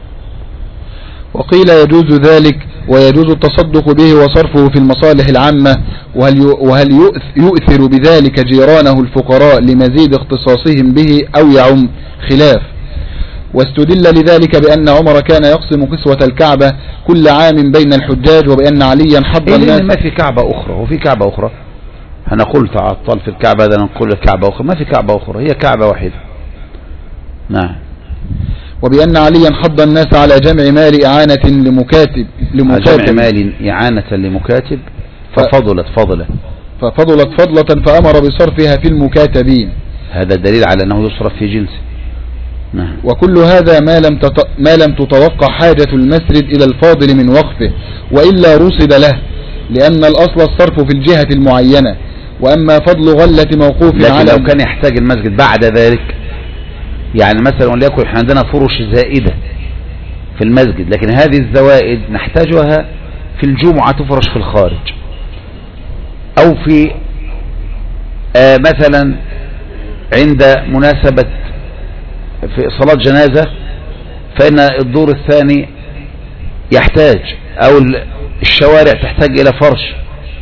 وقيل يجوز ذلك ويجوز التصدق به وصرفه في المصالح العامة، وهل وهل يؤثر بذلك جيرانه الفقراء لمزيد اختصاصهم به أو يعم خلاف. واستدل لذلك بأن عمر كان يقسم قسوة الكعبة كل عام بين الحجاج، وبأن عليا حض إيه الناس. ما في كعبة أخرى، وفي كعبة أخرى هنقول تعطل في الكعبة هذا نقول الكعبة أخرى، ما في كعبة أخرى، هي كعبة واحدة. نعم وبأن عليا حض الناس على جمع مال إعانة لمكاتب لمكاتب جمع مال إعانة لمكاتب ففضلت فضلة ففضلت فضلة فأمر بصرفها في المكاتبين. هذا دليل على أنه يصرف في جنسه. نعم. وكل هذا ما لم تت... ما لم تتوقع حاجة المسرد إلى الفاضل من وقفه، وإلا رصد له، لأن الأصل الصرف في الجهة المعينة. وأما فضل غلة موقوف لكن على لو كان يحتاج المسجد بعد ذلك، يعني مثلا وليكن احنا عندنا فرش زائدة في المسجد، لكن هذه الزوائد نحتاجها في الجمعة تفرش في الخارج، أو في آه مثلا عند مناسبة في صلاة جنازة، فإن الدور الثاني يحتاج، أو الشوارع تحتاج إلى فرش،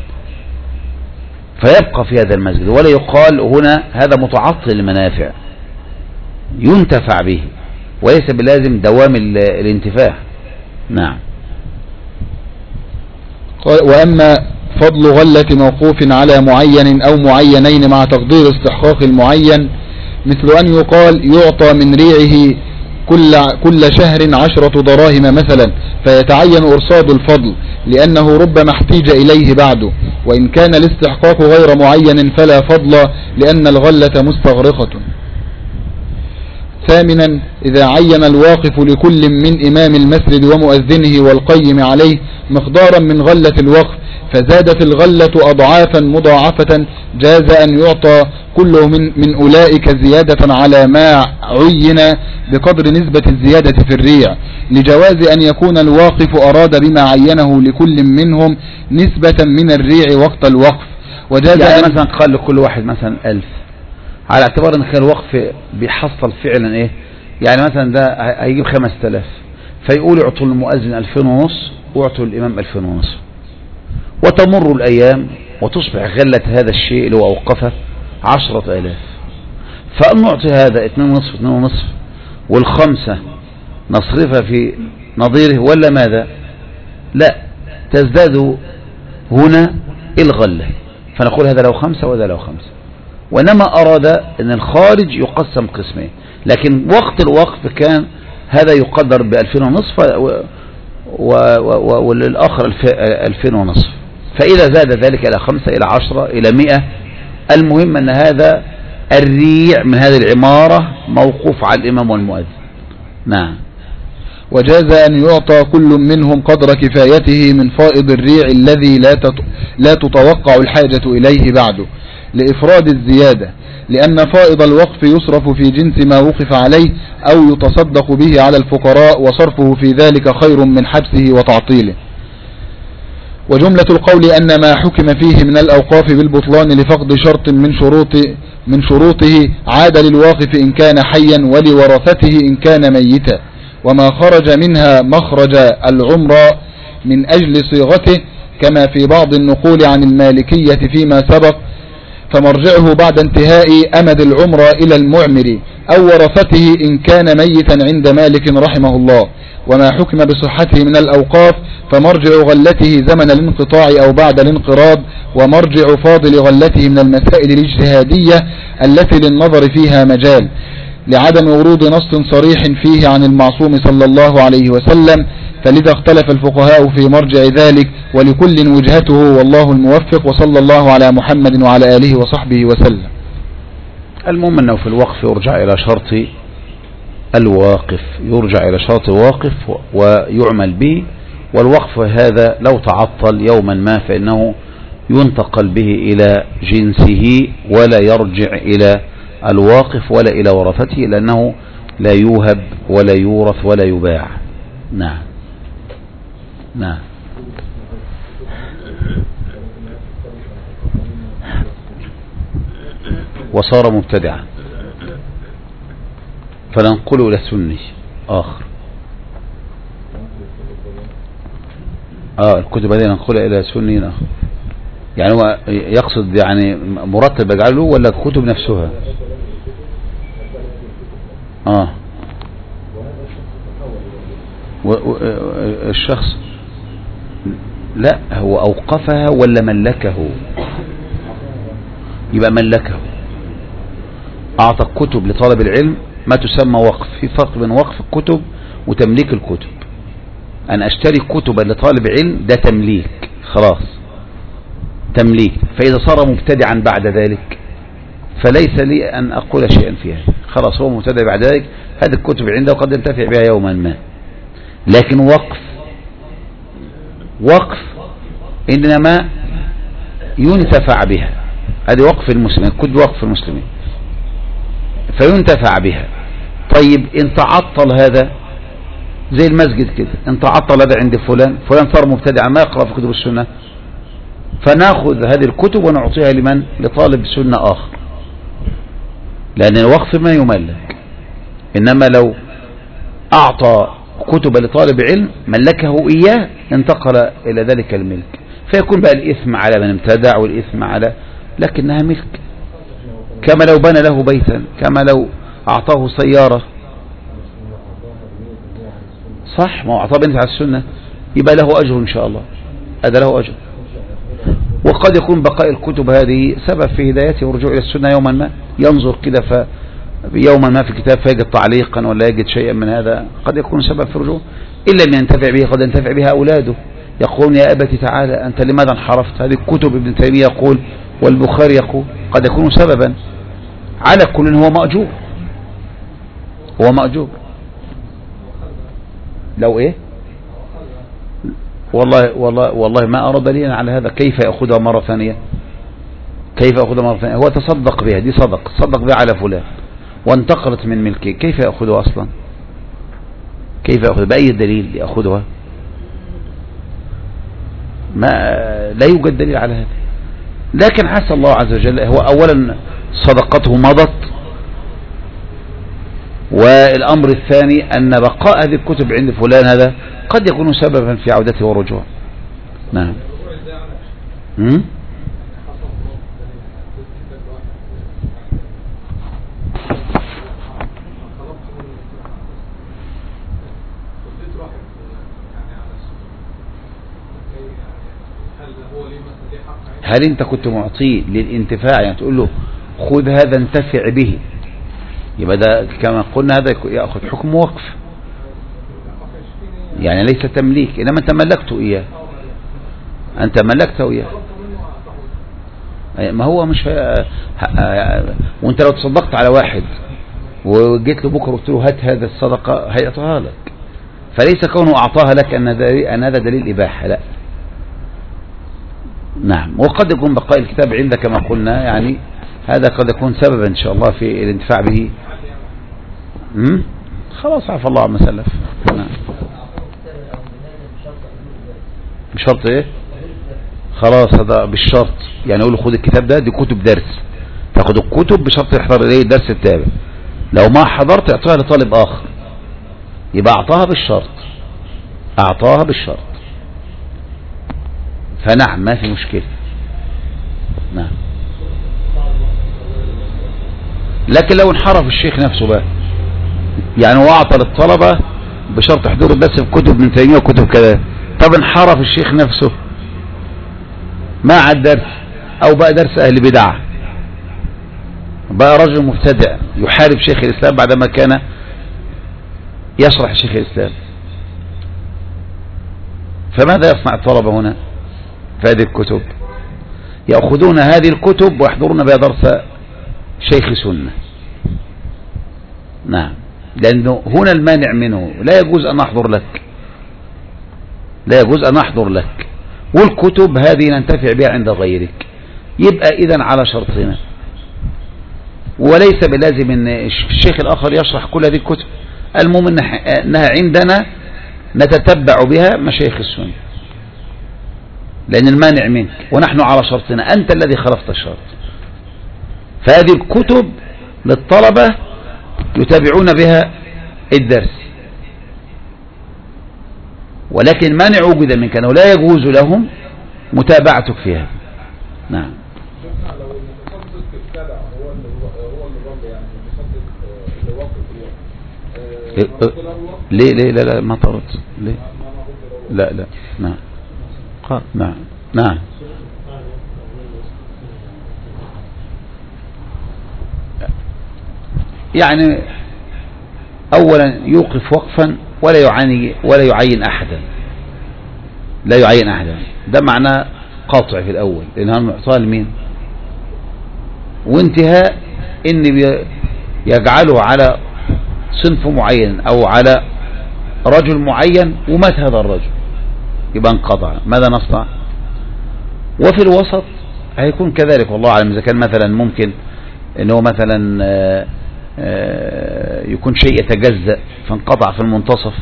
فيبقى في هذا المسجد، ولا يقال هنا هذا متعطل المنافع ينتفع به، وليس بلازم دوام الانتفاع. نعم. وأما فضل غلة موقوف على معين أو معينين مع تقدير استحقاق المعين، مثل أن يقال يعطى من ريعه كل, كل شهر عشرة دراهم مثلا، فيتعين إرصاد الفضل لأنه ربما احتيج إليه بعده، وإن كان الاستحقاق غير معين فلا فضل لأن الغلة مستغرقة. ثامنا، إذا عين الواقف لكل من إمام المسجد ومؤذنه والقيم عليه مقدارا من غلة الوقف، فزادت الغلة أضعافا مضاعفة، جاز أن يعطى كل من, من أولئك زيادة على ما عين بقدر نسبة الزيادة في الريع، لجواز أن يكون الواقف أراد بما عينه لكل منهم نسبة من الريع وقت الوقف. وجاز يعني أن مثلا قال لكل واحد مثلا ألف، على اعتبار ان كان الوقف بيحصل فعلا ايه، يعني مثلا ده هيجيب خمس تلاف، فيقول اعطوا المؤذن ألفين ونص واعطوا الامام ألفين ونص، وتمر الايام وتصبح غلة هذا الشيء اللي هو اوقفه عشرة الاف، فأن نعطي هذا اتنين ونصف اتنين ونصف والخمسة نصرفها في نظيره ولا ماذا؟ لا، تزداد هنا الغلة، فنقول هذا لو خمسة وهذا لو خمسة، وإنما أراد أن الخارج يقسم قسمين، لكن وقت الوقف كان هذا يقدر بألفين ونصف والآخر ألفين ونصف، فإذا زاد ذلك إلى خمسة إلى عشرة إلى مئة، المهم أن هذا الريع من هذه العمارة موقوف على الإمام والمؤذن. نعم. وجاز أن يعطى كل منهم قدر كفايته من فائض الريع الذي لا لا تتوقع الحاجة إليه بعده لإفراد الزيادة، لأن فائض الوقف يصرف في جنس ما وقف عليه أو يتصدق به على الفقراء، وصرفه في ذلك خير من حبسه وتعطيله. وجملة القول أن ما حكم فيه من الأوقاف بالبطلان لفقد شرط من شروط من شروطه عاد للواقف إن كان حيا ولورثته إن كان ميتا، وما خرج منها مخرج العمر من أجل صيغته كما في بعض النقول عن المالكية فيما سبق، فمرجعه بعد انتهاء أمد العمر إلى المعمر أو ورثته إن كان ميتا عند مالك رحمه الله. وما حكم بصحته من الأوقاف فمرجع غلته زمن الانقطاع أو بعد الانقراض، ومرجع فاضل غلته من المسائل الاجتهادية التي للنظر فيها مجال، لعدم ورود نص صريح فيه عن المعصوم صلى الله عليه وسلم، فلذا اختلف الفقهاء في مرجع ذلك، ولكل وجهته والله الموفق، وصلى الله على محمد وعلى آله وصحبه وسلم. المهم أنه في الوقف يرجع إلى شرط الواقف، يرجع إلى شرط الواقف ويعمل به، والوقف هذا لو تعطل يوما ما فإنه ينتقل به إلى جنسه ولا يرجع إلى الواقف ولا إلى ورثته، لأنه لا يوهب ولا يورث ولا يباع. نعم. نعم. وصار مبتدعا فننقله إلى سني آخر. آه الكتب هذه ننقلها إلى سني آخر، يعني هو يقصد يعني مرتب يجعله ولا الكتب نفسها؟ آه الشخص لا هو أوقفها ولا ملكه؟ يبقى ملكه، أعطى الكتب لطالب العلم ما تسمى وقف. في فرق بين وقف الكتب وتمليك الكتب. أنا أشتري كتبا لطالب علم ده تمليك، خلاص تمليك، فإذا صار مبتدعا بعد ذلك فليس لي أن أقول شيئا فيها، خلاص هو مبتدع بعد ذلك هذه الكتب عنده وقد ينتفع بها يوما ما. لكن وقف وقف إنما ينتفع بها، هذه وقف المسلمين، كتب وقف المسلمين فينتفع بها. طيب إن تعطل هذا زي المسجد كده، إن تعطل هذا عند فلان، فلان صار مبتدع ما يقرأ في كتب السنة، فناخذ هذه الكتب ونعطيها لمن؟ لطالب سنة آخر، لأن الوقف ما يملك. إنما لو أعطى كتب لطالب علم ملكه إياه انتقل إلى ذلك الملك، فيكون بقى الإثم على من ابتدع والإثم على، لكنها ملك، كما لو بنى له بيتا، كما لو أعطاه سيارة. صح، ما هو أعطاه بنت على السنة يبقى له أجر إن شاء الله، هذا له أجر. وقد يكون بقاء الكتب هذه سبب في هدايته والرجوع إلى السنة يوما ما، ينظر كده ف يوما ما في كتاب فيجد تعليقا ولا يجد شيئا من هذا، قد يكون سبب في الرجوع. إلا من ينتفع به قد ينتفع بها أولاده، يقولون يا أبتي تعالى أنت لماذا انحرفت؟ هذه الكتب ابن تيمية يقول والبخاري يقول، قد يكون سببا. على كل هو مأجور، هو مأجور. لو إيه والله والله والله ما أرى دليلا على هذا. كيف يأخذها مرة ثانية؟ كيف يأخذها مرة ثانية؟ هو تصدق بها، دي صدق صدق بها على فلان وانتقلت من ملكه، كيف يأخذها أصلا؟ كيف يأخذها؟ بأي دليل يأخذها؟ ما لا يوجد دليل على هذا. لكن عسى الله عز وجل، هو أولا صدقته مضت، والأمر الثاني أن بقاء هذه الكتب عند فلان هذا قد يكون سببا في عودته ورجوعه. نعم. امم هل انت كنت معطيه للانتفاع، يعني تقول له خذ هذا انتفع به، يبقى ده كما قلنا هذا يأخذ حكم وقف، يعني ليس تمليك، انما انت ملكته اياه، انت ملكته اياه. ما هو مش ه... ه... وانت لو تصدقت على واحد وجيت له بكره وقلت له هات هذا الصدقه هيعطيها لك، فليس كونه اعطاها لك ان ان هذا دليل اباحه، لا. نعم. وقد يكون بقاء الكتاب عندك كما قلنا، يعني هذا قد يكون سببا ان شاء الله في الانتفاع به. امم خلاص عفى الله عما سلف. نعم. بشرط ايه؟ خلاص هذا بالشرط، يعني اقول له خد الكتاب ده، دي كتب درس، تاخد الكتب بشرط يحضر اليه الدرس التابع. لو ما حضرت اعطيها لطالب اخر، يبقى اعطاها بالشرط، اعطاها بالشرط. فنعم ما في مشكلة. نعم. لكن لو انحرف الشيخ نفسه بقى، يعني هو اعطى للطلبة بشرط حضور الدرس في كتب ابن تيمية وكتب كذا، طب انحرف الشيخ نفسه ما عاد درس، او بقى درس اهل بدعة، بقى رجل مبتدع يحارب شيخ الاسلام بعدما كان يشرح شيخ الاسلام، فماذا يصنع الطلبة هنا في هذه الكتب؟ يأخذون هذه الكتب ويحضرون بها درس شيخ سنة. نعم. لأنه هنا المانع منه، لا يجوز أن أحضر لك، لا يجوز أن أحضر لك، والكتب هذه ننتفع بها عند غيرك، يبقى إذن على شرطنا، وليس بلازم أن الشيخ الآخر يشرح كل هذه الكتب، المهم أنها عندنا نتتبع بها مشايخ السنة، لأن المانع منك ونحن على شرطنا، أنت الذي خلفت الشرط. فهذه الكتب للطلبة يتابعون بها الدرس، ولكن المانع وجد منك أنه لا يجوز لهم متابعتك فيها. نعم. لو المتصدق ابتدع هو اللي هو اللي ضل، يعني المتصدق اللي واقف اليوم ليه ليه لا لا ما طرد ليه؟ لا لا. نعم. قال نعم. نعم. يعني اولا يوقف وقفا ولا يعاني ولا يعين احدا، لا يعين احدا، ده معناه قاطع في الاول، لانها معطاه لمين؟ وانتهاء ان يجعله على صنف معين أو على رجل معين ومات هذا الرجل يبقى انقطع، ماذا نصنع؟ وفي الوسط هيكون كذلك والله أعلم، إذا كان مثلا ممكن إنه مثلا آآ آآ يكون شيء يتجزأ فانقطع في المنتصف،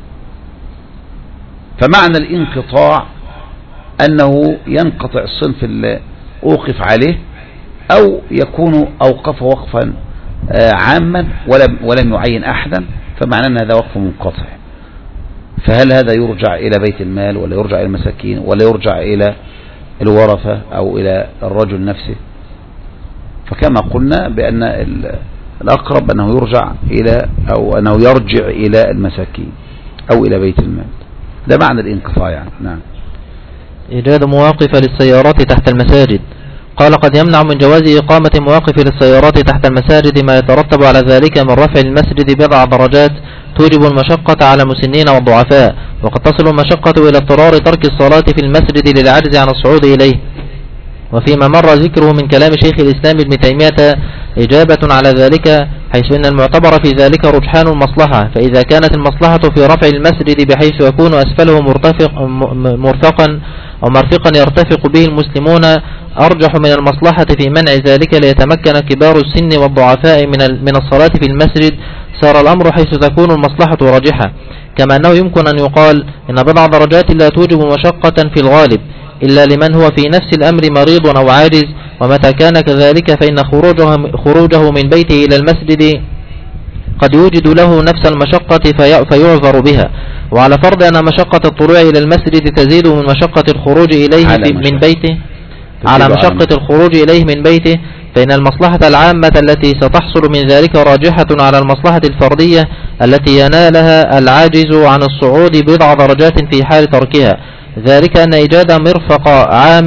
فمعنى الانقطاع أنه ينقطع الصنف اللي أوقف عليه أو يكون أوقف وقفا عاما ولم, ولم يعين أحدا، فمعنى أن هذا وقف منقطع. فهل هذا يرجع إلى بيت المال ولا يرجع إلى المساكين ولا يرجع إلى الورثة أو إلى الرجل نفسه؟ فكما قلنا بأن الأقرب أنه يرجع إلى أو أنه يرجع إلى المساكين أو إلى بيت المال. ده معنى الانقطاع يعني. نعم. إيجاد مواقف للسيارات تحت المساجد. قال قد يمنع من جواز إقامة مواقف للسيارات تحت المساجد ما يترتب على ذلك من رفع المسجد بضع درجات توجب المشقة على المسنين والضعفاء، وقد تصل المشقة إلى اضطرار ترك الصلاة في المسجد للعجز عن الصعود إليه. وفيما مر ذكره من كلام شيخ الإسلام ابن تيمية إجابة على ذلك، حيث أن المعتبر في ذلك رجحان المصلحة، فإذا كانت المصلحة في رفع المسجد بحيث يكون أسفله مرتفق مرفقا أو مرفقا يرتفق به المسلمون أرجح من المصلحة في منع ذلك ليتمكن كبار السن والضعفاء من من الصلاة في المسجد، صار الأمر حيث تكون المصلحة راجحة. كما أنه يمكن أن يقال إن بضع درجات لا توجب مشقة في الغالب إلا لمن هو في نفس الأمر مريض أو عاجز، ومتى كان كذلك فإن خروجه, خروجه من بيته إلى المسجد قد يوجد له نفس المشقة في فيعذر بها. وعلى فرض أن مشقة الطلوع إلى المسجد تزيد من مشقة الخروج إليه من بيته على مشقة الخروج إليه من بيته، فإن المصلحة العامة التي ستحصل من ذلك راجحة على المصلحة الفردية التي ينالها العاجز عن الصعود بضع درجات في حال تركها، ذلك أن إيجاد مرفق عام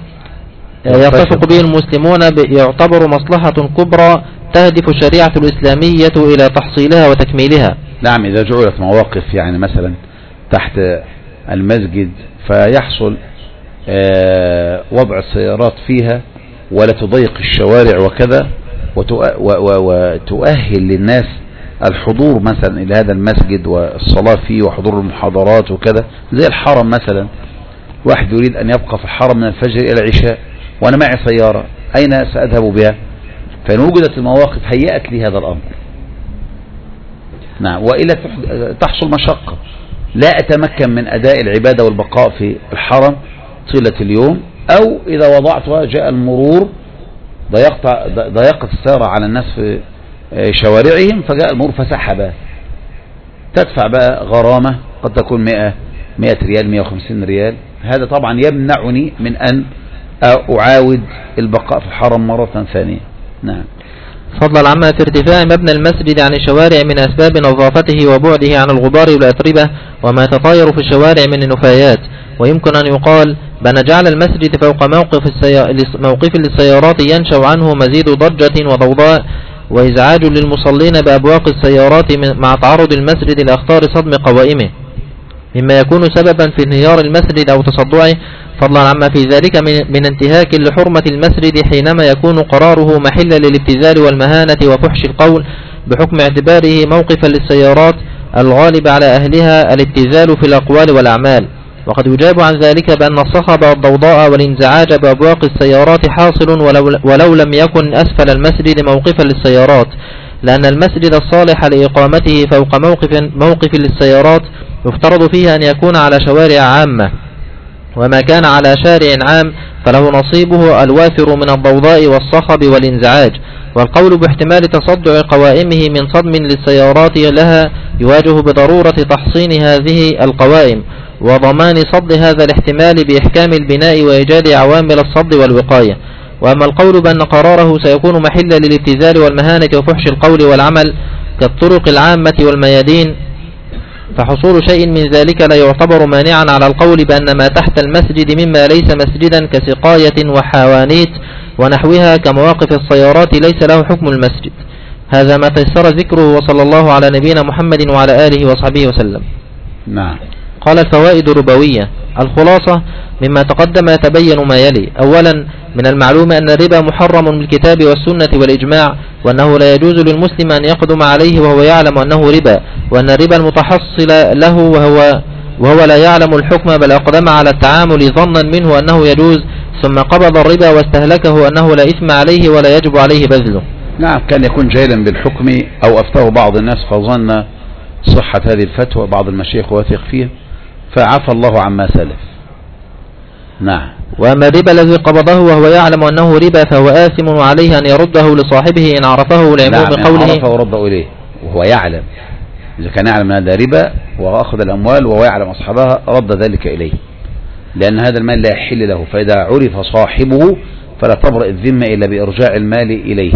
يرتفق به المسلمون يعتبر مصلحة كبرى تهدف الشريعة الإسلامية إلى تحصيلها وتكميلها. نعم، إذا جعلت مواقف يعني مثلا تحت المسجد فيحصل وضع السيارات فيها ولا تضيق الشوارع وكذا، وتؤهل للناس الحضور مثلا إلى هذا المسجد والصلاة فيه وحضور المحاضرات وكذا، زي الحرم مثلا، واحد يريد أن يبقى في الحرم من الفجر إلى العشاء وأنا معي سيارة، أين سأذهب بها؟ فإن وجدت المواقف هيأت لي هذا الأمر. نعم، وإلا تحصل مشقة، لا أتمكن من أداء العبادة والبقاء في الحرم طيلة اليوم، أو إذا وضعتها جاء المرور ضيقت ضيقت السيارة على الناس في شوارعهم فجاء المرور فسحبها، تدفع بقى غرامة قد تكون مئة مئة ريال مئة وخمسين ريال. هذا طبعا يمنعني من أن أعاود البقاء في الحرم مرة ثانية. نعم. فضلا عما في ارتفاع مبنى المسجد عن الشوارع من أسباب نظافته وبعده عن الغبار والأتربة وما تطاير في الشوارع من النفايات. ويمكن أن يقال بأن جعل المسجد فوق موقف, السي... موقف للسيارات ينشأ عنه مزيد ضجة وضوضاء وإزعاج للمصلين بأبواق السيارات مع تعرض المسجد لأخطار صدم قوائمه، مما يكون سببا في انهيار المسجد أو تصدعه، فضلا عما في ذلك من, من انتهاك لحرمة المسجد حينما يكون قراره محلا للابتذال والمهانة وفحش القول، بحكم اعتباره موقفا للسيارات الغالب على أهلها الابتذال في الأقوال والأعمال. وقد يجاب عن ذلك بأن الصخب والضوضاء والانزعاج بأبواق السيارات حاصل ولو, ولو لم يكن أسفل المسجد موقفا للسيارات، لأن المسجد الصالح لإقامته فوق موقف, موقف للسيارات يفترض فيه أن يكون على شوارع عامة، وما كان على شارع عام فله نصيبه الوافر من الضوضاء والصخب والانزعاج. والقول باحتمال تصدع قوائمه من صدم للسيارات لها يواجه بضرورة تحصين هذه القوائم وضمان صد هذا الاحتمال بإحكام البناء وإيجاد عوامل الصد والوقاية. وأما القول بأن قراره سيكون محلا للابتذال والمهانة وفحش القول والعمل كالطرق العامة والميادين، فحصول شيء من ذلك لا يعتبر مانعا على القول بأن ما تحت المسجد مما ليس مسجدا كسقاية وحوانيت ونحوها كمواقف السيارات ليس له حكم المسجد. هذا ما تيسر ذكره، وصلى الله على نبينا محمد وعلى آله وصحبه وسلم. نعم. قال الفوائد الربوية. الخلاصة مما تقدم يتبين ما يلي. أولا، من المعلوم أن الربا محرم بالكتاب والسنة والإجماع، وأنه لا يجوز للمسلم أن يقدم عليه وهو يعلم أنه ربا، وأن الربا المتحصل له وهو, وهو لا يعلم الحكم بل أقدم على التعامل ظنا منه أنه يجوز ثم قبض الربا واستهلكه أنه لا إثم عليه ولا يجب عليه بذله. نعم، كان يكون جاهلا بالحكم أو أفتاه بعض الناس فظن صحة هذه الفتوى بعض المشايخ وثق فيها فعفى الله عما سلف. نعم. وأما الربا الذي قبضه وهو يعلم أنه ربا فهو آثم وعليه أن يرده لصاحبه إن عرفه لعموم نعم قوله. نعم عرفه ورده إليه وهو يعلم. إذا كان يعلم أن هذا ربا وأخذ الأموال وهو يعلم أصحابها رد ذلك إليه، لأن هذا المال لا يحل له، فإذا عرف صاحبه فلا تبرأ الذمة إلا بإرجاع المال إليه،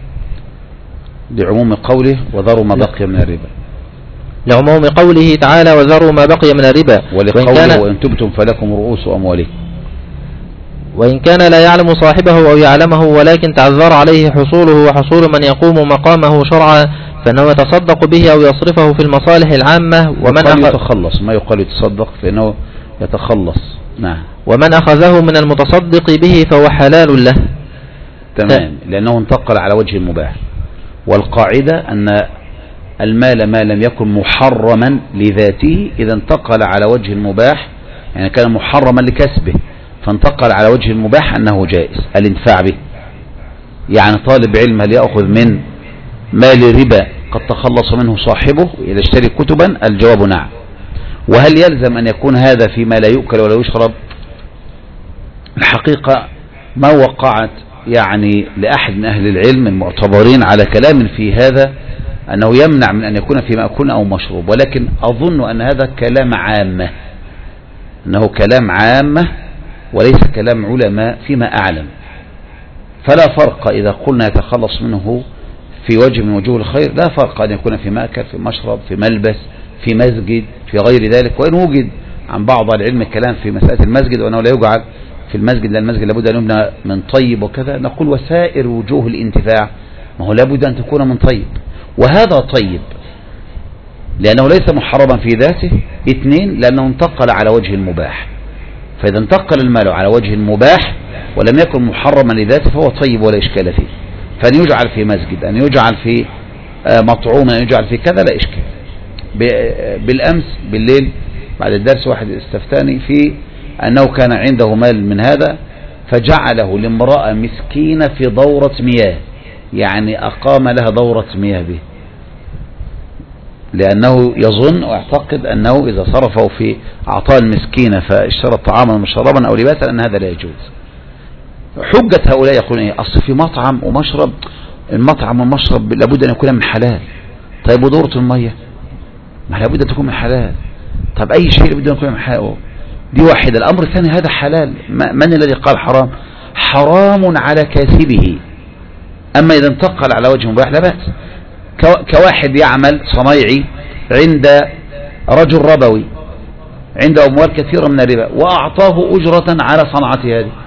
لعموم قوله وذروا ما بقي من الربا، لعموم قوله تعالى وذروا ما بقي من الربا، ولقوله وإن تبتم فلكم رؤوس أموالكم. وإن كان لا يعلم صاحبه أو يعلمه ولكن تعذر عليه حصوله وحصول من يقوم مقامه شرعا فإنه يتصدق به أو يصرفه في المصالح العامة. ومن أخذ يتخلص، ما يقال يتصدق فإنه يتخلص. نعم. ومن أخذه من المتصدق به فهو حلال له. تمام، لأنه انتقل على وجه المباح، والقاعدة أن المال ما لم يكن محرما لذاته إذا انتقل على وجه المباح، يعني كان محرما لكسبه فانتقل على وجه المباح أنه جائز الانتفاع به. يعني طالب علم هل يأخذ من مال ربا قد تخلص منه صاحبه إذا اشتري كتبا؟ الجواب نعم. وهل يلزم أن يكون هذا فيما لا يؤكل ولا يشرب؟ الحقيقة ما وقعت يعني لأحد من أهل العلم المعتبرين على كلام في هذا أنه يمنع من أن يكون في مأكول أو مشروب، ولكن أظن أن هذا كلام عامة، أنه كلام عامة وليس كلام علماء فيما أعلم. فلا فرق إذا قلنا يتخلص منه في وجه من وجوه الخير، لا فرق أن يكون في مأكل، في مشرب، في ملبس، في مسجد، في غير ذلك. وإن وجد عن بعض العلم الكلام في مسألة المسجد وأنه لا يجعل في المسجد، لأن المسجد لابد أن يبنى من طيب وكذا، نقول وسائر وجوه الانتفاع ما هو لابد أن تكون من طيب، وهذا طيب لأنه ليس محرما في ذاته. اثنين، لأنه انتقل على وجه المباح، فإذا انتقل المال على وجه المباح ولم يكن محرما لذاته فهو طيب ولا إشكال فيه. فأن يجعل في مسجد، أن يجعل في مطعوم، أن يجعل في كذا لا إشكال. بالأمس بالليل بعد الدرس واحد استفتاني في أنه كان عنده مال من هذا فجعله لامرأة مسكينة في دورة مياه، يعني أقام لها دورة مياه به، لأنه يظن ويعتقد أنه إذا صرفه في أعطاء المسكينة فاشترى طعاما وشرابا أو لباسا أن هذا لا يجوز. حجة هؤلاء يقولون إيه؟ أصل في مطعم ومشرب، المطعم والمشرب لابد أن يكون من حلال. طيب ودورة المية ما لابد أن تكون من حلال. طب أي شيء لابد أن يكون من حلال. دي واحدة. الأمر الثاني هذا حلال، من الذي قال حرام؟ حرام على كاسبه. أما إذا انتقل على وجه مباح لا بأس. كواحد يعمل صنايعي عند رجل ربوي عنده أموال كثيرة من الربا وأعطاه أجرة على صنعته هذه،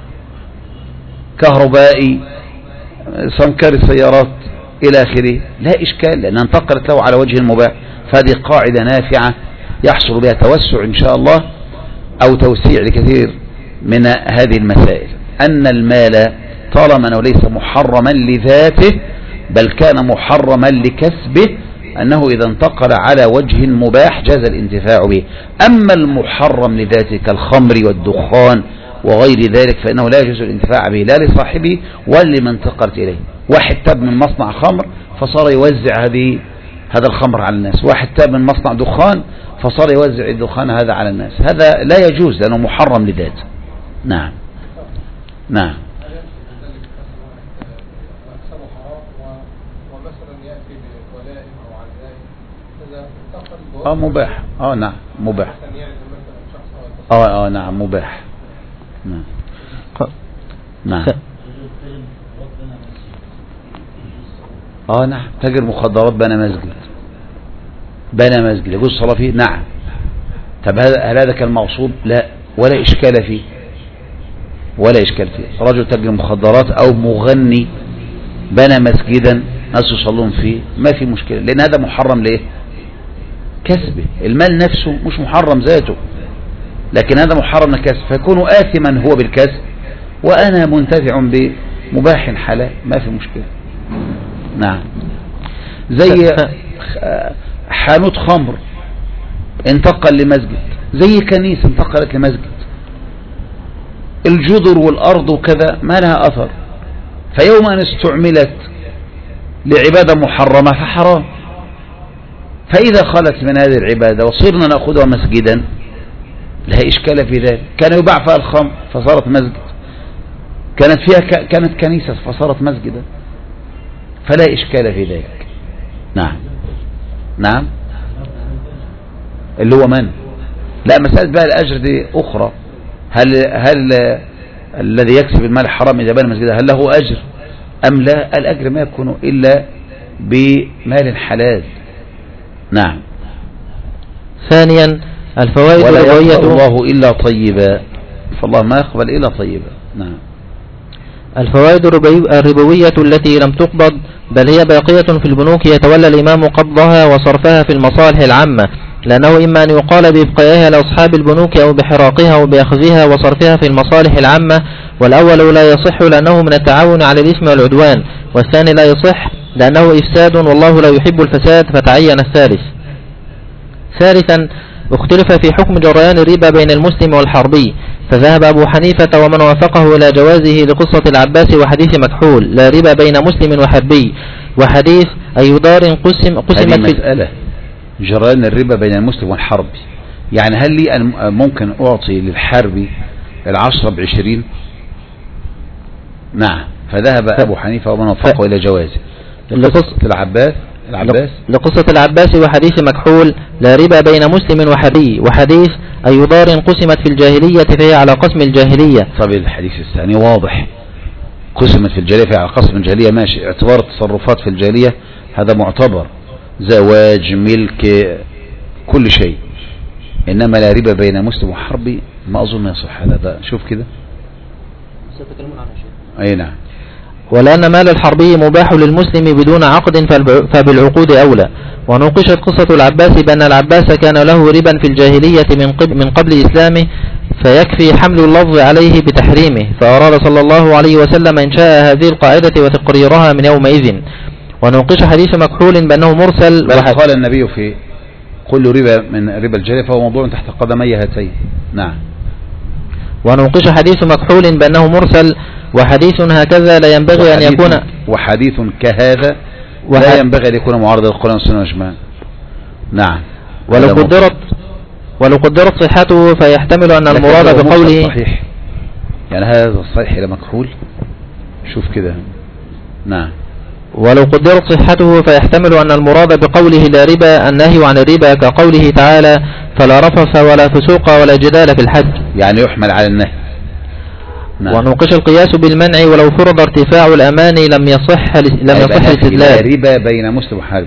كهربائي، سمكري سيارات إلى آخره، لا إشكال لأنها انتقلت له على وجه المباح. فهذه قاعدة نافعة يحصل بها توسع إن شاء الله أو توسيع لكثير من هذه المسائل، أن المال طالما أنه ليس محرما لذاته بل كان محرما لكسبه، أنه إذا انتقل على وجه مباح جاز الانتفاع به. أما المحرم لذاته كالخمر والدخان وغير ذلك فإنه لا يجوز الانتفاع به لا لصاحبه ولا لمن انتقلت إليه. واحد تاب من مصنع خمر فصار يوزع هذه هذا الخمر على الناس، واحد تاب من مصنع دخان فصار يوزع الدخان هذا على الناس، هذا لا يجوز لأنه محرم لذاته. نعم نعم. اه مباح، اه نعم مباح، اه اه نعم مباح. نعم نعم اه نعم. تاجر مخدرات بنى مسجد، بنى مسجد يجوز الصلاة فيه؟ نعم. طب هل هذا كان مغصوب؟ لا، ولا إشكال فيه، ولا إشكال فيه. رجل تاجر مخدرات أو مغني بنى مسجدا ناس يصلون فيه ما في مشكلة، لأن هذا محرم ليه؟ كسبه. المال نفسه مش محرم ذاته، لكن هذا محرم الكسب، فيكون آثما هو بالكسب وأنا منتفع بمباح حلال، ما في مشكلة. نعم. زي حانوت خمر انتقل لمسجد، زي كنيسة انتقلت لمسجد، الجدر والأرض وكذا ما لها أثر، فيوم أن استعملت لعبادة محرمة فحرام. فإذا خلت من هذه العبادة وصرنا نأخذها مسجدا لا إشكال في ذلك. كان يباع فيها الخمر فصارت مسجد، كانت فيها ك... كانت كنيسة فصارت مسجدا، فلا إشكال في ذلك. نعم. نعم. اللي هو من؟ لا، مسألة بقى الأجر دي أخرى. هل هل الذي يكسب المال الحرام إذا بنى مسجدا هل له أجر أم لا؟ الأجر ما يكون إلا بمال حلال. نعم. ثانيا الفوائد ولا الربوية. يقبل الله إلا طيبا، فالله ما يقبل إلا طيبا. نعم. الفوائد الربوية التي لم تقبض بل هي باقية في البنوك يتولى الإمام قبضها وصرفها في المصالح العامة، لأنه إما أن يقال بإبقائها لأصحاب البنوك أو بحراقها أو بأخذها وصرفها في المصالح العامة، والأول لا يصح لأنه من التعاون على الإثم والعدوان، والثاني لا يصح لأنه إفساد والله لا يحب الفساد فتعين الثالث. ثالثا اختلف في حكم جريان الربا بين المسلم والحربي، فذهب أبو حنيفة ومن وافقه إلى جوازه لقصة العباس وحديث مكحول لا ربا بين مسلم وحربي، وحديث أي دار قسم قسمت في مسألة جريان الربا بين المسلم والحربي، يعني هل لي أن ممكن أعطي للحربي العشرة بعشرين؟ نعم. فذهب أبو حنيفة ومن وافقه إلى جوازه لقصة العباس العباس لقصة العباس وحديث مكحول لا ربا بين مسلم وحربي، وحديث أي دار قسمت في الجاهلية فهي على قسم الجاهلية. طب الحديث الثاني واضح، قسمت في الجاهلية فهي على قسم الجاهلية، ماشي، اعتبار التصرفات في الجاهلية هذا معتبر، زواج ملك كل شيء، إنما لا ربا بين مسلم وحربي ما أظن يصح هذا. ده شوف كده. أي نعم. ولأن مال الحربي مباح للمسلم بدون عقد فبالعقود أولى. ونوقشت قصة العباس بأن العباس كان له ربا في الجاهلية من قبل, من قبل إسلامه، فيكفي حمل اللفظ عليه بتحريمه، فأراد صلى الله عليه وسلم إنشاء هذه القاعدة وتقريرها من يومئذ. ونوقش حديث مكحول بأنه مرسل، بل قال النبي في كل ربا من ربا الجاهلية فهو موضوع تحت قدمي هاتين. نعم. ونوقش حديث مكحول بأنه مرسل، وحديث هكذا لا ينبغي أن يكون وحديث كهذا وح... لا ينبغي أن يكون معارض للقرآن والسنة والإجماع. نعم. ولو قدرت ولو قدرت صحته فيحتمل أن المراد بقوله صحيح، يعني هذا الصحيح إلى مكحول. شوف كده. نعم. ولو قدرت صحته فيحتمل أن المراد بقوله لا ربا النهي عن الربا، كقوله تعالى فلا رفث ولا فسوق ولا جدال في الحج، يعني يحمل على النهي. نعم. ونوقش القياس بالمنع ولو فرض ارتفاع الأمان لم يصح لم يصح الاستدلال. لا ربا بين مسلم وحرب،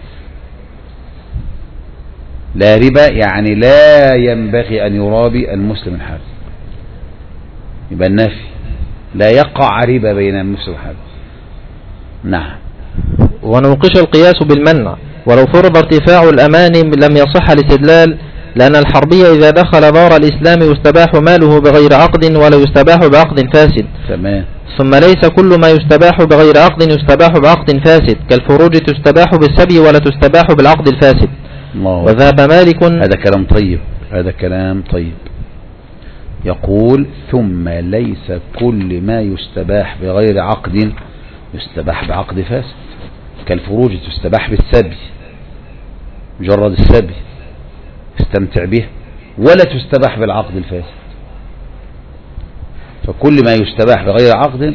لا ربا يعني لا ينبغي أن يرابي المسلم الحرب، يبقى النفي لا يقع ربا بين المسلم والحرب. نعم. ونوقش القياس بالمنع ولو فرض ارتفاع الأمان لم يصح الاستدلال، لأن الحربي إذا دخل دار الإسلام يستباح ماله بغير عقد ولا يستباح بعقد فاسد. تمام. ثم ليس كل ما يستباح بغير عقد يستباح بعقد فاسد، كالفروج تستباح بالسبي ولا تستباح بالعقد الفاسد. الله. وذهب مالك. هذا كلام طيب، هذا كلام طيب. يقول ثم ليس كل ما يستباح بغير عقد يستباح بعقد فاسد، كالفروج تستباح بالسبي، مجرد السبي استمتع به، ولا تستباح بالعقد الفاسد. فكل ما يستباح بغير عقد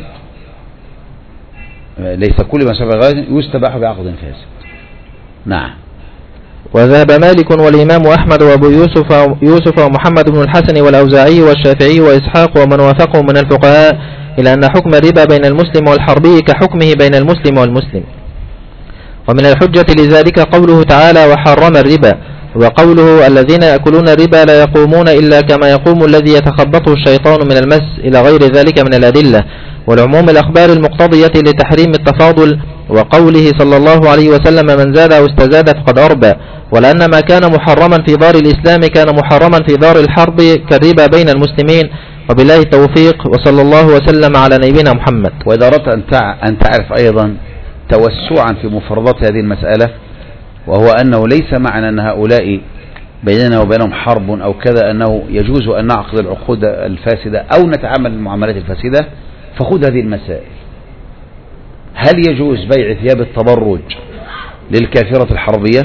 ليس كل ما يستباح بغير عقد يستباح بعقد فاسد. نعم. وذهب مالك والإمام أحمد وأبو يوسف يوسف ومحمد بن الحسن والأوزاعي والشافعي وإسحاق ومن وافقه من الفقهاء إلى أن حكم الربا بين المسلم والحربي كحكمه بين المسلم والمسلم. ومن الحجة لذلك قوله تعالى وحرم الربا، وقوله الذين يأكلون الربا لا يقومون إلا كما يقوم الذي يتخبطه الشيطان من المس، إلى غير ذلك من الأدلة، والعموم الأخبار المقتضية لتحريم التفاضل وقوله صلى الله عليه وسلم من زاد أو استزاد فقد أربى، ولأن ما كان محرما في دار الإسلام كان محرما في دار الحرب كالربا بين المسلمين. وبالله التوفيق، وصلى الله وسلم على نبينا محمد. وإذا أردت أن تعرف أيضا توسعا في مفردات هذه المسألة، وهو أنه ليس معنى أن هؤلاء بيننا وبينهم حرب أو كذا أنه يجوز أن نعقد العقود الفاسدة أو نتعامل المعاملات الفاسدة، فخذ هذه المسائل. هل يجوز بيع ثياب التبرج للكافرة الحربية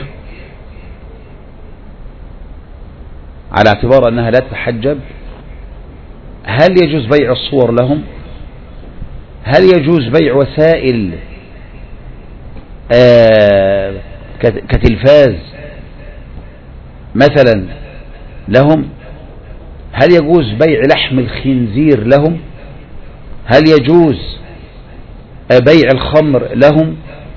على اعتبار أنها لا تتحجب؟ هل يجوز بيع الصور لهم؟ هل يجوز بيع وسائل آه كتلفاز مثلا لهم؟ هل يجوز بيع لحم الخنزير لهم؟ هل يجوز بيع الخمر لهم؟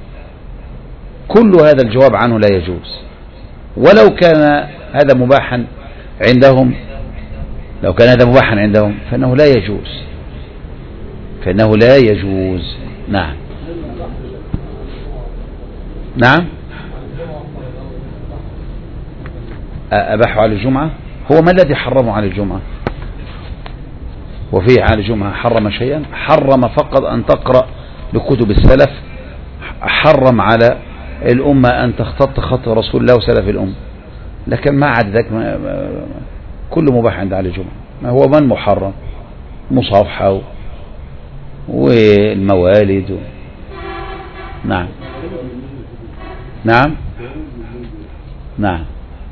كل هذا الجواب عنه لا يجوز. ولو كان هذا مباحا عندهم لو كان هذا مباحا عندهم فإنه لا يجوز فإنه لا يجوز. نعم نعم أباحوا على الجمعة. هو ما الذي حرمه على الجمعة؟ وفيه على الجمعة حرم شيئا؟ حرم فقط أن تقرأ لكتب السلف، حرم على الأمة أن تختط خط رسول الله وسلف الأمة، لكن ما عاد ذلك كل مباح عند على الجمعة. ما هو من محرم؟ مصافحة والموالد و... نعم نعم نعم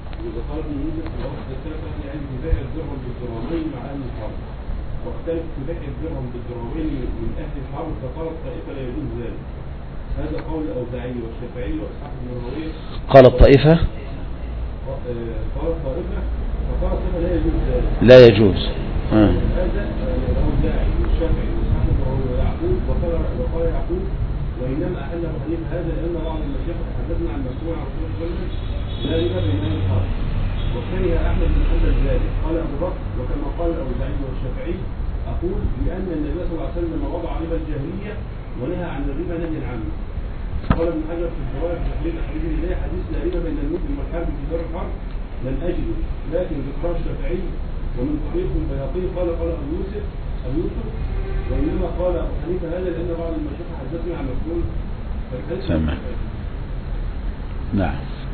واختلف في بيع الدرهم بالدراهمين من اهل الحرب فقالت طائفه لا يجوز ذلك. هذا قول الاوزاعي والشافعي واسحاق بن راهويه. قال الطائفه قالت طائفه فقالت طائفه لا يجوز ذلك. لا يجوز. آه. هذا الاوزاعي والشافعي واسحاق بن راهويه ويعقوب وقال وقال يعقوب وانما احل ابو حنيفه هذا لان بعض المشايخ تحدثنا عن مسموع عن رسول الله لا ربا بين اهل الحرب. وكره احمد بن حنبل ذلك. قال ابو بكر وكما قال الاوزاعي والشافعي أقول لأن النبي صلى الله عليه وسلم وضع ربا الجاهلية ونهى عن الربا نهي عنه. قال ابن حجر في الجواب في تحرير حديث الله حديث لا ربا بين المسلم والحرب في دار الحرب لن أجده، لكن ذكر الشافعي ومن طريق البياقي قال قال أبو يوسف أبو يوسف وإنما قال أبو حنيفة هذا لأن بعض المشايخ حدثنا عن مسؤول سمع. نعم.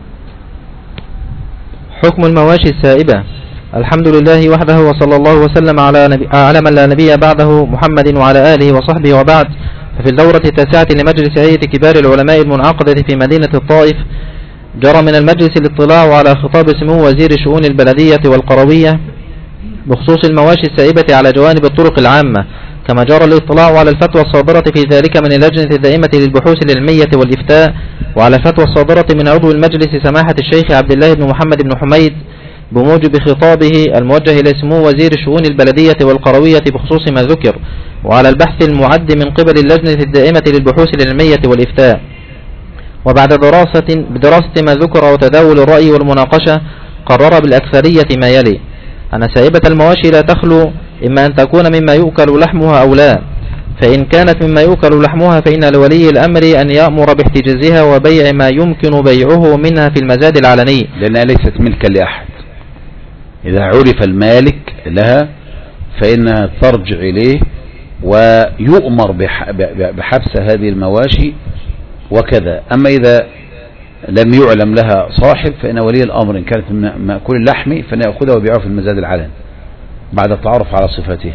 حكم المواشي السائبة. الحمد لله وحده، وصلى الله وسلم على, نبي على من لا نبي بعده محمد وعلى آله وصحبه وبعد. ففي الدورة التاسعة لمجلس هيئة كبار العلماء المنعقدة في مدينة الطائف جرى من المجلس الاطلاع على خطاب سمو وزير شؤون البلدية والقروية بخصوص المواشي السائبة على جوانب الطرق العامة، كما جرى الاطلاع على الفتوى الصادرة في ذلك من اللجنة الدائمة للبحوث العلمية والإفتاء، وعلى الفتوى الصادرة من عضو المجلس سماحة الشيخ عبد الله بن محمد بن حميد بموجب خطابه الموجه إلى سمو وزير شؤون البلدية والقروية بخصوص ما ذكر، وعلى البحث المعد من قبل اللجنة الدائمة للبحوث العلمية والإفتاء. وبعد دراسة بدراسة ما ذكر وتداول الرأي والمناقشة قرر بالأكثرية ما يلي: أن سائبة المواشي لا تخلو إما أن تكون مما يؤكل لحمها أو لا، فإن كانت مما يؤكل لحمها فإن لولي الأمر أن يأمر باحتجازها وبيع ما يمكن بيعه منها في المزاد العلني، لأنها ليست ملكا لأحد. إذا عرف المالك لها فإنها ترجع إليه ويؤمر بحبس هذه المواشي وكذا. أما إذا لم يعلم لها صاحب فإن ولي الأمر إن كانت من مأكول اللحم فإن يأخذها ويبيعه في المزاد العلن بعد التعرف على صفاته.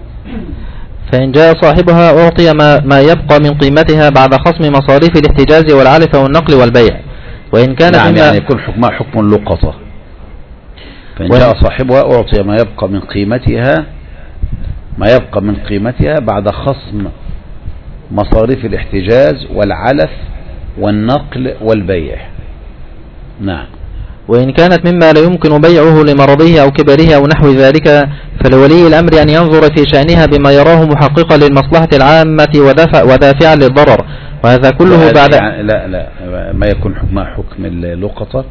فإن جاء صاحبها أعطي ما, ما يبقى من قيمتها بعد خصم مصاريف الاحتجاز والعلف والنقل والبيع. وإن كان نعم يعني يكون حكمها حكم اللقطة. فإن جاء صاحبها أعطي ما يبقى من قيمتها ما يبقى من قيمتها بعد خصم مصاريف الاحتجاز والعلف والنقل والبيع. نعم. وإن كانت مما لا يمكن بيعه لمرضه أو كبره أو نحو ذلك فلولي الأمر أن ينظر في شأنها بما يراه محققا للمصلحة العامة ودافع ودافعا للضرر، وهذا كله بعد يعني لا لا ما يكون حكمها حكم اللقطة،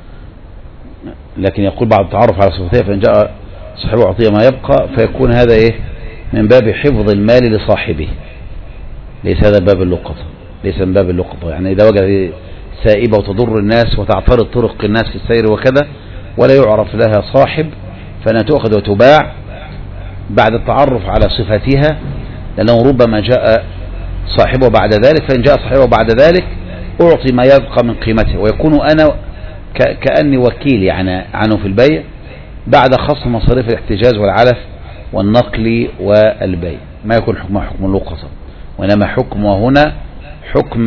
لكن يقول بعد التعرف على صفتها فإن جاء صاحبه أعطيه ما يبقى فيكون هذا إيه من باب حفظ المال لصاحبه، ليس هذا باب اللقطة. ليس من باب اللقطة. يعني إذا وجد سائبة وتضر الناس وتعترض طرق الناس في السير وكذا ولا يعرف لها صاحب، فأنها تؤخذ وتباع بعد التعرف على صفتها، لأنه ربما جاء صاحبه بعد ذلك، فإن جاء صاحبه بعد ذلك أعطي ما يبقى من قيمته، ويكون أنا كأني وكيل يعني عنه في البيع بعد خصم مصاريف الاحتجاز والعلف والنقل والبيع. ما يكون حكمه حكم اللقطة، وإنما حكمه هنا حكم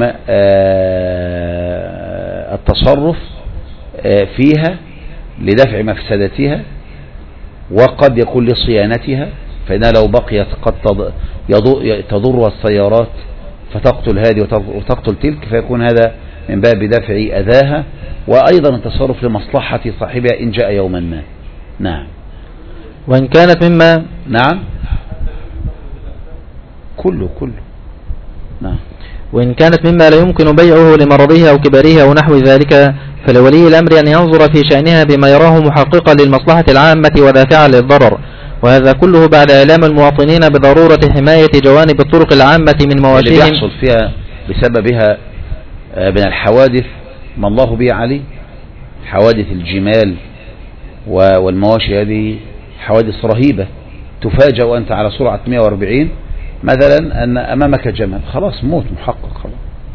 التصرف فيها لدفع مفسدتها، وقد يكون لصيانتها، فإنها لو بقيت قد تضر السيارات فتقتل هذه وتقتل تلك، فيكون هذا من باب دفع أذاها، وأيضا التصرف لمصلحة صاحبها إن جاء يوما ما. نعم. وإن كانت مما نعم كله كله نعم. وإن كانت مما لا يمكن بيعه لمرضه أو كبره أو نحو ذلك، فلولي الأمر أن ينظر في شأنها بما يراه محققا للمصلحة العامة ودافعا للضرر، وهذا كله بعد إعلام المواطنين بضرورة حماية جوانب الطرق العامة من مواشيهم اللي بيحصل فيها بسببها من الحوادث ما الله به عليه. حوادث الجمال والمواشي هذه حوادث رهيبة، تفاجأ وأنت على سرعة مئة وأربعين مثلا أن أمامك جمل، خلاص موت محقق خلاص.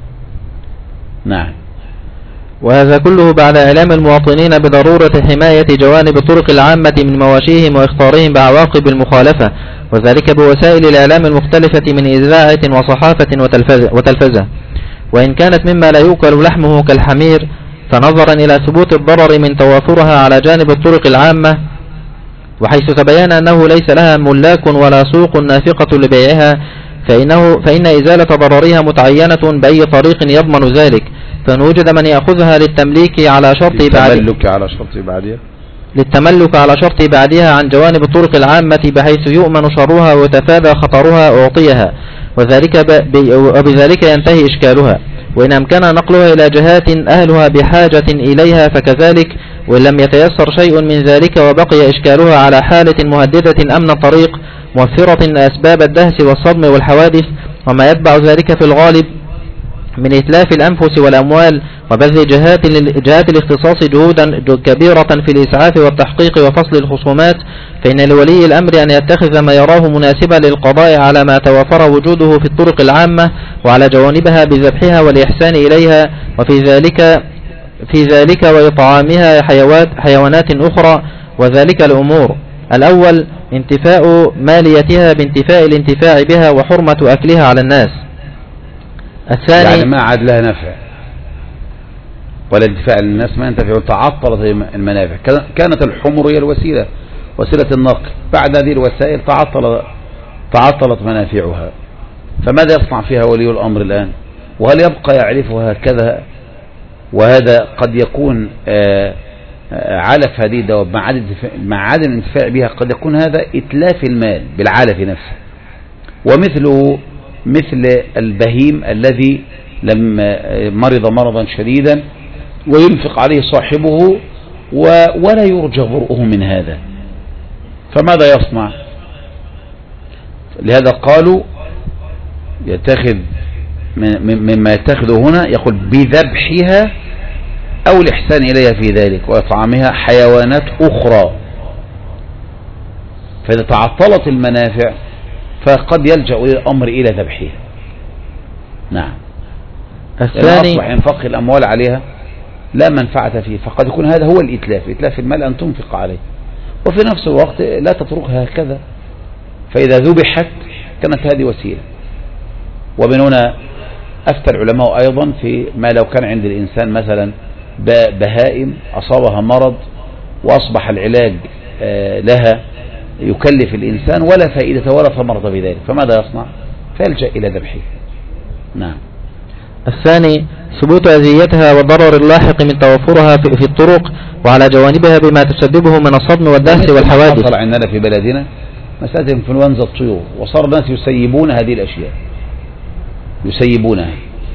نعم. وهذا كله بعد إعلام المواطنين بضرورة حماية جوانب الطرق العامة من مواشيهم وإخطارهم بعواقب المخالفة، وذلك بوسائل الإعلام المختلفة من إذاعة وصحافة وتلفزة. وإن كانت مما لا يؤكل لحمه كالحمير، فنظرا إلى ثبوت الضرر من توافرها على جانب الطرق العامة، وحيث تبين أنه ليس لها ملاك ولا سوق نافقة لبيعها، فإنه فإن إزالة ضررها متعينة بأي طريق يضمن ذلك، فإن وجد من يأخذها للتمليك على شرط للتملك على شرط بعدها للتملك على شرط بعدها عن جوانب الطرق العامة بحيث يؤمن شرها ويتفادى خطرها أعطيها، وذلك وبذلك ينتهي إشكالها. وإن أمكن نقلها إلى جهات أهلها بحاجة إليها فكذلك، وإن لم يتيسر شيء من ذلك وبقي إشكالها على حالة مهددة أمن الطريق موفرة أسباب الدهس والصدم والحوادث وما يتبع ذلك في الغالب من إتلاف الأنفس والأموال، وبذل جهات جهات الاختصاص جهودا كبيرة في الإسعاف والتحقيق وفصل الخصومات، فإن لولي الأمر أن يتخذ ما يراه مناسبا للقضاء على ما توافر وجوده في الطرق العامة وعلى جوانبها بذبحها والإحسان إليها، وفي ذلك في ذلك وإطعامها حيوانات أخرى. وذلك الأمور: الأول انتفاء ماليتها بانتفاء الانتفاع بها وحرمة أكلها على الناس. الثاني يعني ما عاد لها نفع ولا انتفاع للناس، ما ينتفع، تعطلت المنافع. كانت الحمر هي الوسيلة، وسيلة النقل، بعد هذه الوسائل تعطل تعطلت منافعها، فماذا يصنع فيها ولي الأمر الآن؟ وهل يبقى يعرفها هكذا؟ وهذا قد يكون علف هذه الدواب مع عدم الانتفاع بها، قد يكون هذا إتلاف المال بالعلف نفسه. ومثله مثل البهيم الذي لم مرض مرضا شديدا وينفق عليه صاحبه ولا يرجى برؤه من هذا، فماذا يصنع؟ لهذا قالوا يتخذ مما يتخذه هنا، يقول بذبحها أو الإحسان إليها في ذلك وإطعامها حيوانات أخرى. فإذا تعطلت المنافع فقد يلجأ الأمر إلى ذبحها. نعم. الثاني أصبح ينفق الأموال عليها لا منفعة فيه، فقد يكون هذا هو الإتلاف، إتلاف المال أن تنفق عليه، وفي نفس الوقت لا تتركها هكذا، فإذا ذبحت كانت هذه وسيلة. ومن هنا أفتى العلماء أيضا في ما لو كان عند الإنسان مثلا بهائم أصابها مرض وأصبح العلاج لها يكلف الإنسان ولا فائدة ولا ثمرة بذلك، فماذا يصنع؟ فيلجأ إلى ذبحه. نعم. الثاني ثبوت أذيتها والضرر اللاحق من توفرها في الطرق وعلى جوانبها بما تسببه من الصدم والدهس والحوادث. حصل عندنا في بلدنا مسألة انفلونزا الطيور، وصار الناس يسيبون هذه الأشياء، يسيبونها،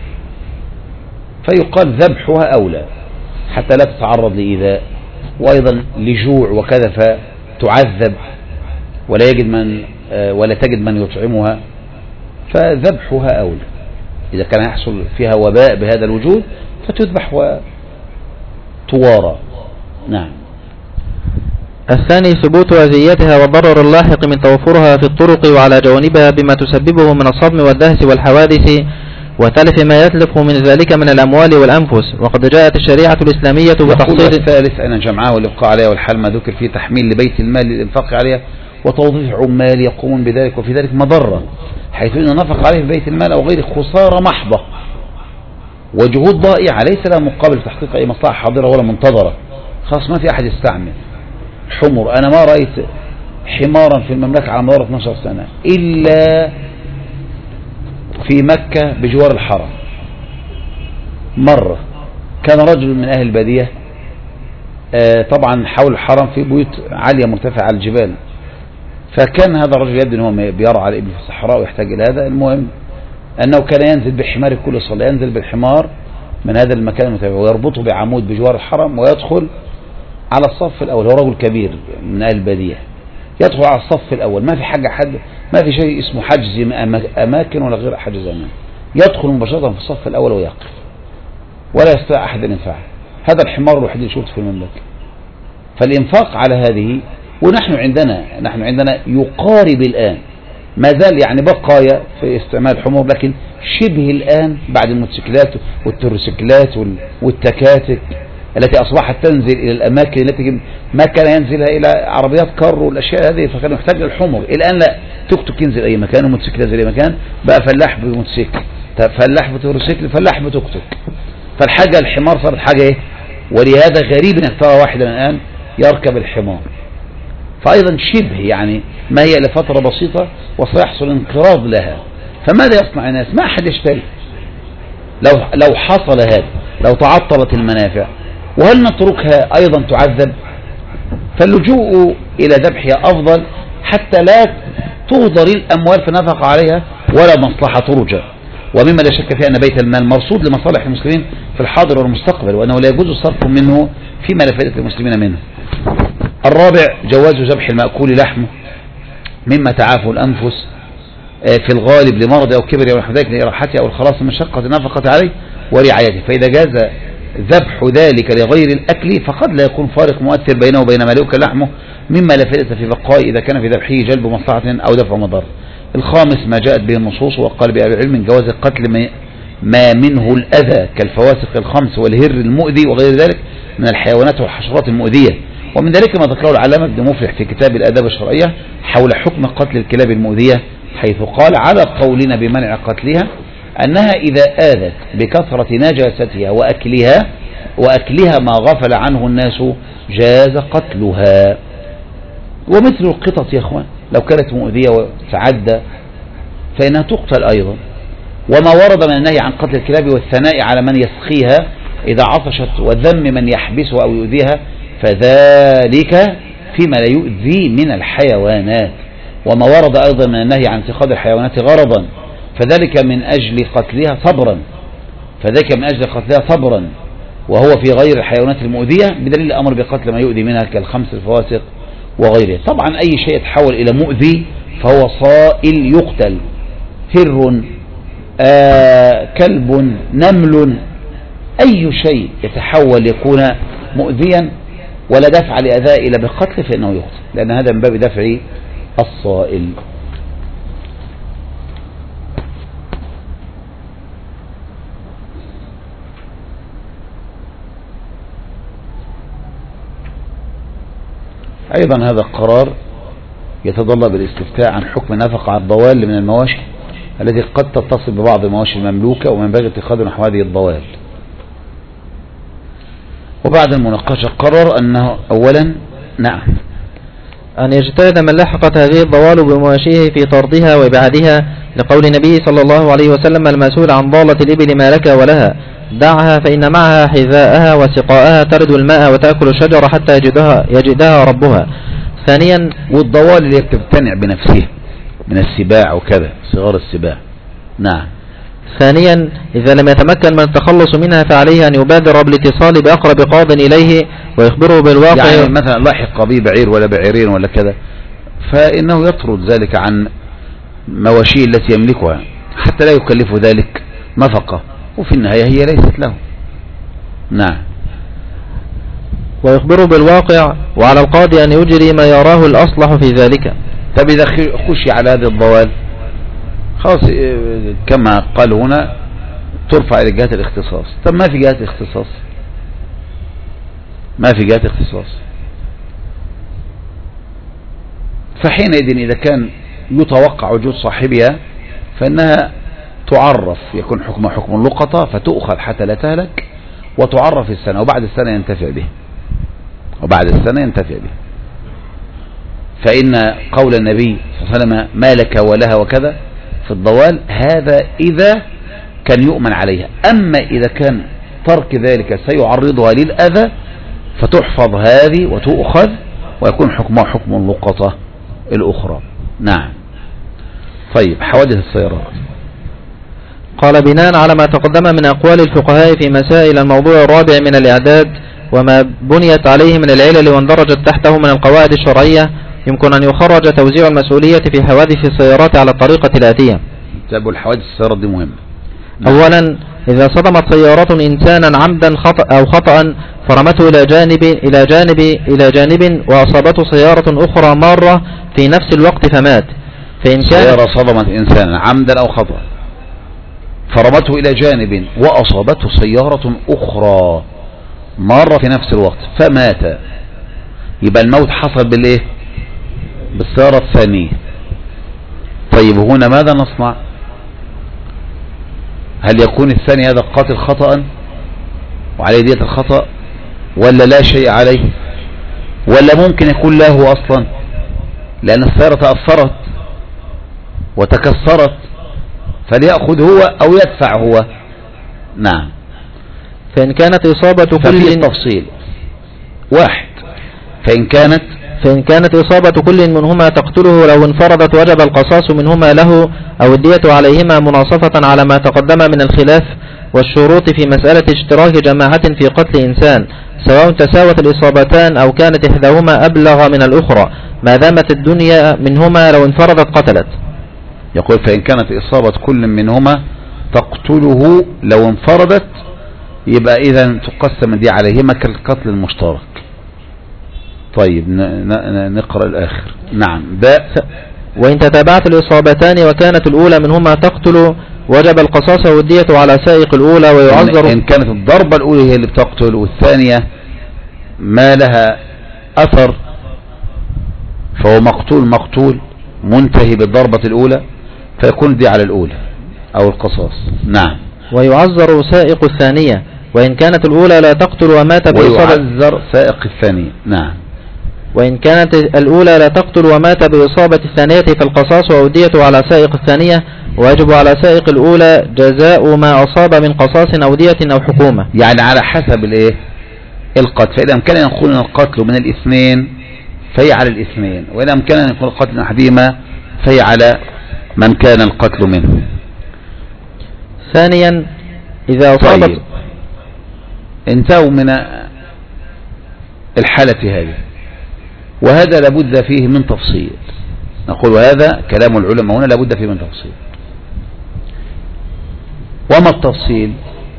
فيقال ذبحها أولى حتى لا تتعرض لإيذاء، وأيضا لجوع وكذا فتعذب ولا يجد من ولا تجد من يطعمها، فذبحها أولى. إذا كان يحصل فيها وباء بهذا الوجود فتذبح وتوارى. نعم. الثاني ثبوت أذيتها والضرر اللاحق من توفرها في الطرق وعلى جوانبها بما تسببه من الصدم والدهس والحوادث وتلف ما يتلف من ذلك من الأموال والأنفس. وقد جاءت الشريعة الإسلامية بتخصيص. الثالث أن جمعه والإبقاء عليها والحل ما ذكر فيه تحميل لبيت المال للإنفاق عليها وتوظيف عمال يقومون بذلك، وفي ذلك مضرة حيث أن نفق عليه في بيت المال أو غير خسارة محضة وجهود ضائعة ليس لها مقابل تحقيق أي مصلحة حاضرة ولا منتظرة. خلاص ما في أحد يستعمل حمر. أنا ما رأيت حمارا في المملكة على مدار اثناشر سنة إلا في مكة بجوار الحرم. مرة كان رجل من أهل البادية آه طبعا حول الحرم في بيوت عالية مرتفعة على الجبال، فكان هذا الرجل يبدو أنه بيرعى الإبل في الصحراء ويحتاج إلى هذا. المهم أنه كان ينزل بحمار كل صلاة، ينزل بالحمار من هذا المكان المرتفع ويربطه بعمود بجوار الحرم ويدخل على الصف الأول. هو رجل كبير من أهل البادية يدخل على الصف الأول، ما في حاجة حد ما في شيء اسمه حجز أماكن ولا غير حجز أماكن، يدخل مباشرة في الصف الأول ويقف ولا يستطيع أحد أن ينفعه. هذا الحمار الوحيد اللي شفته في المملكة. فالإنفاق على هذه، ونحن عندنا نحن عندنا يقارب الآن ما زال يعني بقايا في استعمال الحمر، لكن شبه الآن بعد الموتوسيكلات والتروسيكلات والتكاتك التي أصبحت تنزل إلى الأماكن التي ما كان ينزلها إلى عربيات كار والأشياء هذه، فكان يحتاج الحمر. الآن لا، توك توك ينزل أي مكان وموتوسيكلات زي أي مكان، بقى فلاح بموتوسيكل، فلاح بتروسيكل، فلاح بتوك توك. فالحاجة الحمار صارت حاجة إيه؟ ولهذا غريب أن ترى واحدا الآن يركب الحمار. فأيضا شبه يعني ما هي لفترة بسيطة وسيحصل انقراض لها. فماذا يصنع الناس؟ ما أحد يشتري. لو لو حصل هذا، لو تعطلت المنافع، وهل نتركها أيضا تعذب؟ فاللجوء إلى ذبحها أفضل حتى لا تهدر الأموال في نفقة عليها ولا مصلحة ترجى. ومما لا شك فيه أن بيت المال مرصود لمصالح المسلمين في الحاضر والمستقبل، وأنه لا يجوز الصرف منه فيما لا فائدة المسلمين منه. الرابع جواز ذبح المأكول لحمه مما تعافه الأنفس في الغالب لمرض أو كبر أو نحو ذلك لإراحته أو الخلاص من مشقة النفقة عليه ورعايته. فإذا جاز ذبح ذلك لغير الأكل فقد لا يكون فارق مؤثر بينه وبين ما يؤكل لحمه مما لا فائدة في بقائه إذا كان في ذبحه جلب مصلحة أو دفع مضر. الخامس ما جاءت به النصوص وقال بأهل العلم من جواز القتل ما منه الأذى كالفواسق الخمس والهر المؤذي وغير ذلك من الحيوانات والحشرات المؤذية. ومن ذلك ما ذكره العلامة ابن مفلح في كتاب الآداب الشرعية حول حكم قتل الكلاب المؤذية، حيث قال على قولنا بمنع قتلها أنها إذا آذت بكثرة نجاستها وأكلها وأكلها ما غفل عنه الناس جاز قتلها. ومثل القطط يا أخوان لو كانت مؤذية وتعدى فإنها تقتل أيضا. وما ورد من النهي عن قتل الكلاب والثناء على من يسقيها إذا عطشت وذم من يحبسها أو يؤذيها فذلك فيما لا يؤذي من الحيوانات. وما ورد أيضا من النهي عن اتخاذ الحيوانات غرضا فذلك من أجل قتلها صبرا فذلك من أجل قتلها صبرا وهو في غير الحيوانات المؤذية بدليل الأمر بقتل ما يؤذي منها كالخمس الفواسق وغيره. طبعا أي شيء يتحول إلى مؤذي فهو صائل يقتل، هر آه كلب نمل، أي شيء يتحول يكون مؤذيا ولا دفع لأذاه إلى بقتل فإنه يقتل، لأن هذا من باب دفع الصائل. أيضا هذا القرار يتطلب الاستفتاء عن حكم النفقة على الضوال من المواشي التي قد تتصل ببعض المواشي المملوكة ومن ينبغي اتخاذ نحو هذه الضوال. وبعد المناقشة قرر أنه أولا نعم أن يجتهد من لحقت هذه الضوال بمواشيه في طردها وإبعادها لقول النبي صلى الله عليه وسلم المسؤول عن ضالة الإبل ما لك ولها دعها فإن معها حذاءها وسقاءها ترد الماء وتأكل الشجر حتى يجدها, يجدها ربها. ثانيا والضوال اللي تمتنع بنفسها من السباع وكذا صغار السباع. نعم. ثانيا إذا لم يتمكن من التخلص منها فعليه أن يبادر بالاتصال بأقرب قاض إليه ويخبره بالواقع. يعني مثلا لاحق به بعير ولا بعيرين ولا كذا فإنه يطرد ذلك عن مواشيه التي يملكها حتى لا يكلف ذلك نفقة، وفي النهاية هي ليست له. نعم. ويخبر بالواقع، وعلى القاضي أن يجري ما يراه الأصلح في ذلك. طب إذا خشي على هذه الضوال خلاص كما قال هنا ترفع إلى جهة الاختصاص. طب ما في جهة اختصاص، ما في جهة اختصاص، فحينئذ إذا كان يتوقع وجود صاحبها فإنها تعرف، يكون حكم حكم اللقطة فتؤخذ حتى لا تهلك، وتعرف السنة، وبعد السنة ينتفع به، وبعد السنة ينتفع به. فإن قول النبي صلى الله عليه وسلم ما لك ولها وكذا في الضوال هذا إذا كان يؤمن عليها. أما إذا كان ترك ذلك سيعرضها للأذى فتحفظ هذه وتؤخذ، ويكون حكمها حكم اللقطة الأخرى. نعم. طيب حوادث السيارات. قال بناء على ما تقدم من أقوال الفقهاء في مسائل الموضوع الرابع من الإعداد وما بنيت عليه من العلل واندرجت تحته من القواعد الشرعية، يمكن أن يخرج توزيع المسؤولية في حوادث السيارات على الطريقة الآتية. تابعوا الحوادث السيارات دي مهمة. أولا، إذا صدمت سيارة إنسانا عمدا خطأ أو خطأ فرمته إلى جانب إلى جانب إلى جانب وأصابته سيارة أخرى مارة في نفس الوقت فمات، فإن كان سيارة صدمت إنسانا عمدا أو خطأ فرمته إلى جانب وأصابته سيارة أخرى مارة في نفس الوقت فمات، يبقى الموت حصل بالإيه؟ بالسيارة الثانية. طيب هنا ماذا نصنع؟ هل يكون الثاني هذا قاتل خطأ وعليه دية الخطأ، ولا لا شيء عليه، ولا ممكن يكون له أصلا لأن السيارة تأثرت وتكسرت فليأخذ هو أو يدفع هو؟ نعم. فإن كانت إصابة كل التفصيل واحد، فإن كانت فإن كانت إصابة كل منهما تقتله لو انفردت وجب القصاص منهما له أو الدية عليهما، مناصفة على ما تقدم من الخلاف والشروط في مسألة اشتراك جماعة في قتل إنسان، سواء تساوت الإصابتان أو كانت إحداهما أبلغ من الأخرى، ما دامت الدنيا منهما لو انفردت قتلت. يقول فإن كانت إصابة كل منهما تقتله لو انفردت، يبقى إذا تقسم دي عليهما كالقتل المشترك. طيب نقرأ الآخر. نعم. باء. وإن تتابعت الإصابتان وكانت الأولى منهما تقتل وجب القصاص والدية على سائق الأولى، ويعذر إن كانت الضربة الأولى هي اللي بتقتل والثانية ما لها أثر فهو مقتول مقتول منتهي بالضربة الأولى فيكون دي على الأولى أو القصاص. نعم. ويعذر سائق الثانية وإن كانت الأولى لا تقتل ومات بإصابة ويعذر سائق الثانية. نعم. وإن كانت الأولى لا تقتل ومات بإصابة الثانية فالقصاص وأودية على سائق الثانية، ويجب على سائق الأولى جزاء ما أصاب من قصاص أو دية أو حكومة، يعني على حسب الإيه القتل. فإذا أمكن أن يكون القتل من الاثنين فهي على الاثنين، وإذا أمكن أن يكون القتل من أحدهما فهي على من كان القتل منه. ثانيا، إذا أصابت طيب. انتهوا من الحالة هذه، وهذا لابد فيه من تفصيل. نقول وهذا كلام العلماء هنا لابد فيه من تفصيل. وما التفصيل؟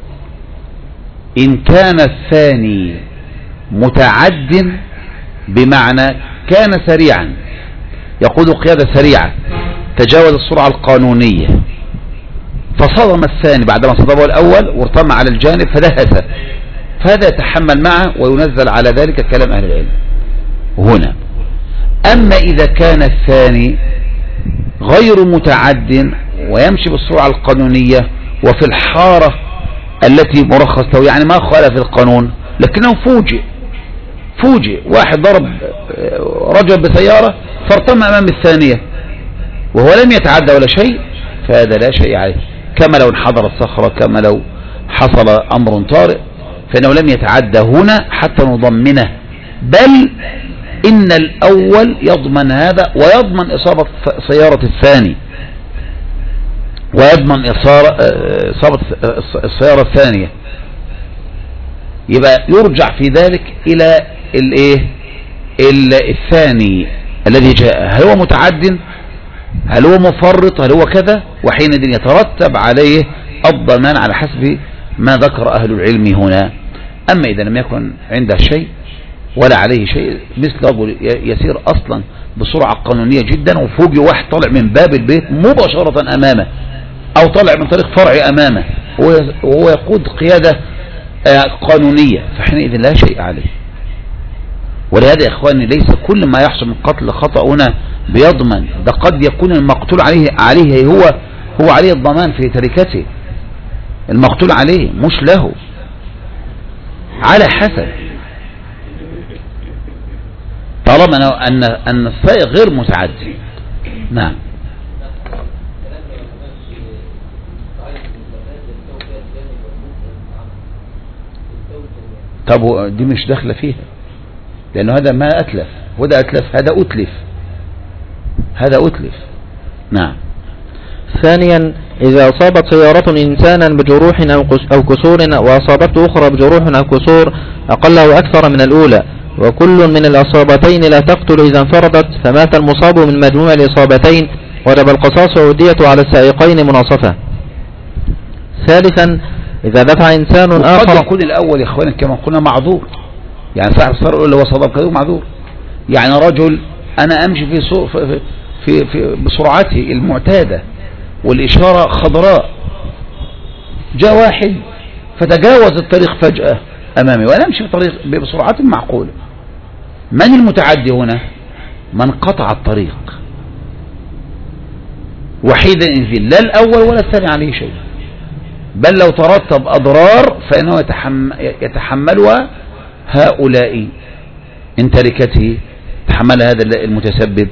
إن كان الثاني متعد بمعنى كان سريعا يقود قيادة سريعة تجاوز السرعة القانونية فصدم الثاني بعدما صدمه الأول وارتمى على الجانب فدهسه، فهذا يتحمل معه وينزل على ذلك كلام أهل العلم هنا. أما إذا كان الثاني غير متعد ويمشي بالسرعة القانونية وفي الحارة التي مرخص له، يعني ما خالف القانون لكنه فوجئ فوجئ واحد ضرب رجل بسيارة فارتمى أمام الثانية وهو لم يتعدى ولا شيء، فهذا لا شيء عليه، كما لو انحدرت صخرة، كما لو حصل أمر طارئ، فإنه لم يتعدى هنا حتى نضمنه، بل إن الأول يضمن هذا ويضمن إصابة سيارة الثاني ويضمن إصابة السيارة الثانية. يبقى يرجع في ذلك إلى الايه الثاني الذي جاء، هل هو متعد، هل هو مفرط، هل هو كذا، وحينئذ يترتب عليه الضمان على حسب ما ذكر أهل العلم هنا. أما إذا لم يكن عنده شيء ولا عليه شيء، مثل رجل يسير أصلا بسرعة قانونية جدا وفوجئ واحد طالع من باب البيت مباشرة أمامه أو طالع من طريق فرعي أمامه وهو يقود قيادة قانونية، فحينئذ لا شيء عليه. ولهذا يا إخواني ليس كل ما يحصل من قتل خطأ هنا بيضمن، ده قد يكون المقتول عليه عليه هو هو عليه الضمان في تركته، المقتول عليه مش له، على حسب، طالما أن أن السائق غير متعدي. نعم. طب دي مش داخله فيها، لأنه هذا ما أتلف وده أتلف، هذا أتلف هذا أتلف. نعم. ثانيا إذا أصابت سيارة إنسانا بجروح أو كسور وأصابته أخرى بجروح أو كسور أقل أو أكثر من الأولى، وكل من الأصابتين لا تقتل إذا انفردت، فمات المصاب من مجموع الإصابتين وجب القصاص والدية على السائقين مناصفة. ثالثا إذا دفع إنسان آخر، قد يكون الأول يا إخواني كما قلنا معذور، يعني صاحب السيارة اللي هو صدام كده معذور، يعني رجل أنا أمشي في في في, في بسرعتي المعتادة والإشارة خضراء، جاء واحد فتجاوز الطريق فجأة أمامي وأنا أمشي في طريق بسرعة معقولة. من المتعدي هنا؟ من قطع الطريق وحيدا إذن، لا الأول ولا الثاني عليه شيء، بل لو ترتب أضرار فإنه يتحملها هؤلاء إن تركته، تحمل هذا المتسبب.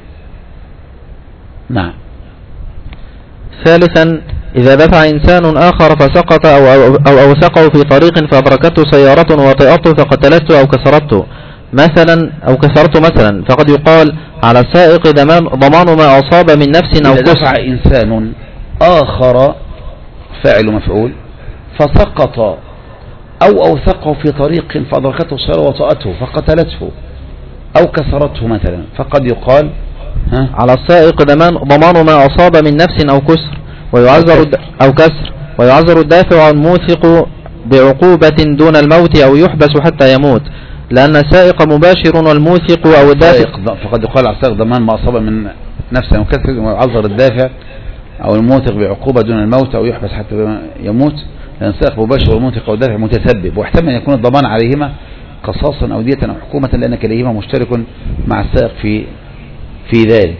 نعم. ثالثا إذا دفع إنسان آخر فسقط أو, أو, أو أوثقه في طريق فأدركته سيارة وطئته فقتلته أو كسرته مثلا أو كسرته مثلا، فقد يقال على السائق ضمان ما أصاب من نفس أو كسر. إذا دفع إنسان آخر فاعل مفعول فسقط أو أوثقه في طريق فأدركته السيارة وطأته فقتلته أو كسرته مثلا، فقد يقال ها؟ على السائق ضمان ما أصاب من نفس أو كسر ويعذر أو كسر ويعذر الدافع الموثق بعقوبة دون الموت أو يحبس حتى يموت، لأن السائق مباشر والموثق أو الدافع، فقد يقال على السائق ضمان ما أصاب من نفس أو كسر ويعذر الدافع أو الموثق بعقوبة دون الموت أو يحبس حتى يموت، لأن السائق مباشر والموثق أو الدافع متسبب، واحتمل أن يكون الضمان عليهما قصاصا أو دية أو حكومة، لأن كليهما مشترك مع السائق في في ذلك.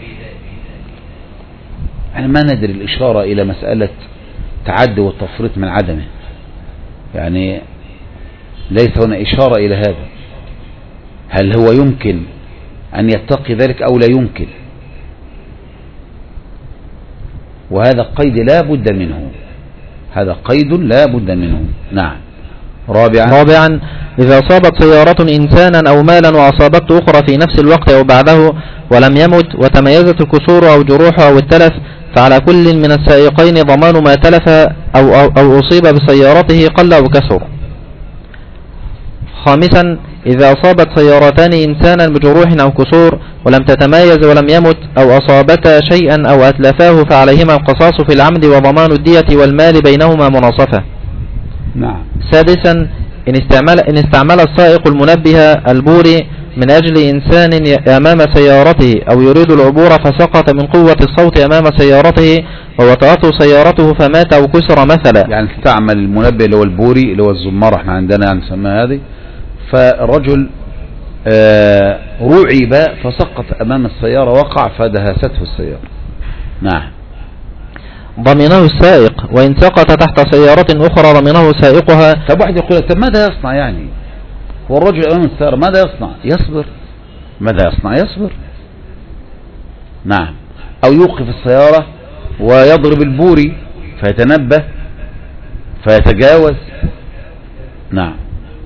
أنا ما ندري الإشارة إلى مسألة تعدي والتفريط من عدمه، يعني ليس هنا إشارة إلى هذا، هل هو يمكن أن يتقي ذلك أو لا يمكن، وهذا قيد لا بد منه، هذا قيد لا بد منه. نعم. رابعا رابعا إذا أصابت سيارة إنسانا أو مالا وأصابته أخرى في نفس الوقت أو بعده ولم يمت وتميزت الكسور أو الجروح أو التلف، فعلى كل من السائقين ضمان ما تلف أو, أو, أو أصيب بسيارته قل أو كسر. خامسا إذا أصابت سيارتان إنسانا بجروح أو كسور ولم تتمايز ولم يمت أو أصابتا شيئا أو أتلفاه فعليهما القصاص في العمد وضمان الدية والمال بينهما مناصفة. نعم. سادسا إن استعمل, إن استعمل السائق المنبه البوري من أجل إنسان أمام سيارته أو يريد العبور فسقط من قوة الصوت أمام سيارته ووطأته سيارته فمات أو كسر مثلا، يعني استعمل المنبه اللي هو البوري اللي هو الزمارة احنا عندنا يعني نسميها هذه، فالرجل آه رعب فسقط أمام السيارة وقع فدهسته السيارة. نعم. ضمنه السائق، وإن سقط تحت سيارة أخرى ضمنه سائقها. طب واحد يقول طب ماذا يصنع يعني؟ والرجل أمام السيارة ماذا يصنع؟ يصبر. ماذا يصنع؟ يصبر. نعم. أو يوقف السيارة ويضرب البوري فيتنبه فيتجاوز. نعم.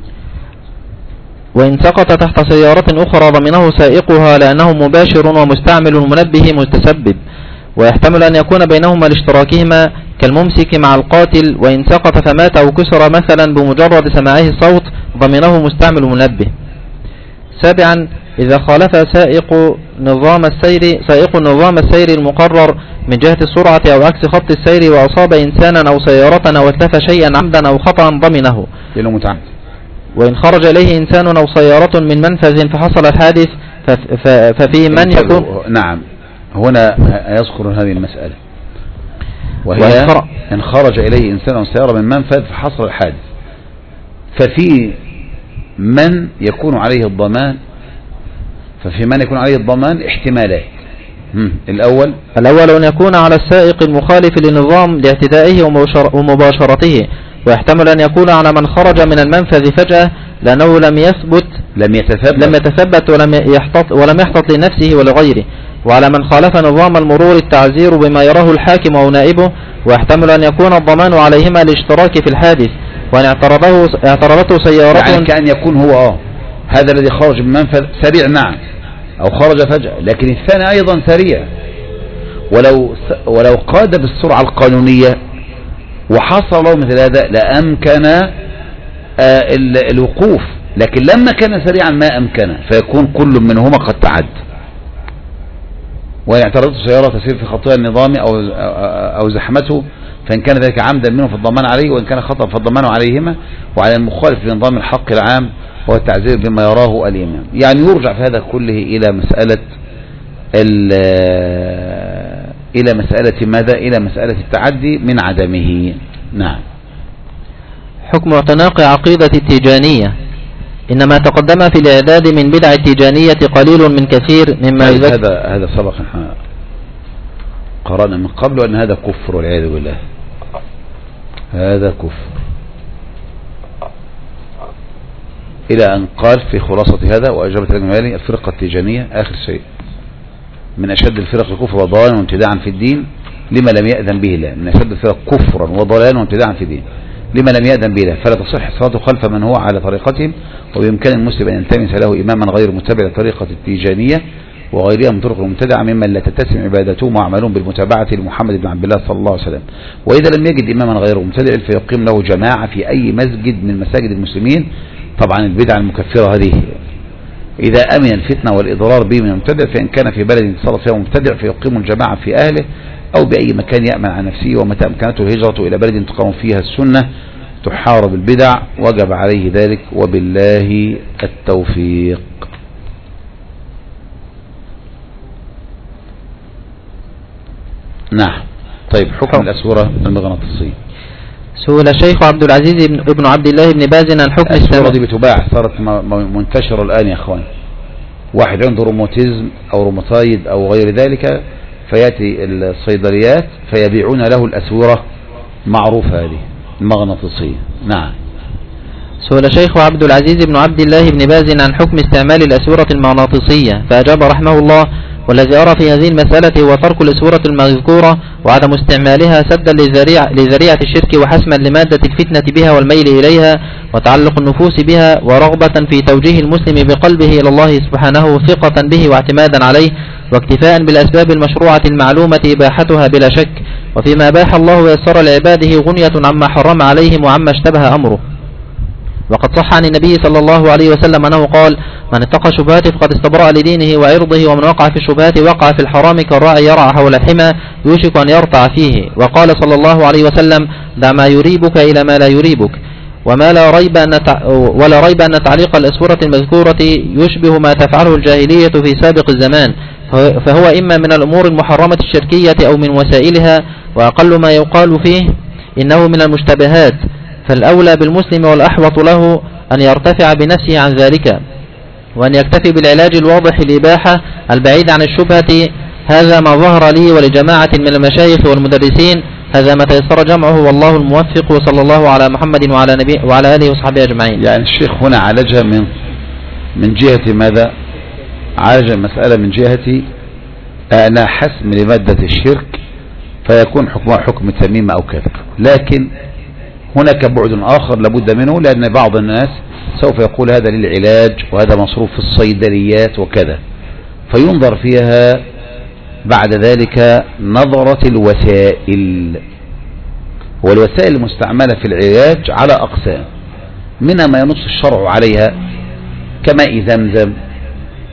وإن سقط تحت سيارة أخرى ضمنه سائقها لأنه مباشر ومستعمل المنبه متسبب، ويحتمل أن يكون بينهما لاشتراكهما كالممسك مع القاتل، وإن سقط فمات أو كسر مثلا بمجرد سماعه الصوت ضمنه مستعمل المنبه. سابعا إذا خالف سائق نظام السير سائق نظام السير المقرر من جهة السرعة أو عكس خط السير وأصاب إنسانا أو سيارة أو اتلف شيئا عمدا أو خطأ ضمنه. وإن خرج إليه إنسان أو سيارة من منفذ فحصل الحادث ففي من يكون. نعم، هنا يذكر هذه المسألة، وهي إن خرج إليه إنسان أو سيارة من منفذ فحصل الحادث، ففي من يكون عليه الضمان ففي من يكون عليه الضمان احتمالات. الأول الأول أن يكون على السائق المخالف للنظام لاعتدائه ومباشرته، ويحتمل أن يكون على من خرج من المنفذ فجأة لأنه لم يثبت لم يتثبت, لم يتثبت ولم يحتط ولم يحتط لنفسه ولغيره، وعلى من خالف نظام المرور التعزير بما يراه الحاكم أو نائبه، ويحتمل أن يكون الضمان عليهما الاشتراك في الحادث، وأن اعترضه اعترضته سيارته يعني كأن يكون هو آه هذا الذي خرج من منفذ سريع نعم أو خرج فجأة، لكن الثاني أيضا سريع ولو ولو قاد بالسرعة القانونية وحصل له مثل هذا لأمكن آه الوقوف، لكن لما كان سريعا ما أمكن، فيكون كل منهما قد تعد. وإن اعترضت سيارة تسير في خطها النظامي أو أو زحمته فإن كان ذلك عمدا منه فالضمان عليه، وإن كان خطأ فالضمان عليهما، وعلى المخالف لنظام الحق العام هو التعزير بما يراه الإمام. يعني يرجع في هذا كله إلى مسألة إلى مسألة ماذا؟ إلى مسألة التعدي من عدمه. نعم. حكم اعتناق عقيدة التيجانية. إنما تقدم في الإعداد من بدع التيجانية قليل من كثير مما هذا هذا هذا سبق قرأنا من قبل أن هذا كفر والعياذ بالله، هذا كفر، إلى أن قال في خلاصة هذا وأجابة الجمالي الفرقة التيجانية آخر شيء من أشد الفرق كفرا وضلالا وابتداعا في الدين لما لم يأذن به الله، من أشد الفرق كفرا وضلالا وابتداعا في الدين لما لم يأذن به الله، فلا تصح صلاته خلف من هو على طريقتهم، وبإمكان المسلم أن يلتمس له إماما غير متبع لطريقة التيجانية وغيرها من طرق المبتدعة ممن لا تتسم عبادتهم وعملهم بالمتابعة لمحمد بن عبد الله صلى الله عليه وسلم. وإذا لم يجد إماما غير مبتدع فيقيم له جماعة في أي مسجد من مساجد المسلمين. طبعا البدعة المكفرة هذه إذا أمن الفتنة والإضرار به من المبتدع، فإن كان في بلد اتصل فيها مبتدع فيقيم الجماعة في أهله أو بأي مكان يأمن عن نفسه، ومتى أمكنته الهجرة إلى بلد تقام فيها السنة تحارب البدع وجب عليه ذلك، وبالله التوفيق. نعم. طيب، حكم الأسورة المغناطيسية. سئل الشيخ عبد العزيز بن عبد الله بن باز عن حكم الأسورة دي بتباع، صارت منتشرة الآن يا أخوان. واحد عنده روماتيزم أو روماتايد أو غير ذلك فيأتي الصيدليات فيبيعون له الأسورة معروفة هذه المغناطيسية. نعم. سئل الشيخ عبد العزيز بن عبد الله بن باز عن حكم استعمال الأسورة المغناطيسية فأجاب رحمه الله: والذي أرى في هذه المسألة هو ترك الأسورة المذكورة وعدم استعمالها سدا لذريعة, لذريعة الشرك وحسما لمادة الفتنة بها والميل إليها وتعلق النفوس بها، ورغبة في توجيه المسلم بقلبه إلى الله سبحانه ثقة به واعتمادا عليه، واكتفاء بالأسباب المشروعة المعلومة إباحتها بلا شك، وفيما أباح الله ويسر لعباده غنية عما حرم عليهم وعما اشتبه أمره. وقد صح عن النبي صلى الله عليه وسلم أنه قال: من اتقى الشبهات فقد استبرأ لدينه وعرضه، ومن وقع في الشبهات وقع في الحرام كالراعي يرعى حول الحمى يوشك أن يرتع فيه. وقال صلى الله عليه وسلم: دع ما يريبك إلى ما لا يريبك. وما لا ريب أن تع... ولا ريب أن تعليق الأسورة المذكورة يشبه ما تفعله الجاهلية في سابق الزمان، فهو إما من الأمور المحرمة الشركية أو من وسائلها، وأقل ما يقال فيه إنه من المشتبهات، فالأولى بالمسلم والأحوط له أن يرتفع بنفسه عن ذلك، وأن يكتفي بالعلاج الواضح الإباحة البعيد عن الشبهة. هذا ما ظهر لي ولجماعة من المشايخ والمدرسين، هذا ما تيسر جمعه، والله الموفق، وصلى الله على محمد وعلى نبي وعلى آله وصحبه أجمعين. يعني الشيخ هنا عالجها من من جهة ماذا؟ عالج المسألة من جهة أنا حسم لمادة الشرك فيكون حكمها حكم تميم أو كذا، لكن هناك بعد آخر لابد منه، لأن بعض الناس سوف يقول هذا للعلاج وهذا مصروف في الصيدليات وكذا، فينظر فيها بعد ذلك نظرة الوسائل. والوسائل المستعملة في العلاج على أقسام، منها ما ينص الشرع عليها كماء زمزم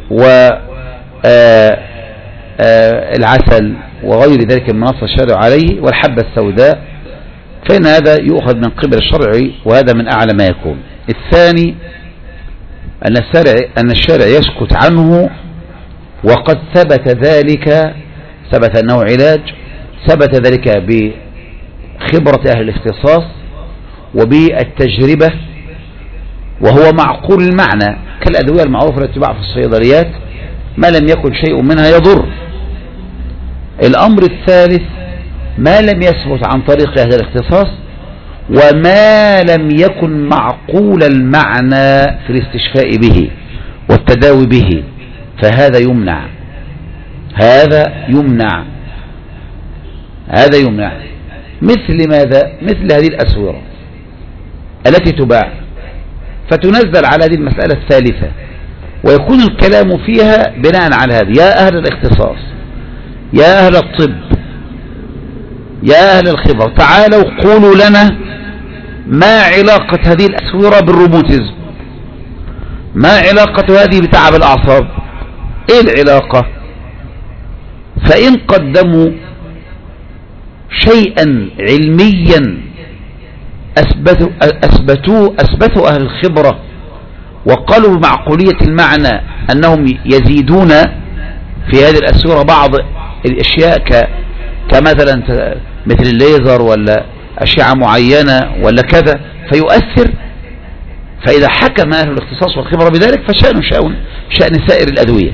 والعسل وغير ذلك من نص الشارع عليه والحبة السوداء، فإن هذا يؤخذ من قبل الشرع، وهذا من أعلى ما يكون. الثاني أن الشارع, أن الشارع يسكت عنه، وقد ثبت ذلك، ثبت أنه علاج، ثبت ذلك بخبرة أهل الاختصاص وبالتجربة، وهو معقول المعنى كالأدوية المعروفة التي تباع في الصيدليات ما لم يكن شيء منها يضر. الأمر الثالث ما لم يثبت عن طريق أهل الاختصاص وما لم يكن معقول المعنى في الاستشفاء به والتداوي به، فهذا يمنع، هذا يمنع هذا يمنع مثل ماذا؟ مثل هذه الأسورة التي تباع، فتنزل على هذه المسألة الثالثة، ويكون الكلام فيها بناء على هذا. يا أهل الاختصاص، يا أهل الطب، يا أهل الخبر، تعالوا قولوا لنا ما علاقة هذه الأسورة بالروماتيزم، ما علاقة هذه بتعب الأعصاب، إيه العلاقة؟ فإن قدموا شيئا علميا أثبتوا أثبتوا أثبتوا أهل الخبرة وقالوا بمعقولية المعنى أنهم يزيدون في هذه الأسورة بعض الأشياء كمثلا مثل الليزر ولا أشعة معينة ولا كذا فيؤثر، فإذا حكم أهل الاختصاص والخبرة بذلك فشأن شأن, شأن سائر الأدوية.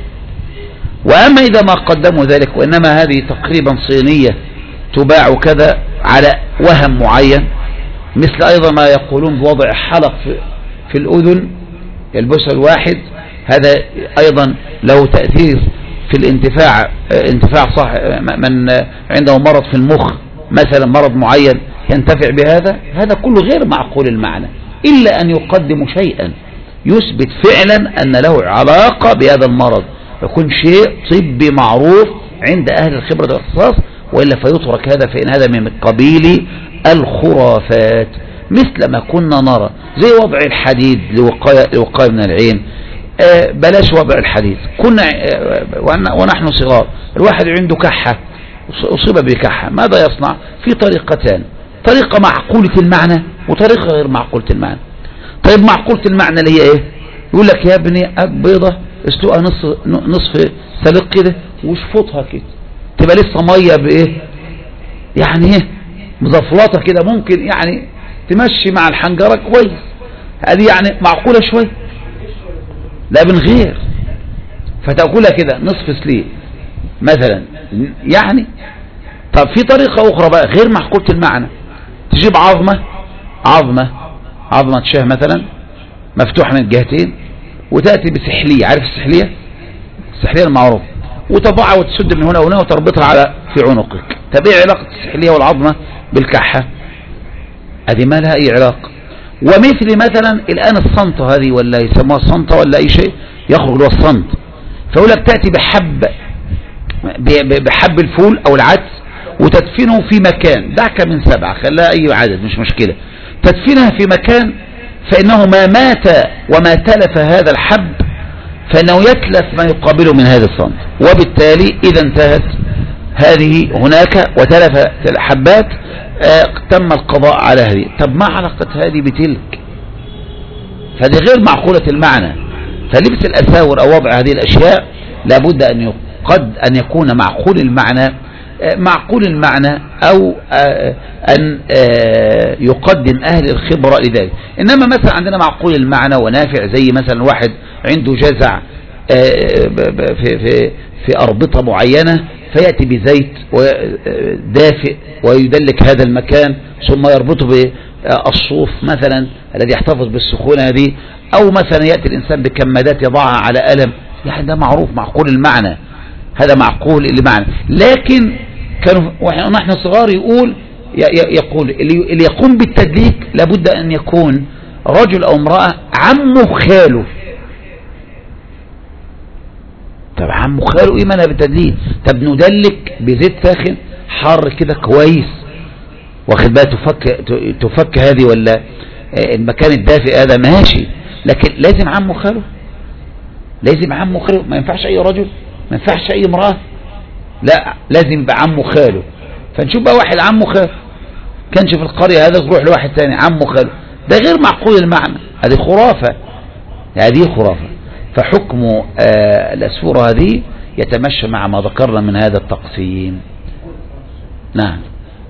وأما إذا ما قدموا ذلك وإنما هذه تقريبا صينية تباع كذا على وهم معين، مثل أيضا ما يقولون بوضع حلق في, في الأذن يلبسها الواحد، هذا أيضا له تأثير في الانتفاع، انتفاع صح من عنده مرض في المخ مثلا، مرض معين ينتفع بهذا، هذا كله غير معقول المعنى، إلا أن يقدموا شيئا يثبت فعلا أن له علاقة بهذا المرض، يكون شيء طبي معروف عند أهل الخبرة والاختصاص، وإلا فيترك هذا، فإن هذا من قبيل الخرافات، مثل ما كنا نرى زي وضع الحديد لوقاية, لوقاية من العين. آه بلاش وضع الحديد، كنا آه ونحن صغار الواحد عنده كحة، أصيب بكحة، ماذا يصنع؟ في طريقتان، طريقة معقولة المعنى وطريقة غير معقولة المعنى. طيب معقولة المعنى اللي هي ايه؟ يقول لك يا ابني بيضة اسلقها نصف, نصف سلق كده واشفطها كده تبقى لسه مية بايه يعني ايه مزفلطة كده، ممكن يعني تمشي مع الحنجرة كويس، هذه يعني معقولة شوي، لا من غير فتأكلها كده نصف سليق مثلا يعني. طب في طريقة أخرى بقى غير معقولة المعنى، تجيب عظمة عظمة عظمة شاه مثلا مفتوحة من الجهتين وتأتي بسحلية، عارف السحلية؟ السحلية المعروف، وتضعها وتسد من هنا وهنا وتربطها على في عنقك. طب ايه علاقة السحلية والعظمة بالكحة؟ هذه ما لها اي علاقة. ومثل مثلا الآن الصنطة هذه ولا يسموها الصنطة ولا اي شيء يخرج له الصنط، فيقول لك تأتي بحب بحب الفول او العدس وتدفنه في مكان، دعك من سبعة خلاها اي عدد مش مشكلة، تدفنها في مكان، فإنه ما مات وما تلف هذا الحب فإنه يتلف ما يقابله من هذا الصنف، وبالتالي إذا انتهت هذه هناك وتلف الحبات آه تم القضاء على هذه. طب ما علاقة هذه بتلك؟ فهذه غير معقولة المعنى. فلبس الأساور أو وضع هذه الأشياء لابد أن يقد أن يكون معقول المعنى، آه معقول المعنى أو آه أن آه يقدم أهل الخبرة لذلك. إنما مثلا عندنا معقول المعنى ونافع، زي مثلا واحد عنده جزع في في في أربطة معينة فيأتي بزيت دافئ ويدلك هذا المكان ثم يربطه بالصوف مثلا الذي يحتفظ بالسخونة هذه، أو مثلا يأتي الإنسان بكمادات يضعها على ألم، يعني ده معروف معقول المعنى، هذا معقول المعنى. لكن كانوا ونحن صغار يقول يقول اللي يقوم بالتدليك لابد أن يكون رجل أو امرأة عمه خاله. طب عمه خاله ايه مالها بالتدليك؟ طب ندلك بزيت ساخن حار كده كويس، واخد بقى تفك تفك هذه ولا المكان الدافئ هذا ماشي، لكن لازم عمه خاله لازم عمه خاله، ما ينفعش اي رجل، ما ينفعش اي امرأة، لا لازم يبقى عمه خاله. فنشوف بقى واحد عمه خاله كانش في القرية هذا، تروح لواحد تاني عمه خاله، ده غير معقول المعنى، هذه خرافة، هذه خرافة. فحكم آه الأسفورة هذه يتمشى مع ما ذكرنا من هذا التقسيم. نعم.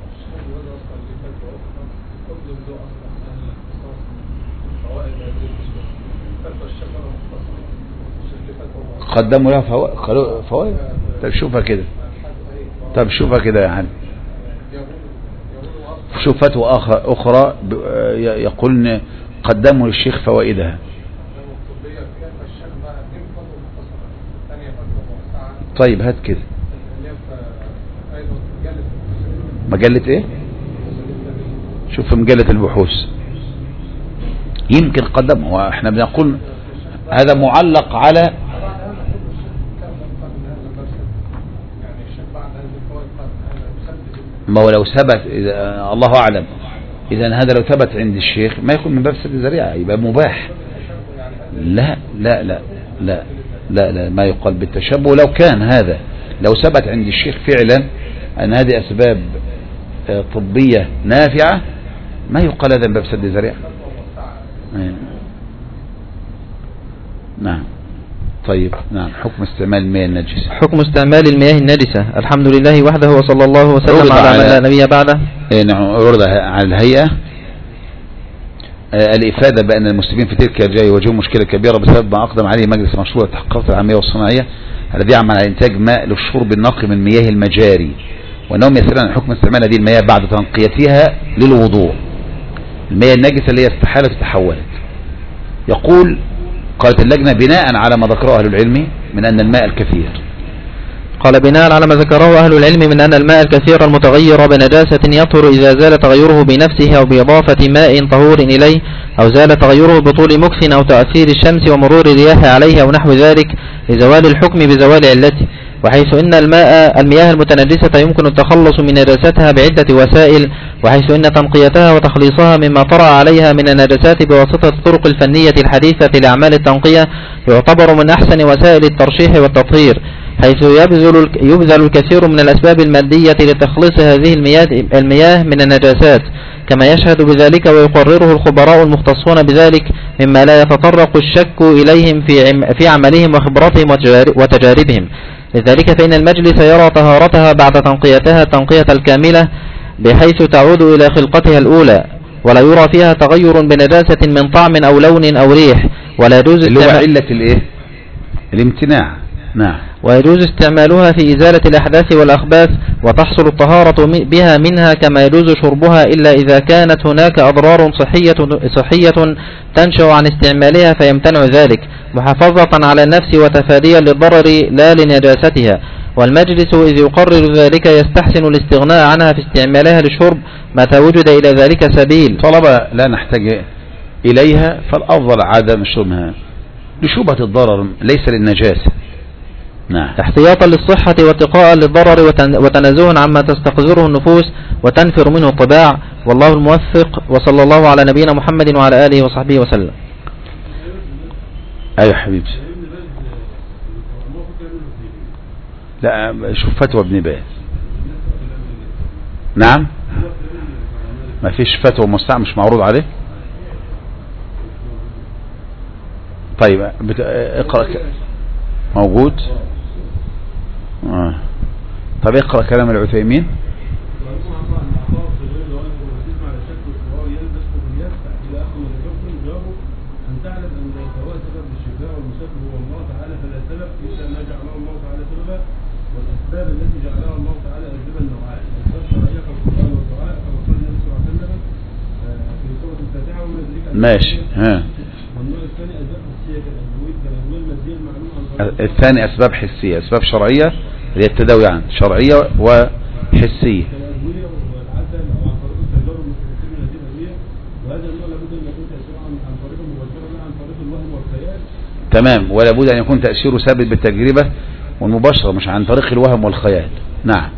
قدموا لها فوائد. طب شوفها كده، طب شوفها كده يا علي، شوف فتوى أخرى يقولن قدموا للشيخ فوائدها. طيب هات كده مجلة ايه، شوف مجلة البحوث يمكن قدمه، واحنا بنقول هذا معلق على ما هو لو ثبت، الله أعلم، إذا هذا لو ثبت عند الشيخ ما يكون من باب سد الذريعة، يبقى مباح. لا لا لا لا لا لا ما يقال بالتشبه. لو كان هذا لو ثبت عند الشيخ فعلا أن هذه أسباب طبية نافعة ما يقال هذا من باب سد الذريعة. نعم. طيب نعم. حكم استعمال المياه النجسة. حكم استعمال المياه النجسة. الحمد لله وحده وصلى الله وسلم على من لا نبي بعده. نعم. عرض على الهيئة الإفادة بأن المسلمين في تلك الجاية يواجهون مشكلة كبيرة بسبب ما أقدم عليه مجلس مشروع التحقيقات العامية والصناعية الذي يعمل على إنتاج ماء للشرب النقي من مياه المجاري، وأنهم يسألون عن حكم استعمال هذه المياه بعد تنقيتها للوضوء. المياه النجسة اللي هي استحالت وتحولت. يقول قالت اللجنة بناء على ما ذكره أهل العلم من أن الماء الكثير قال بناء على ما ذكره أهل العلم من أن الماء الكثير المتغير بنجاسة يطهر إذا زال تغيره بنفسه أو بإضافة ماء طهور إليه، أو زال تغيره بطول مكث أو تأثير الشمس ومرور الرياح عليه أو نحو ذلك لزوال الحكم بزوال علته. وحيث إن الماء المياه المتنجسة يمكن التخلص من نجاستها بعدة وسائل، وحيث إن تنقيتها وتخليصها مما طرأ عليها من النجاسات بواسطة الطرق الفنية الحديثة لأعمال التنقية يعتبر من أحسن وسائل الترشيح والتطهير، حيث يبذل يبذل الكثير من الأسباب المادية لتخليص هذه المياه المياه من النجاسات، كما يشهد بذلك ويقرره الخبراء المختصون بذلك مما لا يتطرق الشك إليهم في في عملهم وخبرتهم وتجاربهم. لذلك فإن المجلس يرى طهارتها بعد تنقيتها التنقية الكاملة بحيث تعود إلى خلقتها الأولى، ولا يرى فيها تغير بنجاسة من طعم أو لون أو ريح، ولا يجوز اللي هو علة الايه الامتناع. نعم. ويجوز استعمالها في إزالة الأحداث والأخباث وتحصل الطهارة بها منها، كما يجوز شربها إلا إذا كانت هناك أضرار صحية, صحية تنشأ عن استعمالها فيمتنع ذلك محافظة على النفس وتفاديا للضرر لا لنجاستها. والمجلس إذ يقرر ذلك يستحسن الاستغناء عنها في استعمالها للشرب متى وجد إلى ذلك سبيل. طالما لا نحتاج إليها فالأفضل عدم شربها لشبهة الضرر ليس للنجاسة. نعم. احتياطا للصحة واتقاء للضرر وتنزها عما تستقذره النفوس وتنفر منه الطباع، والله الموفق، وصلى الله على نبينا محمد وعلى آله وصحبه وسلم. أيوة حبيبي. لا شوف فتوى ابن باز. نعم ما فيش فتوى مستعمل مش معروض عليه. طيب بت... اقرأ ك... موجود. آه. طب اقرأ كلام العثيمين. ماشي. ها الثاني أسباب حسية، أسباب شرعية هي التداوي عن شرعية وحسية. تمام. ولا بد أن يكون تأثيره ثابت بالتجربة والمباشرة مش عن طريق الوهم والخيال. نعم.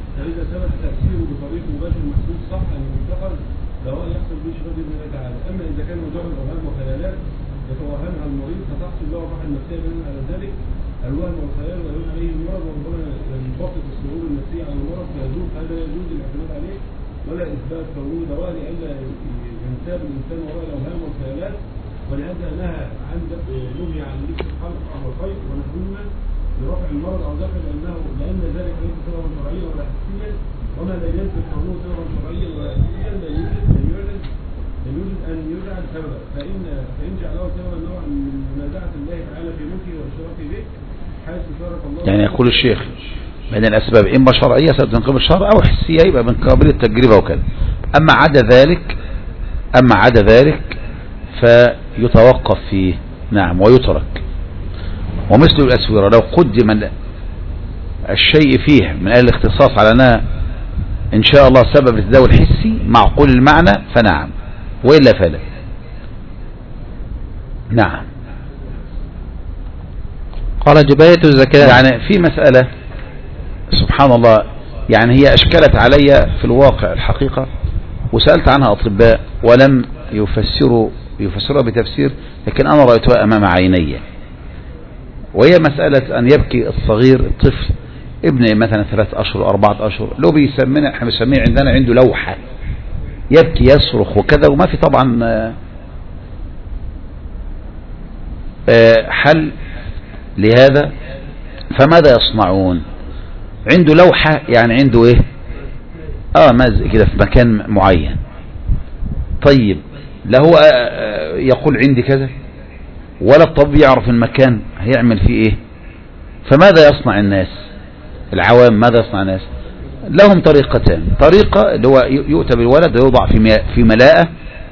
الوهم والخيال ويقول عليه المرض وربما ينبسط الشعور النفسي على المرض فيجوز هذا يجوز الاعتماد عليه ولا اثبات كونه دواء لئلا ينساب الانسان وراء الاوهام والخيالات ولهذا نهى عن نهي عن ذكر الحلق او الخيط ونحوهما لرفع المرض او دفع لانه لان ذلك ليس سببا شرعيا ولا حسيا وما لا يثبت كونه سببا شرعيا ولا حسيا لا يوجد لا يوجد لا يوجد ان يجعل سببا فان فان جعله سببا نوعا من منازعه الله تعالى في ملكه والاشراك به حيث شارك الله. يعني يقول الشيخ من الاسباب اما شرعيه سبب من قبل الشرع او حسيه يبقى من قبل التجربه وكذا. اما عدا ذلك اما عدا ذلك فيتوقف فيه نعم ويترك. ومثل الأسورة لو قدم الشيء فيه من أهل الاختصاص على أنها إن شاء الله سبب للتداوي الحسي معقول المعنى فنعم وإلا فلا. نعم. قال جباية الزكاة يعني في مسألة سبحان الله يعني هي أشكلت علي في الواقع الحقيقة وسألت عنها أطباء ولم يفسروا يفسرها بتفسير لكن أنا رأيتها أمام عيني وهي مسألة أن يبكي الصغير الطفل ابن مثلا ثلاث أشهر أربعة أشهر لو بيسمينا احنا بنسميه عندنا عنده لوحة يبكي يصرخ وكذا وما في طبعا حل لهذا فماذا يصنعون؟ عنده لوحة يعني عنده ايه اه مازق كده في مكان معين. طيب لا هو يقول عندي كذا ولا الطبيب يعرف المكان هيعمل فيه ايه. فماذا يصنع الناس العوام؟ ماذا يصنع الناس؟ لهم طريقتان. طريقة اللي هو يؤتى بالولد ويوضع في في ملاءة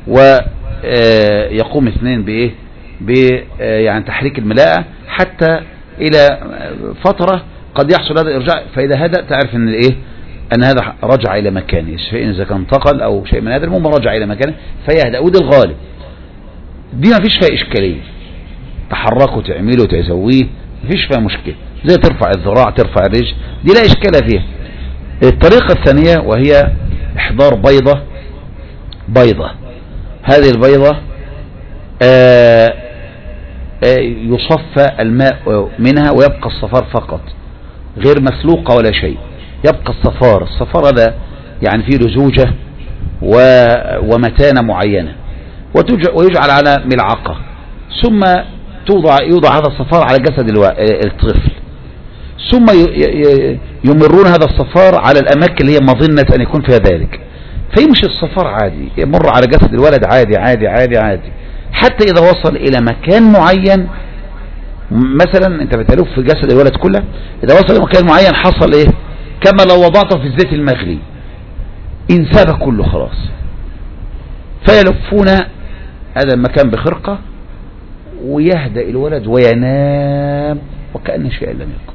ويقوم اثنين بايه ب يعني تحريك الملاءة حتى الى فترة قد يحصل هذا الارجاع فاذا هدأ تعرف ان الايه ان هذا رجع الى مكانه شيء اذا كان انتقل او شيء من هذا المهم رجع الى مكانه فيهدأ. وده الغالب دي ما فيش فيها اشكالية تحركوا تعملوا تسويه ما فيش فيها مشكلة زي ترفع الذراع ترفع الرجل دي لا اشكال فيها. الطريقة الثانية وهي احضار بيضة بيضة هذه البيضة آآ آآ يصفى الماء منها ويبقى الصفار فقط غير مسلوقة ولا شيء يبقى الصفار. الصفار هذا يعني فيه لزوجة ومتانة معينة ويجعل على ملعقة ثم توضع يوضع هذا الصفار على جسد الطفل ثم يمرون هذا الصفار على الأماكن اللي هي مظنة أن يكون فيها ذلك فيمشي الصفار عادي يمر على جسد الولد عادي عادي عادي عادي حتى إذا وصل إلى مكان معين. مثلا أنت بتلف في جسد الولد كله إذا وصل إلى مكان معين حصل إيه كما لو وضعته في الزيت المغلي انساب كله خلاص فيلفون هذا المكان بخرقة ويهدأ الولد وينام وكأن شيء لم يكن.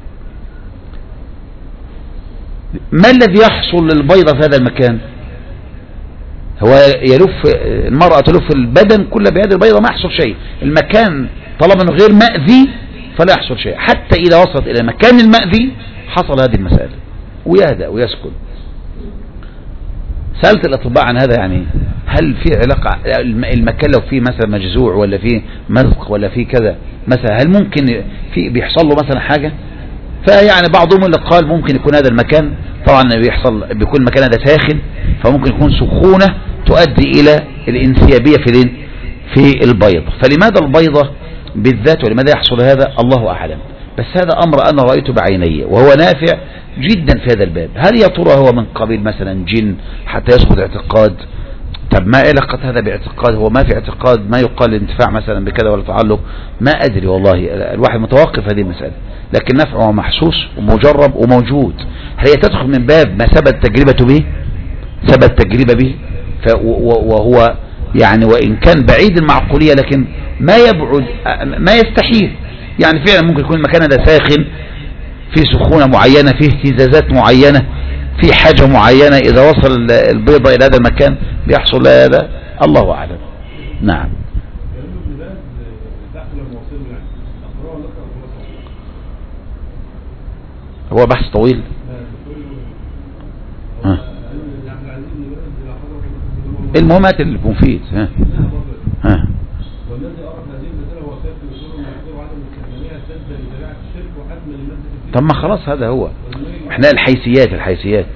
ما الذي يحصل للبيضة في هذا المكان؟ هو يلف المرأة تلف البدن كله بهذه البيضة ما يحصل شيء. المكان طالما انه غير مأذي فلا يحصل شيء حتى إذا وصلت إلى مكان المأذي حصل هذه المسألة ويهدأ ويسكن. سألت الأطباء عن هذا يعني هل في علاقة المكان لو فيه مثلا مجزوع ولا فيه مزق ولا فيه كذا مثلا هل ممكن في بيحصل له مثلا حاجة؟ فيعني بعضهم اللي قال ممكن يكون هذا المكان طبعا بيحصل بيكون المكان هذا ساخن فممكن يكون سخونة تؤدي إلى الانسيابية في في البيضة. فلماذا البيضة بالذات ولماذا يحصل هذا الله أعلم. بس هذا أمر أنا رأيته بعيني وهو نافع جدا في هذا الباب. هل يا ترى هو من قبيل مثلا جن حتى يسقط اعتقاد؟ طب ما علاقة هذا باعتقاد؟ هو ما في اعتقاد ما يقال الانتفاع مثلا بكذا ولا تعلق ما أدري والله الواحد متوقف هذه المسألة لكن نفعه محسوس ومجرب وموجود. هل هي تدخل من باب ما ثبت تجربته به ثبت تجربة به وهو يعني وإن كان بعيد المعقولية لكن ما يبعد ما يستحيل يعني فعلا ممكن يكون المكان هذا ساخن في سخونة معينة فيه اهتزازات معينة في حاجة معينة إذا وصل البيضة إلى هذا المكان بيحصل هذا الله أعلم. نعم. هو بحث طويل. ها. المهم هات المفيد. ها. ها. والذي أعرف هذه المسألة هو سيف الوصول والمحظور وعدم استخدامها سدا لذريعة الشرك وحتى طب ما خلاص هذا هو احنا الحيثيات الحيثيات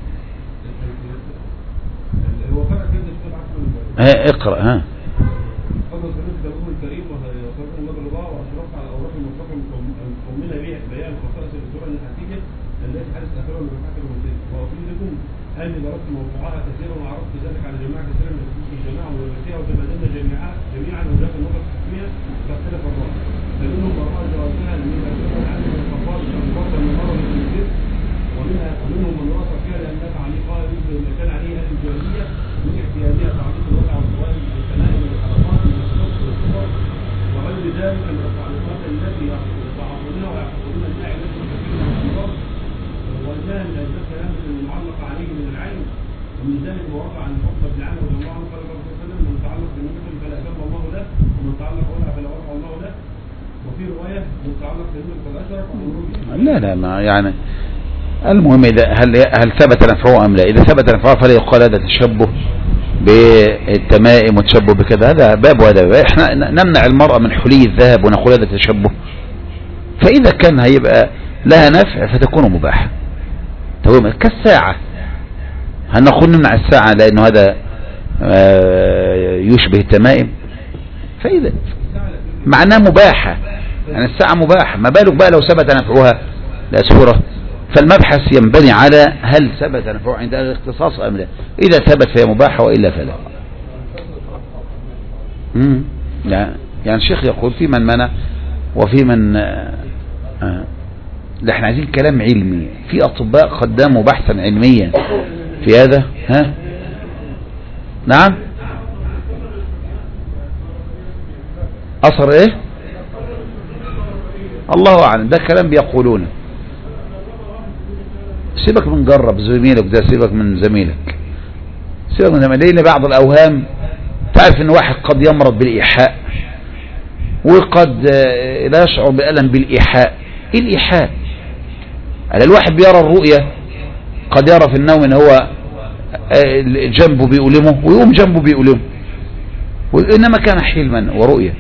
هو فرق كده في عفوا ها اقرأ ها فضل سنة داوود الكريم وصدق النبي الله وأشرف على أوراق المصطفى المؤمنة بها بيان خصائص السورة النحاتية التي حدث أخيرا من المحاكم المسلمة وأقول لكم أني درست موضوعها كثيرا وعرفت ذلك على جماعة كثيرا من خصوص الجماعة والمسيح وتبادلنا جميعا جميعا وذات النظر الحكمية فاختلف الرأي فمنهم من رأى جوازها من الأسباب عن الخطاب الأفضل من مرض المسيح ومنها ومنهم من رأى فيها لأنها تعليقها يجب ما كان عليه أهل الجاهلية من احتياجها تعليق الوضع والسؤال الكلام والحركات من الصوت والصور وغير ذلك من التعليقات التي يتعرضونها ويعتقدون أنها علاج كثير من الأمراض وأنها من أسباب كلام المعلق عليه من العين ومن ذلك ما وقع عن الحكم بن عامر رضي الله عنه قال الرسول صلى الله عليه وسلم من تعلق بنبي فلا أتم الله له ومن تعلق ولا فلا وقع الله له وفي رواية من تعلق بنبي فلا أشرك لا لا ما يعني المهم إذا هل هل ثبت نفعه أم لا. إذا ثبت نفعه فلا يقال هذا تشبه بالتمائم وتشبه بكذا، هذا باب وهذا باب. احنا نمنع المرأة من حلي الذهب ونقول هذا تشبه، فإذا كان هيبقى لها نفع فتكون مباحة. تمام كالساعة، هل نقول نمنع الساعة لأنه هذا يشبه التمائم؟ فإذا معناه مباحة، يعني الساعة مباحة، ما بالك بقى لو ثبت نفعها لأسورة. فالمبحث ينبني على هل ثبت نفعه عند أهل الاختصاص أم لا. إذا ثبت فهي مباحة وإلا فلا. امم يعني الشيخ يقول في من منع وفي من آه آه لا احنا عايزين كلام علمي. في أطباء قدموا بحثا علميا في هذا. ها نعم أثر ايه الله أعلم، ده كلام بيقولونه. سيبك من جرب زميلك ده، سيبك من زميلك سيبك من زميلك لأن بعض الأوهام تعرف ان واحد قد يمرض بالإيحاء وقد لا يشعر بألم بالإيحاء. ايه الإيحاء؟ على الواحد بيرى الرؤية، قد يرى في النوم ان هو جنبه بيؤلمه ويقوم جنبه بيؤلمه، وإنما كان حلما ورؤية.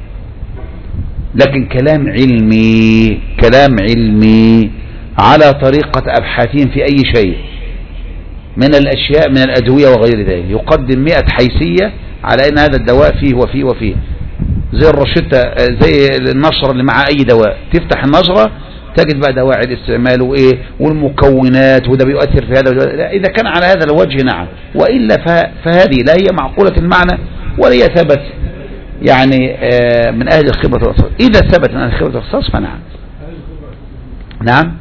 لكن كلام علمي كلام علمي على طريقة أبحاثين في أي شيء من الأشياء من الأدوية وغير ذلك، يقدم مئة حيثية على أن هذا الدواء فيه وفيه وفيه، زي الرشدة زي النشرة اللي مع أي دواء، تفتح النشرة تجد بقى دواعي الاستعمال وإيه والمكونات وده بيؤثر في هذا. لا، إذا كان على هذا الوجه نعم، وإلا فهذه لا هي معقولة المعنى ولا هي ثبت يعني من أهل الخبرة والإختصاص. إذا ثبت من أهل الخبرة والإختصاص فنعم. نعم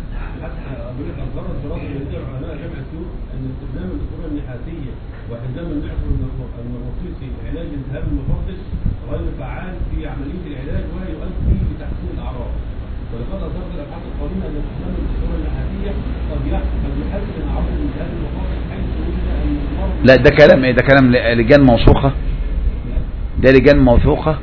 لا ده كلام ايه؟ ده كلام لجان موثوقة، ده لجان موثوقة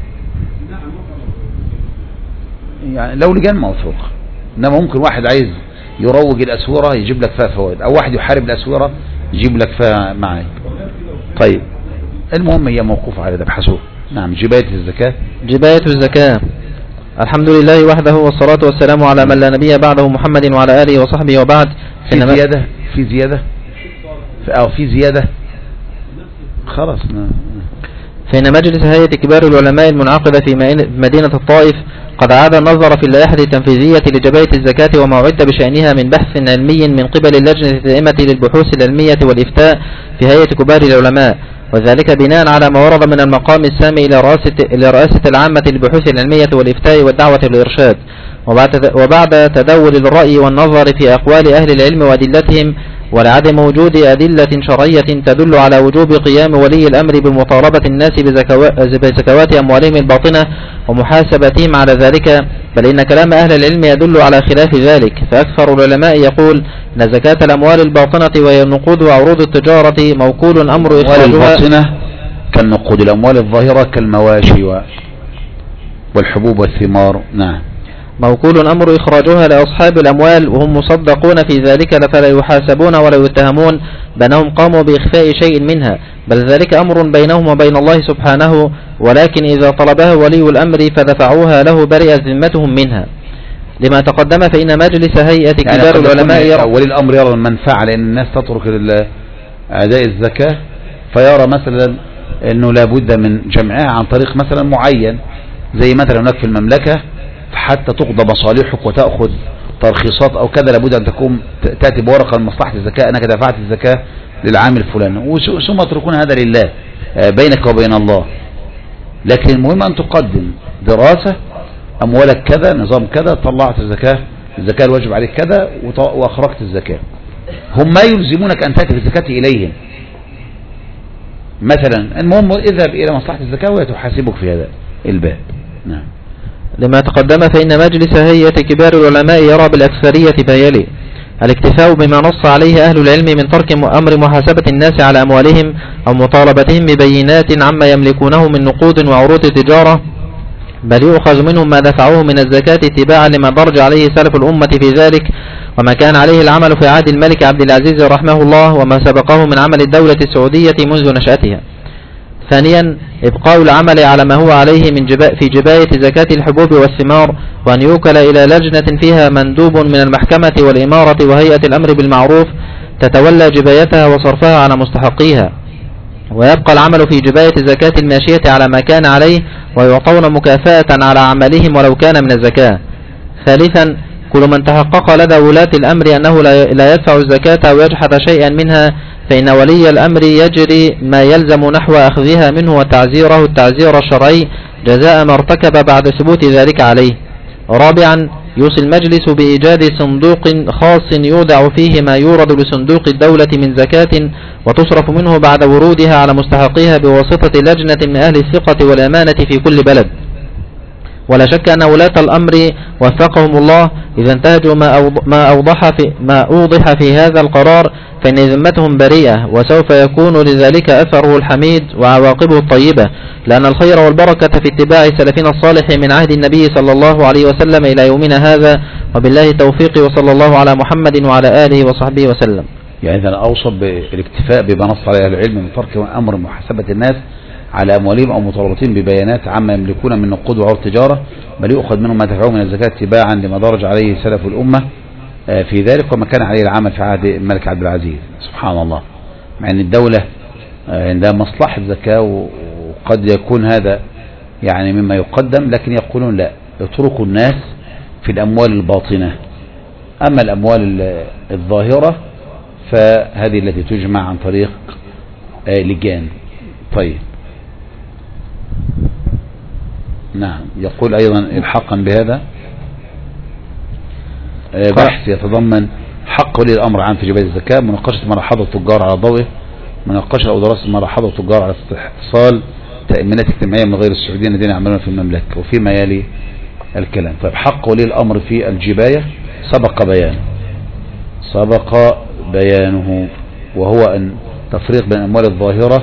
يعني لو لجان موثوقة. انما ممكن واحد عايز يروج الاسورة يجيب لك فيها فوائد، او واحد يحارب الاسورة يجيب لك فيها معايا. طيب المهم هي موقوفة على ده بحسوه. نعم جباية الزكاة. جباية الزكاة. الحمد لله وحده والصلاة والسلام على من لا نبي بعده محمد وعلى آله وصحبه وبعد. في زيادة في زيادة أو في زيادة خلاص. فإن مجلس هيئة كبار العلماء المنعقدة في مدينة الطائف قد عاد النظر في اللائحة التنفيذية لجباية الزكاة وما عد بشأنها من بحث علمي من قبل اللجنة الدائمة للبحوث العلمية والإفتاء في هيئة كبار العلماء، وذلك بناء على ما ورد من المقام السامي إلى رئاسة, إلى رئاسة العامة للبحوث العلمية والإفتاء والدعوة والإرشاد، وبعد, وبعد تداول الرأي والنظر في أقوال أهل العلم وأدلتهم ولعدم وجود أدلة شرعية تدل على وجوب قيام ولي الأمر بمطالبة الناس بزكوات أموالهم الباطنة ومحاسبتهم على ذلك، بل إن كلام أهل العلم يدل على خلاف ذلك. فأكثر العلماء يقول أن زكاة الأموال الباطنة وهي النقود وعروض التجارة موكول أمر إخراجها كالنقود، الأموال الظاهرة كالمواشي والحبوب والثمار. نعم موكول أمر إخراجها لأصحاب الأموال وهم مصدقون في ذلك فلا يحاسبون ولا يتهمون بأنهم قاموا بإخفاء شيء منها، بل ذلك أمر بينهم وبين الله سبحانه، ولكن إذا طلبها ولي الأمر فدفعوها له برئت ذمتهم منها. لما تقدم فإن مجلس هيئة يعني كبار العلماء يرى ولي الأمر يرى المنفعة، لأن الناس تترك أداء الزكاة فيرى مثلا أنه لابد من جمعها عن طريق مثلا معين، زي مثلا هناك في المملكة حتى تقضى مصالحك وتأخذ ترخيصات أو كذا لابد أن تكون تأتي بورقة لمصلحة الزكاة أنك دفعت الزكاة للعام الفلاني، ثم تتركون هذا لله بينك وبين الله. لكن المهم أن تقدم دراسة أموالك كذا، نظام كذا، طلعت الزكاة، الزكاة الواجب عليك كذا، وأخرجت الزكاة. هم ما يلزمونك أن تأتي بالزكاة إليهم مثلا، المهم اذهب إلى مصلحة الزكاة وتحاسبك في هذا الباب. نعم. لما تقدم فإن مجلس هيئة كبار العلماء يرى بالأكثرية فيلي: الاكتفاء بما نص عليه أهل العلم من ترك أمر محاسبة الناس على أموالهم أو مطالبتهم ببينات عما يملكونه من نقود وعروض تجارة، بل يؤخذ منهم ما دفعوه من الزكاة اتباعا لما درج عليه سلف الأمة في ذلك وما كان عليه العمل في عهد الملك عبد العزيز رحمه الله وما سبقه من عمل الدولة السعودية منذ نشأتها. ثانيا إبقاء العمل على ما هو عليه من جبا في جباية زكاة الحبوب والثمار، وأن يوكل إلى لجنة فيها مندوب من المحكمة والإمارة وهيئة الأمر بالمعروف تتولى جبايتها وصرفها على مستحقيها، ويبقى العمل في جباية زكاة الماشية على ما كان عليه ويعطون مكافأة على عملهم ولو كان من الزكاة. ثالثا كل من تحقق لدى ولاة الأمر أنه لا يدفع الزكاة أو يجحد شيئا منها فإن ولي الأمر يجري ما يلزم نحو أخذها منه وتعزيره التعزير الشرعي جزاء ما ارتكب بعد ثبوت ذلك عليه. رابعا يوصي المجلس بإيجاد صندوق خاص يودع فيه ما يورد لصندوق الدولة من زكاة وتصرف منه بعد ورودها على مستحقيها بواسطة لجنة من أهل الثقة والأمانة في كل بلد. ولا شك أن ولاة الأمر وفقهم الله إذا انتهجوا ما أوضح في, ما أوضح في هذا القرار فإن ذمتهم بريئة، وسوف يكون لذلك أثره الحميد وعواقبه الطيبة، لأن الخير والبركة في اتباع سلفنا الصالح من عهد النبي صلى الله عليه وسلم إلى يومنا هذا، وبالله التوفيق، وصلى الله على محمد وعلى آله وصحبه وسلم. يعني إذا أوصى بالاكتفاء بما نص عليه العلم من ترك أمر محاسبة الناس على أموالهم أو مطالبتهم ببيانات عما يملكون من نقود وعروض تجارة، بل يؤخذ منهم ما دفعوه من الزكاة اتباعا لما درج عليه سلف الأمة في ذلك وما كان عليه العمل في عهد الملك عبد العزيز. سبحان الله، مع أن الدولة عندها مصلحة زكاة وقد يكون هذا يعني مما يقدم، لكن يقولون لا، يتركوا الناس في الأموال الباطنة، أما الأموال الظاهرة فهذه التي تجمع عن طريق لجان. طيب، نعم. يقول أيضا الحقا بهذا بحث يتضمن حق ولي الأمر عام في جباية الزكاة، مناقشة ما لاحظه التجار على ضوئه، مناقشة أو دراسة ما لاحظه التجار على استحصال تأمينات اجتماعية من غير السعوديين الذين يعملون في المملكة، وفيما يلي الكلام. طيب، حق ولي الأمر في الجباية سبق بيانه سبق بيانه وهو أن تفريق بين الأموال الظاهرة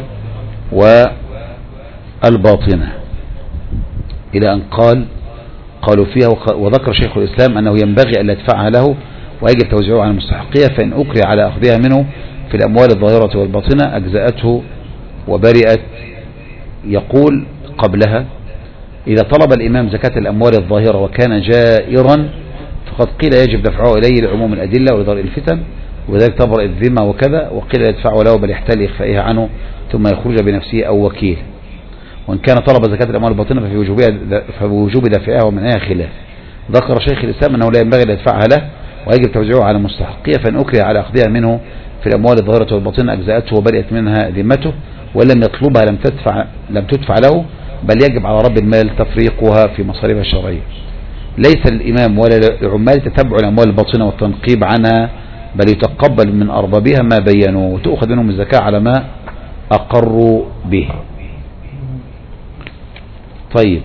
والباطنة، إلى أن قال قالوا فيها وذكر شيخ الإسلام أنه ينبغي أن يدفعها له ويجب توزيعها على المستحقية، فإن أكره على أخذها منه في الأموال الظاهرة والباطنة أجزأته وبرئت. يقول قبلها: إذا طلب الإمام زكاة الأموال الظاهرة وكان جائرا فقد قيل يجب دفعه إليه لعموم الأدلة ولدرء الفتن، وذلك تبرأ الذمة وكذا، وقيل يدفعه له بل يحتاج إخفائها عنه ثم يخرج بنفسه أو وكيل. وإن كان طلب زكاة الأموال الباطنة ففي وجوب دفعها ومنعها خلاف. ذكر شيخ الإسلام أنه لا ينبغي أن يدفعها له ويجب توزيعها على المستحقية، فإن أكره على أخذها منه في الأموال الظاهرة والباطنة أجزأته وبرئت منها ذمته، وإن لم يطلبها لم تدفع لم تدفع له، بل يجب على رب المال تفريقها في مصاريفها الشرعية. ليس للإمام ولا للعمال تتبع الأموال الباطنة والتنقيب عنها، بل يتقبل من أربابها ما بينوا وتأخذ منهم الزكاة على ما أقروا به. طيب،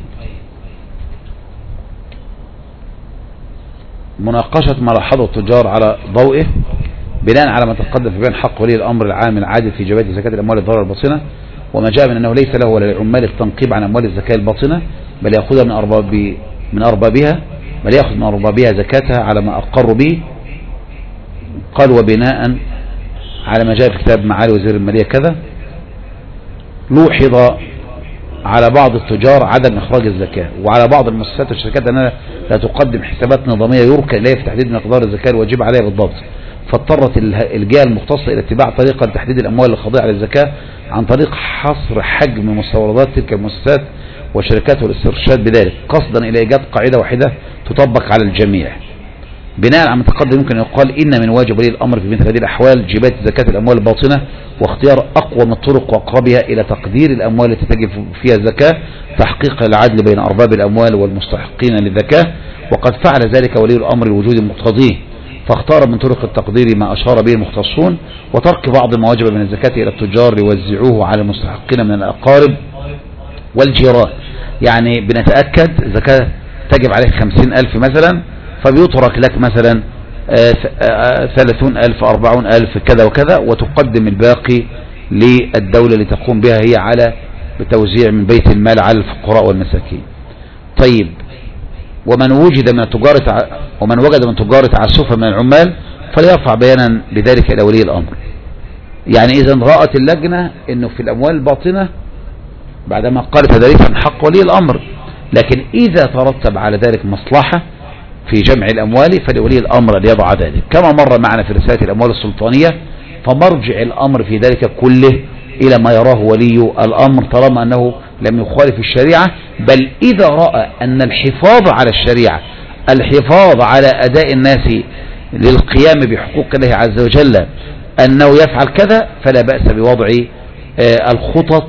مناقشة ما لاحظه التجار على ضوئه بناء على ما تقدم في بيان حق ولي الأمر العام العادل في جباية زكاة الأموال الظاهرة والباطنة، وما جاء من أنه ليس له ولا للعمال التنقيب عن أموال الزكاة الباطنة، بل يأخذها من أرباب من أربابها بل يأخذ من أربابها زكاتها على ما أقروا به. قال: وبناء على ما جاء في كتاب معالي وزير المالية كذا، لوحظ على بعض التجار عدم إخراج الزكاة، وعلى بعض المؤسسات والشركات أنها لا تقدم حسابات نظامية يركن إليها في تحديد مقدار الزكاة الواجب عليها بالضبط، فاضطرت الجهة المختصة إلى اتباع طريقة تحديد الأموال الخاضعة للزكاة عن طريق حصر حجم مستوردات تلك المؤسسات والشركات والاسترشاد بذلك، قصدا إلى إيجاد قاعدة واحدة تطبق على الجميع. بناء على ما تقدم يمكن أن يقال إن من واجب ولي الأمر في مثل هذه الأحوال جباية زكاة الأموال الباطنة، واختيار أقوى من الطرق وأقربها إلى تقدير الأموال التي تجب فيها الزكاة تحقيق العدل بين أرباب الأموال والمستحقين للزكاة، وقد فعل ذلك ولي الأمر لوجود مقتضيه، فاختار من طرق التقدير ما أشار به المختصون، وترك بعض ما وجب من الزكاة إلى التجار ليوزعوه على المستحقين من الأقارب والجيران. يعني بنتأكد زكاة تجب عليك خمسين ألف مثلا، فبيترك لك مثلا ثلاثون ألف أربعون ألف كذا وكذا، وتقدم الباقي للدولة لتقوم بها هي على بتوزيع من بيت المال على الفقراء والمساكين. طيب، ومن وجد من تجارة ومن وجد من تجارة تعسفا من العمال فليرفع بيانا بذلك إلى ولي الأمر. يعني إذا رأت اللجنة أنه في الأموال الباطنة بعدما قالت ذلك من حق ولي الأمر، لكن إذا ترتب على ذلك مصلحة في جمع الأموال فلولي الأمر أن يضع ذلك، كما مر معنا في رسالة الأموال السلطانية، فمرجع الأمر في ذلك كله إلى ما يراه ولي الأمر طالما أنه لم يخالف الشريعة، بل إذا رأى أن الحفاظ على الشريعة الحفاظ على أداء الناس للقيام بحقوق الله عز وجل أنه يفعل كذا فلا بأس بوضع الخطط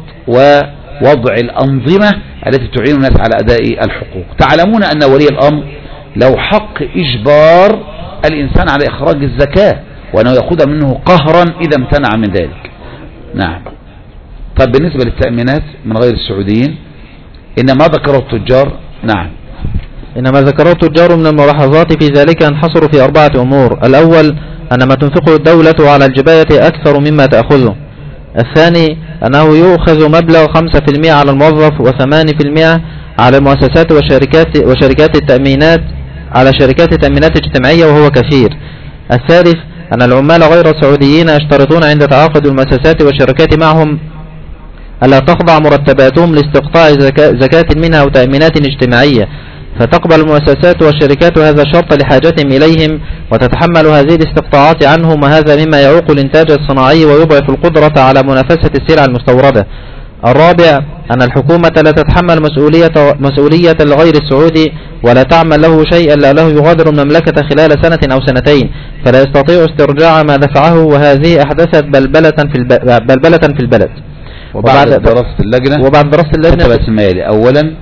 ووضع الأنظمة التي تعين الناس على أداء الحقوق. تعلمون أن ولي الأمر لو حق إجبار الإنسان على إخراج الزكاة، وأنه يأخذ منه قهرا إذا امتنع من ذلك. نعم. طب بالنسبة للتأمينات من غير السعوديين، إنما ذكره التجار. نعم. إنما ذكره التجار من الملاحظات في ذلك ينحصر في أربعة أمور. الأول أن ما تنفقه الدولة على الجباية أكثر مما تأخذه. الثاني أنه يؤخذ مبلغ خمسة في المئة على الموظف وثمانية في المئة على المؤسسات وشركات, وشركات التأمينات على شركات التأمينات الاجتماعية وهو كثير. الثالث أن العمال غير السعوديين يشترطون عند تعاقد المؤسسات والشركات معهم ألا تخضع مرتباتهم لاستقطاع زكاة منها أو تأمينات اجتماعية، فتقبل المؤسسات والشركات هذا الشرط لحاجتهم إليهم وتتحمل هذه الاستقطاعات عنهم، وهذا مما يعوق الإنتاج الصناعي ويضعف القدرة على منافسة السلع المستوردة. الرابع أن الحكومة لا تتحمل مسؤولية, مسؤولية الغير السعودي ولا تعمل له شيئا لأنه يغادر المملكة خلال سنة أو سنتين فلا يستطيع استرجاع ما دفعه، وهذه أحدثت بلبلة في, الب... بلبلة في البلد. وبعد دراسة اللجنة وبعد دراسة اللجنة أولا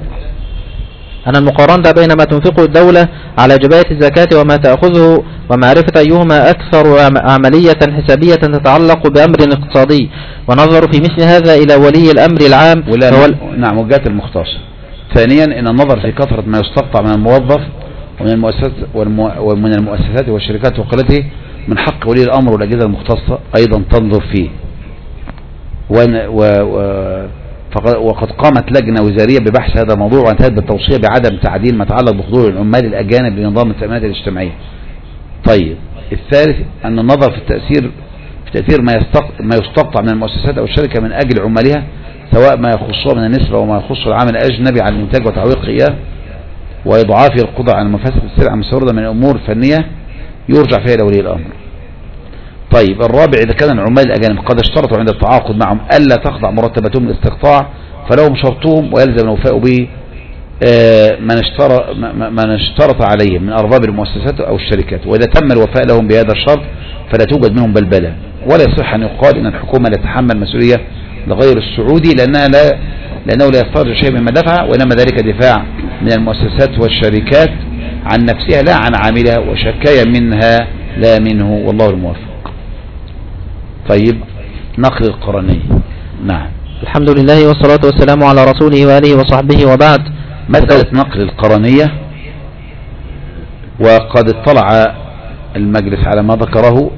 أن المقارنة بين ما تنفقه الدولة على جباية الزكاة وما تأخذه ومعرفة أيهما أكثر عملية حسابية تتعلق بأمر اقتصادي، ونظر في مثل هذا إلى ولي الأمر العام. نعم، وجهة المختص. ثانيا أن النظر في كثرة ما يستقطع من الموظف ومن المؤسسات ومن المؤسسات والشركات وقلته من حق ولي الأمر والأجهزة المختصة أيضا تنظر فيه. و... و... وقد قامت لجنة وزارية ببحث هذا الموضوع وانتهت بالتوصية بعدم تعديل ما يتعلق بحضور العمال الأجانب لنظام التأمينات الاجتماعية. طيب، الثالث أن النظر في التأثير في تأثير ما, ما يستقطع من المؤسسات أو الشركة من أجل عمالها، سواء ما يخصه من النسبة وما يخص العامل الأجنبي على الإنتاج وتعويق إياه وإضعافه القدرة على مفاسد السلع المستوردة من الأمور الفنية يرجع فيها إلى ولي الأمر. طيب، الرابع إذا كان العمال الأجانب قد اشترطوا عند التعاقد معهم ألا تخضع مرتباتهم للاستقطاع فلهم شرطهم ويلزم الوفاء به من اشترط من اشترط عليهم من أرباب المؤسسات أو الشركات، وإذا تم الوفاء لهم بهذا الشرط فلا توجد منهم بلبلة، ولا يصح أن يقال إن الحكومة لا تتحمل مسؤولية لغير السعودي لأنها لا لأنه لا يسترجع شيء مما دفع، وإنما ذلك دفاع من المؤسسات والشركات عن نفسها لا عن عاملها، وشكاية منها لا منه، والله الموفق. طيب، نقل القرنية. نعم. الحمد لله والصلاة والسلام على رسوله وآله وصحبه وبعد. مسألة نقل القرنية، وقد اطلع المجلس على ما ذكره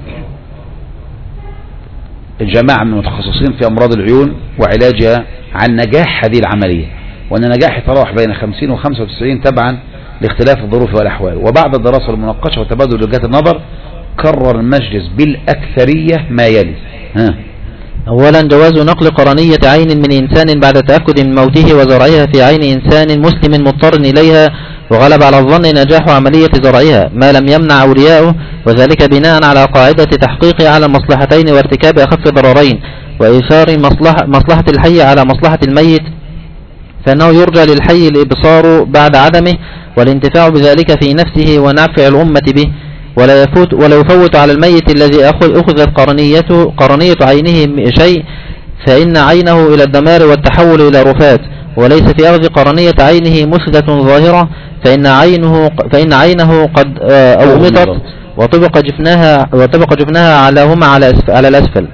الجماعة من المتخصصين في أمراض العيون وعلاجها عن نجاح هذه العملية، وأن النجاح يتراوح بين خمسين وخمسة وتسعين تبعا لاختلاف الظروف والأحوال. وبعد الدراسة والمناقشة وتبادل وجهات النظر قرر المجلس بالأكثرية ما يلي: ها أولا جواز نقل قرنية عين من إنسان بعد تأكد من موته وزرعها في عين إنسان مسلم مضطر إليها وغلب على الظن نجاح عملية زرعها ما لم يمنع أولياؤه، وذلك بناء على قاعدة تحقيق على المصلحتين وارتكاب أخف ضررين وإيثار مصلحة, مصلحة الحي على مصلحة الميت، فإنه يرجى للحي الإبصار بعد عدمه والانتفاع بذلك في نفسه ونفع الأمة به، ولا يفوت ولا يفوت على الميت الذي أخذت قرنيته قرنية عينه شيء، فإن عينه إلى الدمار والتحول إلى رفات، وليس في أخذ قرنية عينه مفسدة ظاهرة، فإن عينه فإن عينه قد أومطت وطبق جفنها وطبق جفنها علىهما على أسفل على الأسفل.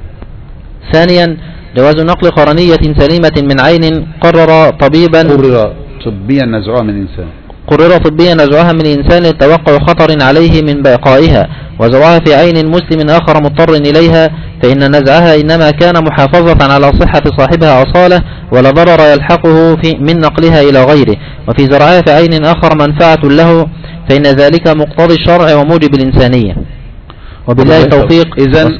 ثانيا جواز نقل قرنية سليمة من عين قرر طبيبا قرر طبيا نزعها من إنسان قرر طبيا نزعها من إنسان لتوقع خطر عليه من بقائها وزرعها في عين مسلم آخر مضطر إليها، فإن نزعها إنما كان محافظة على صحة صاحبها أصالة ولا ضرر يلحقه في من نقلها إلى غيره، وفي زرعها في عين آخر منفعة له، فإن ذلك مقتضي الشرع وموجب الإنسانية. وبالله التوفيق. إذن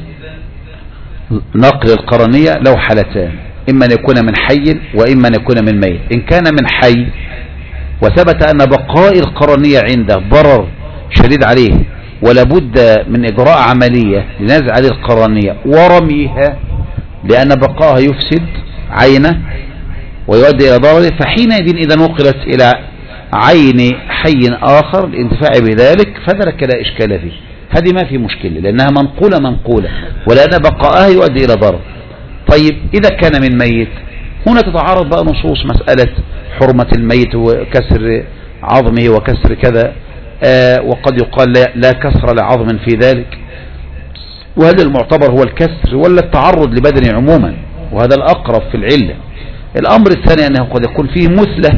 نقل القرنية له حالتان، إما أن يكون من حي وإما أن يكون من ميت. إن كان من حي وثبت أن بقاء القرنية عنده ضرر شديد عليه ولا بد من إجراء عملية لنزع هذه القرنية ورميها لأن بقاها يفسد عينه ويؤدي إلى ضرره، فحينئذ إذا نقلت إلى عين حي آخر الانتفاع بذلك فذلك لا إشكال فيه، هذه ما في مشكلة لأنها منقولة منقولة ولأن بقاءها يؤدي إلى ضرر. طيب إذا كان من ميت هنا تتعارض بقى نصوص مسألة حرمة الميت وكسر عظمه وكسر كذا، آه وقد يقال لا, لا كسر لعظم في ذلك، وهذا المعتبر هو الكسر ولا التعرض لبدنه عموما، وهذا الأقرب في العلة. الأمر الثاني أنه قد يكون فيه مثلة،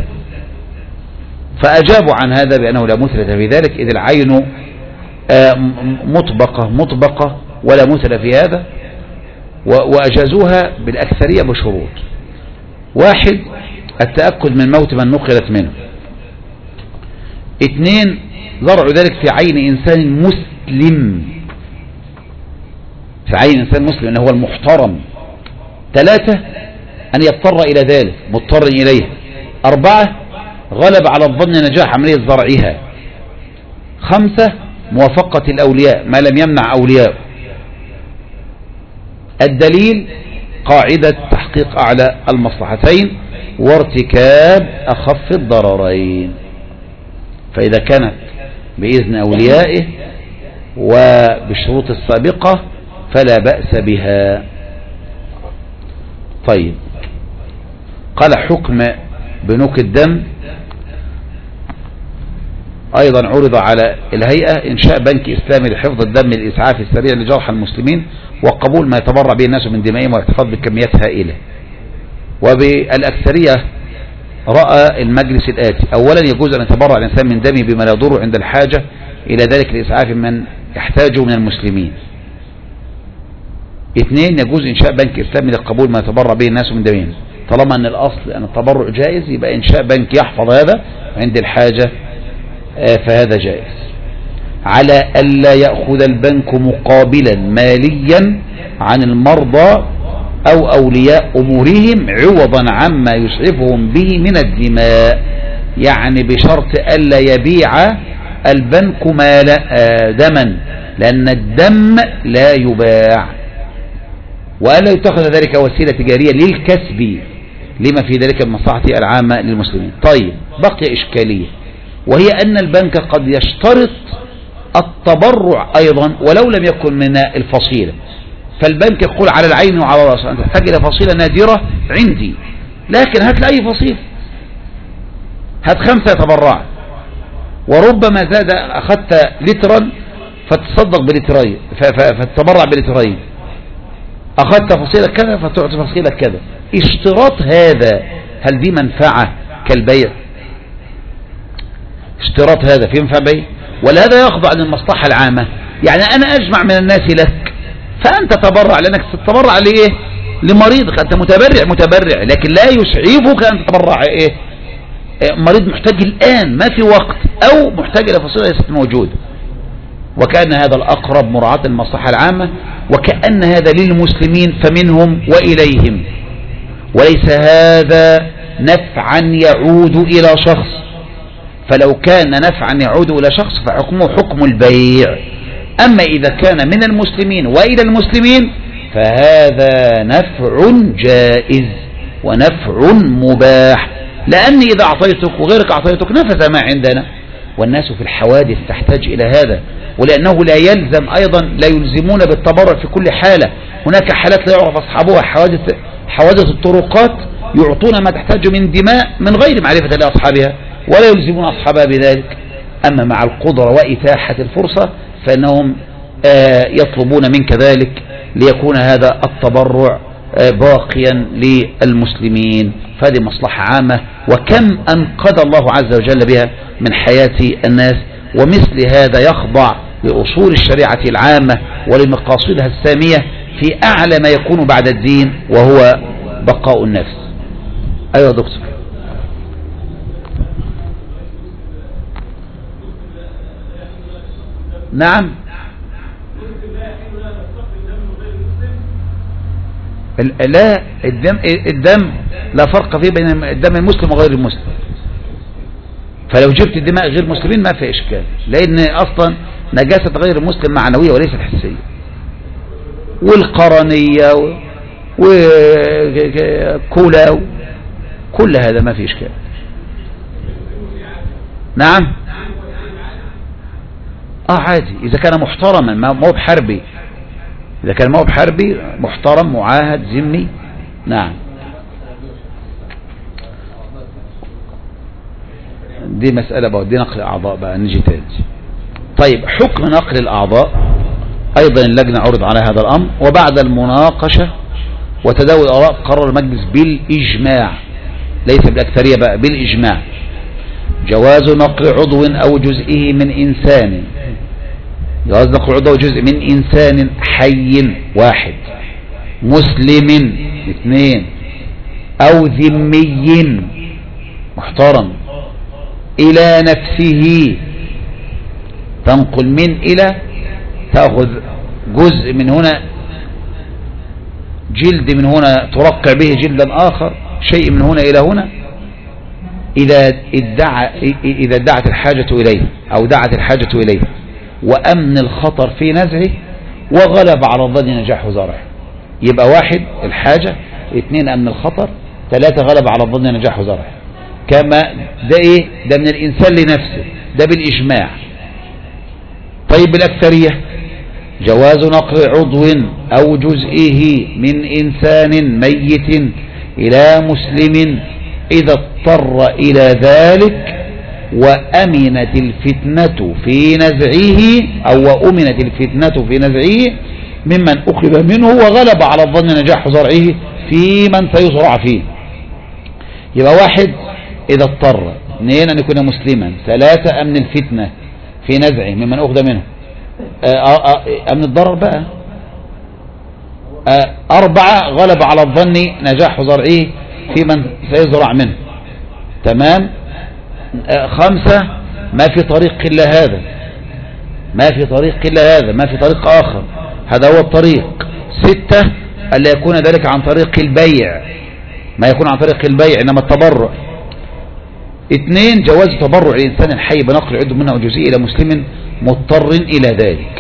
فأجابوا عن هذا بأنه لا مثلة في ذلك إذ العين آه مطبقة مطبقة ولا مثلة في هذا، وأجازوها بالأكثرية بشروط: واحد التأكد من موت من نقلت منه، اثنين زرع ذلك في عين إنسان مسلم في عين إنسان مسلم أنه هو المحترم، ثلاثة أن يضطر إلى ذلك مضطر إليه، أربعة غلب على الظن نجاح عملية زرعها، خمسة موافقة الأولياء ما لم يمنع أولياء. الدليل قاعدة تحقيق أعلى المصلحتين وارتكاب أخف الضررين، فإذا كانت بإذن أوليائه وبالشروط السابقة فلا بأس بها. طيب، قال حكم بنوك الدم أيضا عرض على الهيئة إنشاء بنك إسلامي لحفظ الدم الإسعاف السريع لجرحى المسلمين وقبول ما يتبرع به الناس من دمائهم والاحتفاظ بكميات هائلة. وبالأكثرية رأى المجلس الآتي: أولا يجوز أن يتبرع الإنسان من دمه بما لا يضره عند الحاجة إلى ذلك لإسعاف من يحتاجه من المسلمين. اثنين يجوز إنشاء بنك إسلامي لقبول ما يتبرع به الناس من دمهم، طالما أن الأصل أن التبرع جائز يبقى إنشاء بنك يحفظ هذا عند الحاجة فهذا جائز، على ألا يأخذ البنك مقابلا ماليا عن المرضى أو أولياء أمورهم عوضا عما يسعفهم به من الدماء، يعني بشرط ألا يبيع البنك مال دما لأن الدم لا يباع، وألا يتخذ ذلك وسيلة تجارية للكسب لما في ذلك المصلحة العامة للمسلمين. طيب، بقي إشكالية وهي أن البنك قد يشترط التبرع أيضا ولو لم يكن من الفصيلة، فالبنك يقول على العين وعلى الرأس أنت تحتاج إلى فصيلة نادرة عندي، لكن هات لأي فصيلة، هات خمسة يتبرع، وربما زاد أخذت لترا فتصدق بلترين فتتبرع بلترين، أخذت فصيلة كذا فتعطي فصيلة كذا. اشتراط هذا هل دي منفعة كالبيع؟ اشتراط هذا في منفعة بيع ولا هذا يخضع للمصلحة العامة؟ يعني أنا أجمع من الناس لك فأنت تبرع لأنك تتبرع لإيه؟ لمريضك، أنت متبرع متبرع لكن لا يسعفك أن تتبرع إيه؟ مريض محتاج الآن ما في وقت أو محتاج إلى فصيلة ليست موجودة. وكأن هذا الأقرب مراعاة المصلحة العامة، وكأن هذا للمسلمين فمنهم وإليهم، وليس هذا نفعا يعود إلى شخص. فلو كان نفعا يعود إلى شخص فحكمه حكم البيع. أما إذا كان من المسلمين وإلى المسلمين فهذا نفع جائز ونفع مباح، لأن إذا أعطيتك وغيرك أعطيتك نفذ ما عندنا. والناس في الحوادث تحتاج إلى هذا، ولأنه لا يلزم أيضا لا يلزمون بالتبرع في كل حالة. هناك حالات لا يعرف أصحابها، حوادث حوادث الطرقات يعطون ما تحتاج من دماء من غير معرفة لأصحابها ولا يلزمون أصحابها بذلك. أما مع القدرة وإتاحة الفرصة فإنهم يطلبون منك ذلك ليكون هذا التبرع باقيا للمسلمين، فهذه مصلحة عامة، وكم أنقذ الله عز وجل بها من حياة الناس. ومثل هذا يخضع لأصول الشريعة العامة ولمقاصدها السامية في أعلى ما يكون بعد الدين وهو بقاء النفس. أيها دكتور. نعم، لا، الدم الدم لا فرق فيه بين الدم المسلم وغير المسلم. فلو جبت دماء غير مسلمين ما في إشكال، لأن أصلا نجاسة غير المسلم معنوية وليست حسية. والقرنية وكولا كل هذا ما في إشكال. نعم، اه عادي إذا كان محترما، ما هو بحربي. إذا كان ما هو بحربي محترم معاهد ذمي. نعم، دي مسألة بقى، دي نقل الأعضاء بقى نجي تاني. طيب، حكم نقل الأعضاء أيضا اللجنة عرض على هذا الأمر، وبعد المناقشة وتداول الآراء قرر المجلس بالإجماع، ليس بالأكثرية بقى، بالإجماع، جواز نقل عضو أو جزئه من إنسان جواز نقل عضو أو جزء من إنسان حي واحد، مسلم اثنين، أو ذمي محترم إلى نفسه. تنقل من إلى، تأخذ جزء من هنا، جلد من هنا ترقع به جلدا آخر، شيء من هنا إلى هنا، إذا ادعى إذا ادعت الحاجة إليه أو دعت الحاجة إليه، وأمن الخطر في نزعه، وغلب على الظن نجاح زرعه. يبقى واحد الحاجة، اثنين أمن الخطر، ثلاثة غلب على الظن نجاح زرعه. كما ده إيه؟ ده من الإنسان لنفسه، ده بالإجماع. طيب، بالأكثرية جواز نقل عضو أو جزئه من إنسان ميت إلى مسلم إذا اضطر إلى ذلك وأمنت الفتنة في نزعه، أو وأمنت الفتنة في نزعه ممن أخذ منه، وغلب على الظن نجاح زرعه في من سيزرع فيه. يبقى واحد إذا اضطر، اثنين أن يكون مسلما، ثلاثة أمن الفتنة في نزعه ممن أخذ منه، أمن الضرر بقى، أربعة غلب على الظن نجاح زرعه في من سيزرع منه، تمام. خمسة ما في طريق إلا هذا، ما في طريق إلا هذا، ما في طريق آخر، هذا هو الطريق. ستة ألا يكون ذلك عن طريق البيع، ما يكون عن طريق البيع إنما التبرع. اثنين جواز تبرع الإنسان الحي بنقل عضو منه جزئي إلى مسلم مضطر إلى ذلك،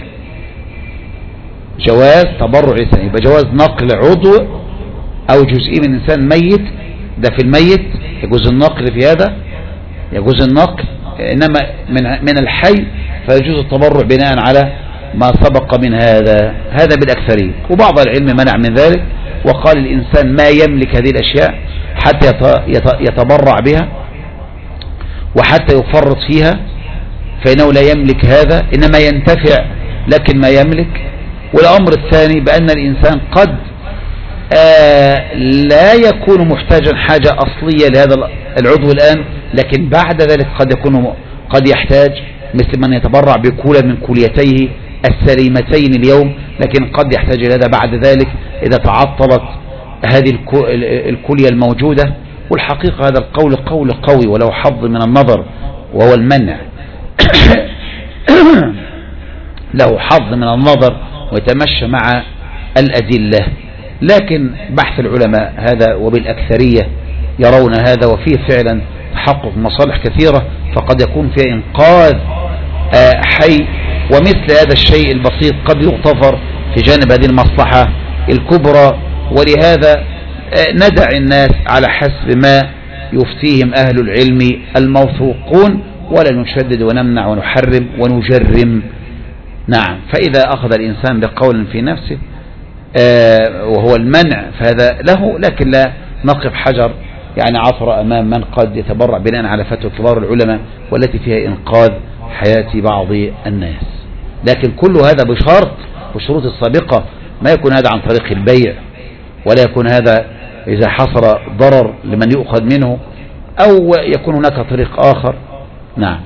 جواز تبرع الإنسان، يبقى جواز نقل عضو أو جزئي من إنسان ميت، ده في الميت يجوز النقل في هذا، يجوز النقل، إنما من من الحي فيجوز التبرع بناء على ما سبق من هذا. هذا بالأكثرية، وبعض العلم منع من ذلك وقال الإنسان ما يملك هذه الأشياء حتى يتبرع بها وحتى يفرط فيها، فإنه لا يملك هذا، إنما ينتفع لكن ما يملك. والأمر الثاني بأن الإنسان قد آه لا يكون محتاجا حاجة أصلية لهذا العضو الآن، لكن بعد ذلك قد يكون قد يحتاج، مثل من يتبرع بكولة من كليتيه السليمتين اليوم، لكن قد يحتاج إلى هذا بعد ذلك إذا تعطلت هذه الكلية الموجودة. والحقيقة هذا القول قول قوي ولو حظ من النظر، وهو المنع. له حظ من النظر ويتمشى مع الأدلة. لكن بحث العلماء هذا وبالأكثرية يرون هذا، وفيه فعلا تحقق مصالح كثيرة، فقد يكون فيه إنقاذ حي، ومثل هذا الشيء البسيط قد يغتفر في جانب هذه المصلحة الكبرى. ولهذا ندع الناس على حسب ما يفتيهم أهل العلم الموثوقون، ولا نشدد ونمنع ونحرم ونجرم. نعم. فإذا أخذ الإنسان بقول في نفسه وهو المنع فهذا له، لكن لا نقف حجر يعني عثر أمام من قد يتبرع بناء على فتوى كبار العلماء والتي فيها إنقاذ حياة بعض الناس. لكن كل هذا بشرط والشروط السابقة، ما يكون هذا عن طريق البيع، ولا يكون هذا إذا حصل ضرر لمن يؤخذ منه، أو يكون هناك طريق آخر. نعم.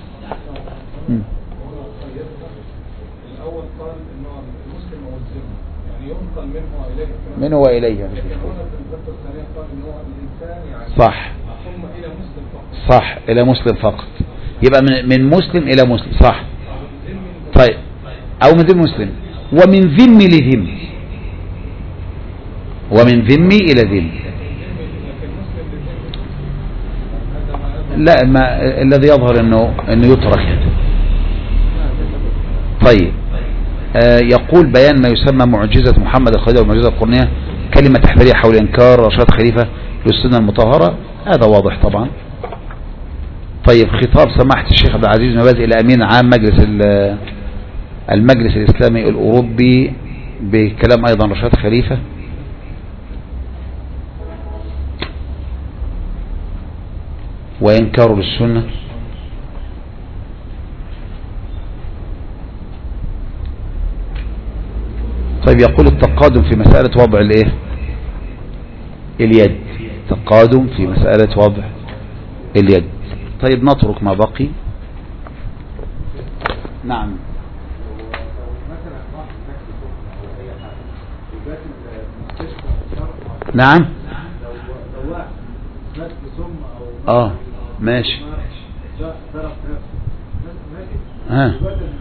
الأول قال إنه المسلم هو الذمة، يعني ينقل منه إليه منه وإليه. صح ثم إلى مسلم فقط. صح، إلى مسلم فقط، يبقى من من مسلم إلى مسلم. صح. طيب، أو من ذم مسلم، ومن ذم لذم، ومن ذمي إلى ذم. لا، ما الذي يظهر انه انه يترك هذا. طيب، آه يقول بيان ما يسمى معجزة محمد الخليل والمعجزة القرنية، كلمة تحذيرية حول إنكار رشاد خليفة للسنة المطهرة، هذا واضح طبعا. طيب، خطاب سماحة الشيخ عبد العزيز بن باز إلى أمين عام مجلس المجلس الإسلامي الأوروبي بكلام أيضا رشاد خليفة. وإنكار للسنة. طيب، يقول التقادم في مسألة وضع الايه اليد، تقادم في مسألة وضع اليد. طيب، نترك ما بقي. نعم. نعم. اه ماشي. ها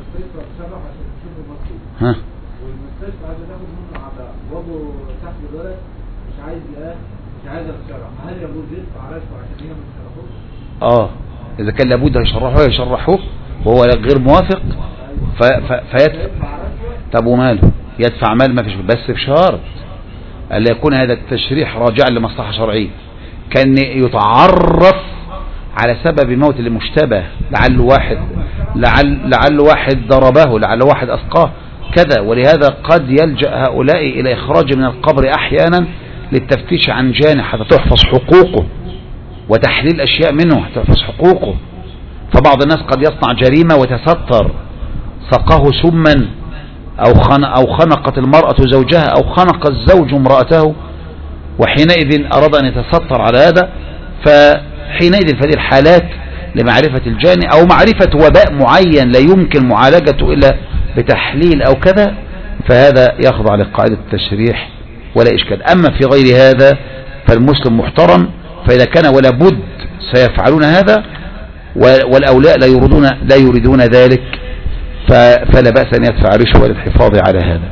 ها والمستشفى عايز تاخد منه عداء وابو تحت الولد مش عايز ايه مش عايز الشرع، هل يجوز يدفع رشوه عشان هي ما تشرحوش؟ اه اذا كان لابد يشرحوه يشرحوه وهو غير موافق ف... ف... فيدفع. طب وماله؟ يدفع مال ما فيش، بس بشرط الا يكون هذا التشريح راجعا لمصلحه شرعيه، كان يتعرف على سبب موت المشتبه، لعل واحد لعل لعل واحد ضربه، لعل واحد أسقاه كذا. ولهذا قد يلجأ هؤلاء إلى إخراج من القبر أحيانا للتفتيش عن جانح حتى تحفظ حقوقه، وتحليل أشياء منه حتى تحفظ حقوقه. فبعض الناس قد يصنع جريمة وتستر، سقاه سما أو خن أو خنقت المرأة زوجها أو خنق الزوج امرأته، وحينئذ أراد أن يتستر على هذا، فحينئذ في هذه الحالات لمعرفة الجاني أو معرفة وباء معين لا يمكن معالجته إلا بتحليل أو كذا، فهذا يخضع لقاعدة التشريح ولا إشكال. أما في غير هذا فالمسلم محترم، فإذا كان ولا بد سيفعلون هذا والأولاء لا يريدون لا يريدون ذلك، فلا بأس أن يدفع رشوة للحفاظ على هذا.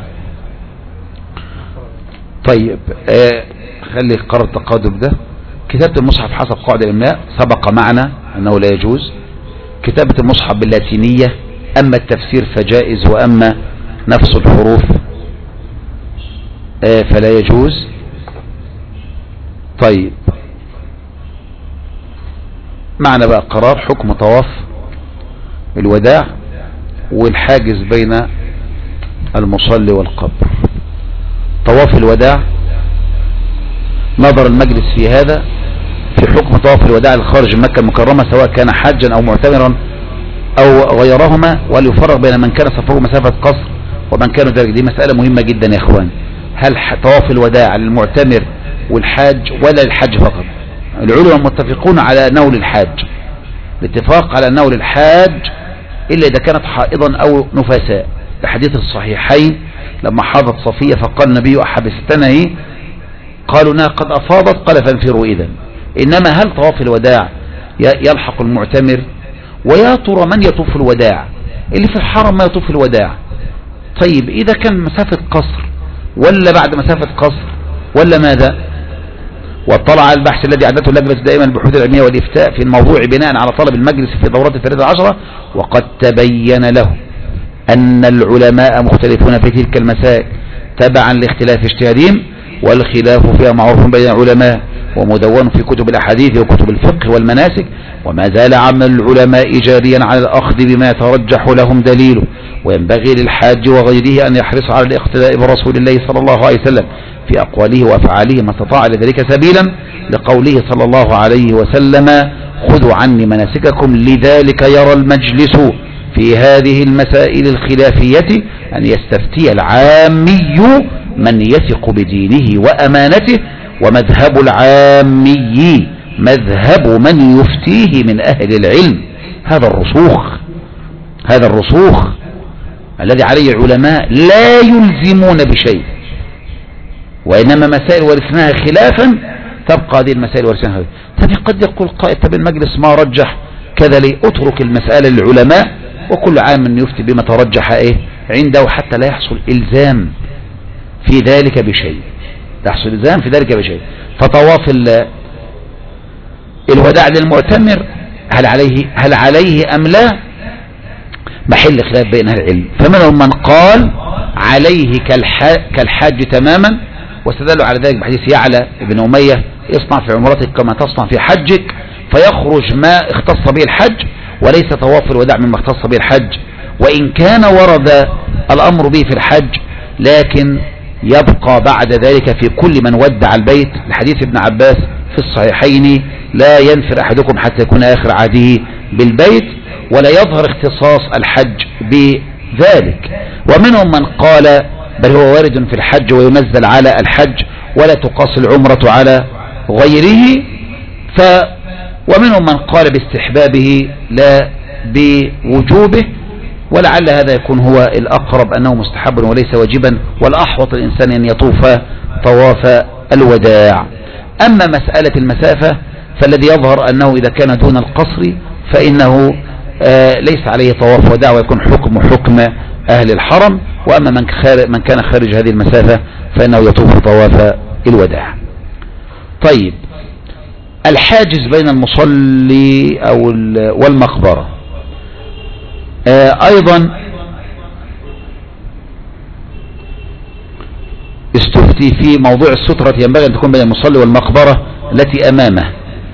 طيب، آه خلي قرار التقادم ده. كتابة المصحف حسب قاعدة الإملاء سبق معنا أنه لا يجوز كتابة المصحف باللاتينية، أما التفسير فجائز، وأما نفس الحروف آه فلا يجوز. طيب، معنا بقى قرار حكم طواف الوداع والحاجز بين المصلي والقبر. طواف الوداع، نظر المجلس في هذا في حكم طواف الوداع الخارج من مكة المكرمة سواء كان حاجا أو معتمرا أو غيرهما، وليفرق بين من كان سفره مسافة قصر ومن كان ذلك. دي مسألة مهمة جدا يا إخوان. هل طواف الوداع للمعتمر والحاج ولا للحاج فقط؟ العلماء متفقون على نول الحاج، الاتفاق على نول الحاج إلا إذا كانت حائضا أو نفساء، لحديث الصحيحين لما حاضت صفية فقال النبي أحبستنه، قالوا انها قد أفاضت، قال فانفروا إذن. إنما هل طواف الوداع يلحق المعتمر؟ ويا ترى من يطوف الوداع؟ اللي في الحرم ما يطوف الوداع، طيب إذا كان مسافة قصر ولا بعد مسافة قصر ولا ماذا؟ واطلع على البحث الذي أعدته اللجنة دائما البحوث العلمية والإفتاء في الموضوع بناء على طلب المجلس في دورات الثلاثة عشرة، وقد تبين له أن العلماء مختلفون في تلك المسائل تبعا لاختلاف اجتهادهم، والخلاف فيها معروف بين العلماء ومدون في كتب الأحاديث وكتب الفقه والمناسك، وما زال عمل العلماء جاريا على الأخذ بما يترجح لهم دليله، وينبغي للحاج وغيره أن يحرص على الاقتداء برسول الله صلى الله عليه وسلم في أقواله وأفعاله ما استطاع لذلك سبيلا، لقوله صلى الله عليه وسلم خذوا عني مناسككم. لذلك يرى المجلس في هذه المسائل الخلافية أن يستفتي العامي من يثق بدينه وأمانته، ومذهب العامي مذهب من يفتيه من أهل العلم. هذا الرسوخ هذا الرسوخ الذي عليه العلماء لا يلزمون بشيء، وإنما مسائل ورثناها خلافا تبقى هذه المسائل ورثناها. طب قد يقول قائد طب المجلس ما رجح كذا لي، اترك المسألة للعلماء وكل عام يفتي بما ترجح ايه عنده، حتى لا يحصل إلزام في ذلك بشيء تحصل إلزام في ذلك بشيء. فطواف الوداع للمعتمر هل عليه هل عليه أم لا محل خلاف بين أهل العلم، فمنهم من قال عليه كالحاج تماما، واستدلوا على ذلك بحديث يعلى ابن أمية اصنع في عمرتك كما تصنع في حجك، فيخرج ما اختص به الحج وليس طواف الوداع مما اختص به الحج، وإن كان ورد الأمر به في الحج لكن يبقى بعد ذلك في كل من ودع البيت لحديث ابن عباس في الصحيحين لا ينفر أحدكم حتى يكون آخر عهده بالبيت، ولا يظهر اختصاص الحج بذلك. ومنهم من قال بل هو وارد في الحج وينزل على الحج ولا تقاس العمرة على غيره، ف ومنهم من قال باستحبابه لا بوجوبه، ولعل هذا يكون هو الأقرب أنه مستحب وليس واجبا، والأحوط الإنسان أن يطوف طواف الوداع. أما مسألة المسافة فالذي يظهر أنه إذا كان دون القصر فإنه آه ليس عليه طواف وداع ويكون حكم حكم أهل الحرم، وأما من, من كان خارج هذه المسافة فإنه يطوف طواف الوداع. طيب الحاجز بين المصلي أو والمقبرة آه أيضا استفتي في موضوع السترة ينبغي أن تكون بين المصلي والمقبرة التي أمامه،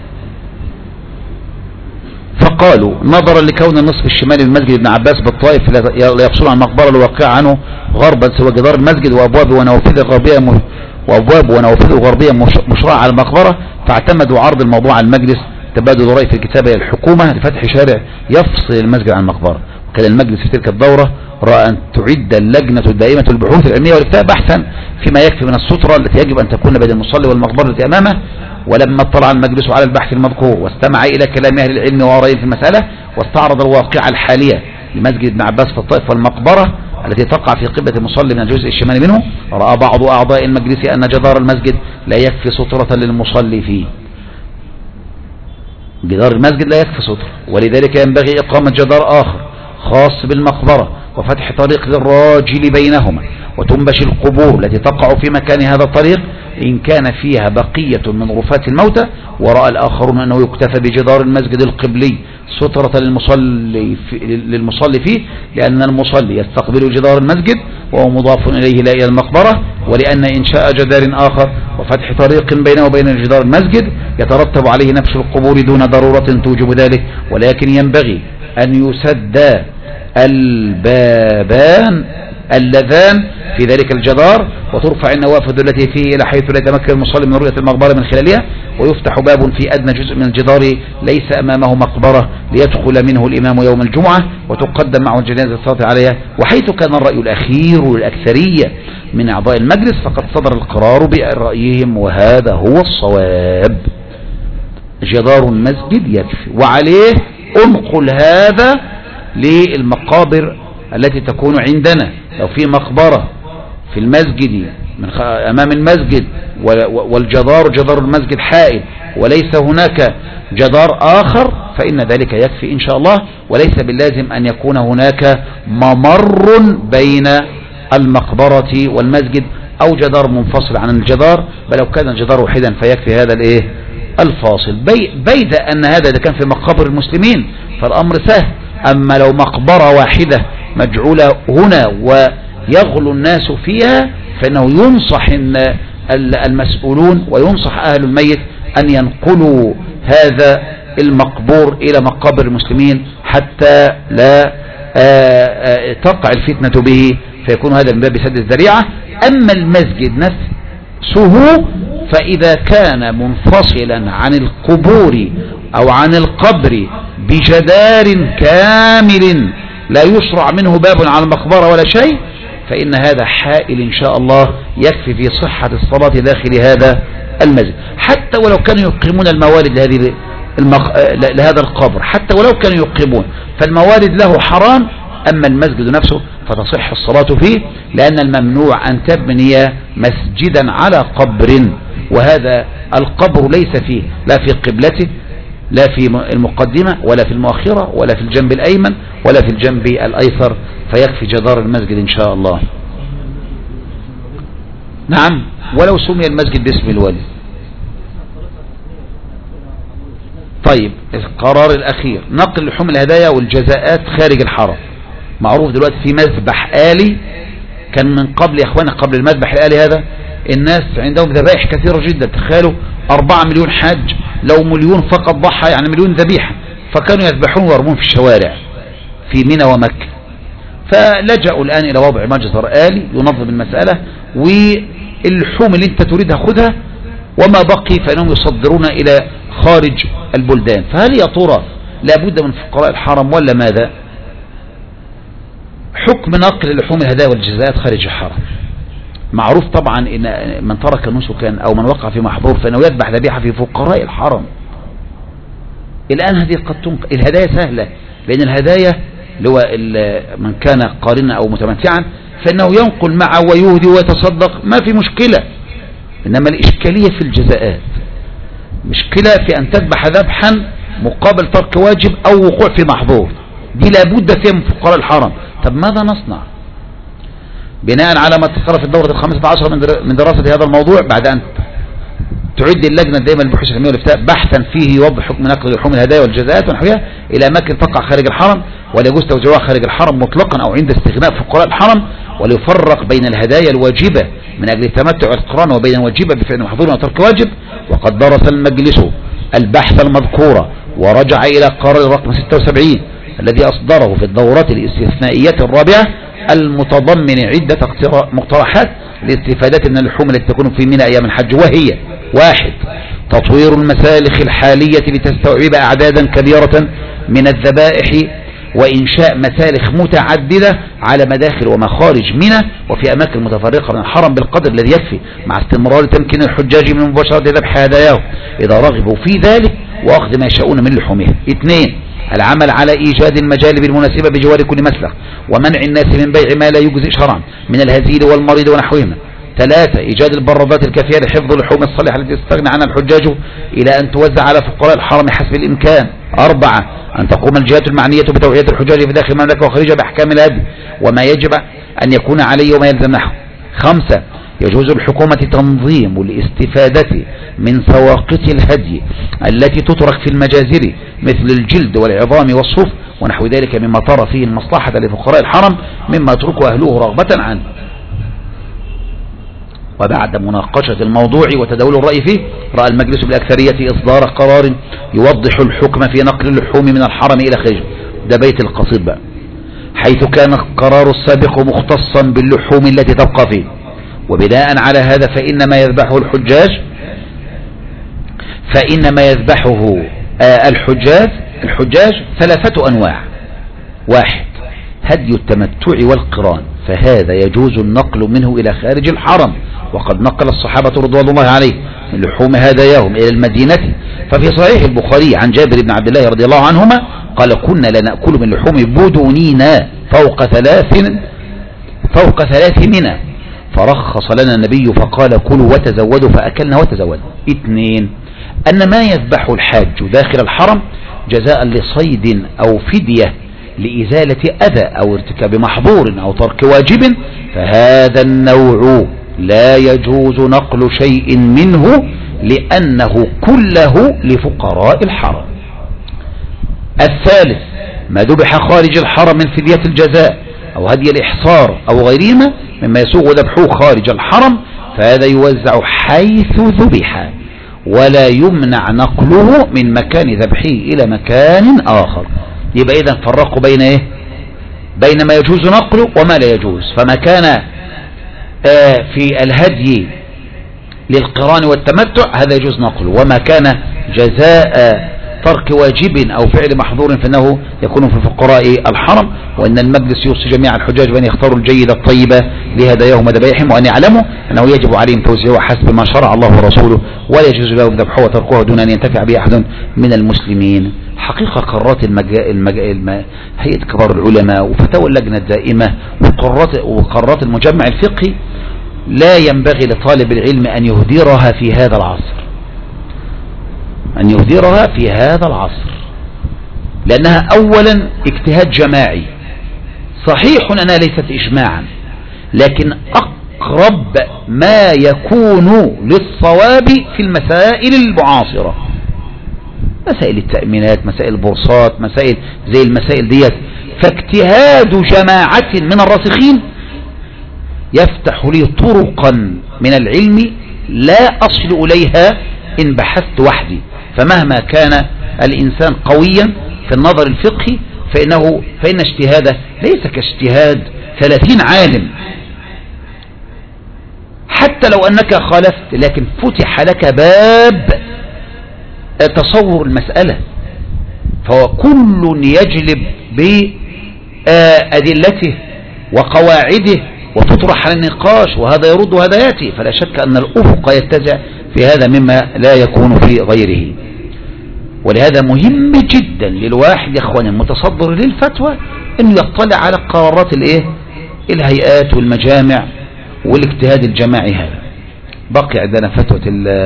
فقالوا نظرا لكون النصف الشمالي من مسجد ابن عباس بالطائف لا يفصل عن المقبرة الواقعة عنه غربا سوى جدار المسجد وأبواب ونوافذ الغربية وأبواب ونوافذ غربية مشروعة على المقبرة، فاعتمدوا عرض الموضوع على المجلس تبادل رأي في الكتابة إلى الحكومة لفتح شارع يفصل المسجد عن المقبرة. وكان المجلس في تلك الدورة رأى أن تعد اللجنة الدائمة البحوث العلمية والإفتاء بحثا فيما يكفي من السترة التي يجب أن تكون بين المصلي والمقبرة التي أمامه. ولما اطلع المجلس على البحث المذكور واستمع إلى كلام أهل العلم وآرائهم في المسألة واستعرض الواقعة الحالية لمسجد ابن عباس في الطائف والمقبرة التي تقع في قبة المصلي من الجزء الشمالي منه، رأى بعض أعضاء المجلس أن جدار المسجد لا يكفي سترة للمصلي فيه. جدار المسجد لا يكفي سترة، ولذلك ينبغي إقامة جدار آخر خاص بالمقبرة وفتح طريق للراجل بينهما، وتنبش القبور التي تقع في مكان هذا الطريق إن كان فيها بقية من رفات الموتى. ورأى الآخرون أنه يكتفى بجدار المسجد القبلي سترة للمصلي, في للمصلي فيه، لأن المصلي يستقبل جدار المسجد وهو مضاف إليه لا إلى المقبرة، ولأن إنشاء جدار آخر وفتح طريق بينه وبين جدار المسجد يترتب عليه نبش القبور دون ضرورة توجب ذلك، ولكن ينبغي أن يسد البابان اللذان في ذلك الجدار وترفع النوافذ التي فيه إلى حيث لا يتمكن المصلي من رؤية المقبرة من خلالها، ويفتح باب في أدنى جزء من الجدار ليس أمامه مقبرة ليدخل منه الإمام يوم الجمعة وتقدم معه الجنازة الصلاة عليها. وحيث كان الرأي الأخير والأكثرية من أعضاء المجلس فقد صدر القرار برأيهم وهذا هو الصواب. جدار المسجد يكفي، وعليه انقل هذا للمقابر التي تكون عندنا. لو في مقبرة في المسجد من أمام المسجد والجدار جدار المسجد حائل وليس هناك جدار آخر فإن ذلك يكفي إن شاء الله، وليس باللازم أن يكون هناك ممر بين المقبرة والمسجد أو جدار منفصل عن الجدار، بل لو كان الجدار وحيدا فيكفي هذا الايه الفاصل. بي بيد أن هذا إذا كان في مقابر المسلمين فالأمر سهل، أما لو مقبرة واحدة مجعولة هنا ويغلو الناس فيها فإنه ينصح المسؤولون وينصح أهل الميت أن ينقلوا هذا المقبور إلى مقابر المسلمين حتى لا تقع الفتنة به فيكون هذا من باب سد الذريعة. أما المسجد نفسه فإذا كان منفصلا عن القبور أو عن القبر بجدار كامل لا يشرع منه باب على المقبرة ولا شيء فإن هذا حائل إن شاء الله يكفي في صحة الصلاة داخل هذا المسجد، حتى ولو كانوا يقيمون الموالد لهذه المق... لهذا القبر، حتى ولو كانوا يقيمون فالموالد له حرام. أما المسجد نفسه فتصح الصلاة فيه، لأن الممنوع أن تبني مسجدا على قبر، وهذا القبر ليس فيه لا في قبلته لا في المقدمة ولا في المؤخرة ولا في الجنب الأيمن ولا في الجنب الأيسر، فيكفي جدار المسجد إن شاء الله. نعم، ولو سمي المسجد باسم الولي. طيب، القرار الأخير نقل لحوم الهدايا والجزاءات خارج الحرم. معروف دلوقتي في مذبح آلي، كان من قبل يا اخوانا قبل المذبح الآلي هذا الناس عندهم ذبائح كثيرة جدا. تخيلوا أربعة مليون حاج، لو مليون فقط ضحى يعني مليون ذبيحة، فكانوا يذبحون ويرمون في الشوارع في منى ومكة. فلجأوا الآن إلى وضع مجزر آلي ينظم المسألة، واللحوم اللي انت تريدها خذها، وما بقي فإنهم يصدرون إلى خارج البلدان. فهل يا ترى لابد من فقراء الحرم ولا ماذا؟ حكم نقل لحوم الهدايا والجزاءات خارج الحرم معروف طبعا ان من ترك نسكا او من وقع في محظور فانه يذبح ذبيحه في فقراء الحرم. الان هذه قد تنقل الهدايا سهله، لان الهدايا اللي هو من كان قارنا او متمتعا فانه ينقل معه ويهدي ويتصدق، ما في مشكله. انما الاشكاليه في الجزاءات، مشكله في ان تذبح ذبحا مقابل ترك واجب او وقوع في محظور، دي لابد فيها من فقراء الحرم. طب ماذا نصنع؟ بناء على ما تقرأ في الدورة الخامسة عشر من دراسة هذا الموضوع، بعد أن تعد اللجنة دائما البحوث العلمية والإفتاء بحثا فيه يوضح حكم نقل لحوم الهدايا والجزاءات ونحوها إلى أماكن تقع خارج الحرم، ولا يجوز توزيعها خارج الحرم مطلقا أو عند استغناء فقراء الحرم، وليفرق بين الهدايا الواجبة من أجل التمتع والقران وبين الواجبة بفعل محظور وترك واجب. وقد درس المجلس البحث المذكورة ورجع إلى قرار رقم ستة وسبعين الذي أصدره في الدورات الاستثنائية الرابعة المتضمن عدة مقترحات لاستفادة من اللحوم التي تكون في منى أيام الحج، وهي: واحد، تطوير المسالخ الحالية لتستوعب أعدادا كبيرة من الذبائح، وإنشاء مسالخ متعددة على مداخل ومخارج منى وفي أماكن متفرقة من الحرم بالقدر الذي يكفي، مع استمرار تمكين الحجاج من مباشرة ذبح هداياهم إذا رغبوا في ذلك وأخذ ما يشاءون من لحومها. اثنين، العمل على إيجاد المجالب المناسبة بجوار كل مسلخ، ومنع الناس من بيع ما لا يجزئ شرعا من الهزيل والمريض ونحوهما. ثلاثة، إيجاد البرادات الكافية لحفظ اللحوم الصالحة التي تستغنى عنها الحجاج إلى أن توزع على فقراء الحرم حسب الإمكان. أربعة، أن تقوم الجهات المعنية بتوعية الحجاج في داخل المملكة وخارجها بأحكام الهدي وما يجب أن يكون عليه وما يلزم نحوه. خمسة، يجوز الحكومة تنظيم الاستفادة من سواقط الهدي التي تترك في المجازر مثل الجلد والعظام والصوف ونحو ذلك مما ترى فيه المصلحة لفقراء الحرم مما يتركه أهله رغبة عنه. وبعد مناقشة الموضوع وتداول الرأي فيه، رأى المجلس بالأكثرية إصدار قرار يوضح الحكم في نقل اللحوم من الحرم إلى خارجه. ده بيت القصيد بقى. حيث كان القرار السابق مختصا باللحوم التي تبقى فيه، وبناء على هذا فإن ما يذبحه الحجاج فإن ما يذبحه آه الحجاج الحجاج ثلاثة أنواع. واحد، هدي التمتع والقران، فهذا يجوز النقل منه إلى خارج الحرم، وقد نقل الصحابة رضوان الله عليهم من لحوم هداياهم إلى المدينة. ففي صحيح البخاري عن جابر بن عبد الله رضي الله عنهما قال: كنا لنأكل من لحوم بدونينا فوق ثلاث فوق ثلاث منى، فرخص لنا النبي فقال: كلوا وتزودوا، فأكلنا وتزودنا. اثنين، أن ما يذبح الحاج داخل الحرم جزاء لصيد أو فدية لإزالة أذى أو ارتكاب محظور أو ترك واجب فهذا النوع لا يجوز نقل شيء منه لأنه كله لفقراء الحرم. الثالث ما ذبح خارج الحرم من فدية الجزاء أو هدي الإحصار أو غيرهما مما يسوغ ذبحه خارج الحرم فهذا يوزع حيث ذبح ولا يمنع نقله من مكان ذبحه إلى مكان آخر. يبقى إذن فرقوا بين إيه؟ بين ما يجوز نقله وما لا يجوز. فما كان آه في الهدي للقران والتمتع هذا يجوز نقله، وما كان جزاء ترك واجب أو فعل محظور فإنه يكون في فقراء الحرم. وأن المجلس يوصي جميع الحجاج بأن يختاروا الجيد الطيب لهداياهم وذبائحهم وأن يعلموا أنه يجب عليهم توزيعه حسب ما شرع الله ورسوله ولا يجوز لهم ذبحه وتركوه دون أن ينتفع به أحد من المسلمين. حقيقة قرارات المجا... المجا... الم... هيئة كبار العلماء وفتاوى اللجنة الدائمة وقرارات وقرارات المجمع الفقهي لا ينبغي لطالب العلم أن يهدرها في هذا العصر أن يهدرها في هذا العصر لأنها أولا اجتهاد جماعي صحيح أنها ليست إجماعا لكن أقرب ما يكون للصواب في المسائل المعاصرة، مسائل التأمينات، مسائل البورصات، مسائل زي المسائل ديت. فاجتهاد جماعة من الراسخين يفتح لي طرقا من العلم لا أصل إليها إن بحثت وحدي. فمهما كان الإنسان قويا في النظر الفقهي فإنه فإن اجتهاده ليس كاجتهاد ثلاثين عالم حتى لو أنك خالفت، لكن فتح لك باب تصور المسألة فهو كل يجلب بأدلته وقواعده وتطرح على النقاش وهذا يرد وهذا يأتي. فلا شك أن الأفق يتسع في هذا مما لا يكون في غيره. ولهذا مهم جدا للواحد يا اخواني المتصدر للفتوى انه يطلع على قرارات الايه الهيئات والمجامع والاجتهاد الجماعي. هذا بقي عندنا فتوى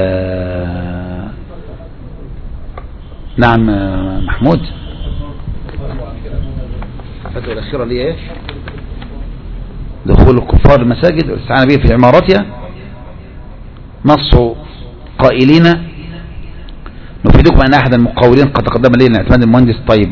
نعم محمود الفتوى الاخيره اللي ايه دخول الكفار المساجد والاستعانه به في عمارتها. نص قائلين نفيدكم أن أحد المقاولين قد تقدم لي الاعتماد المهندس طيب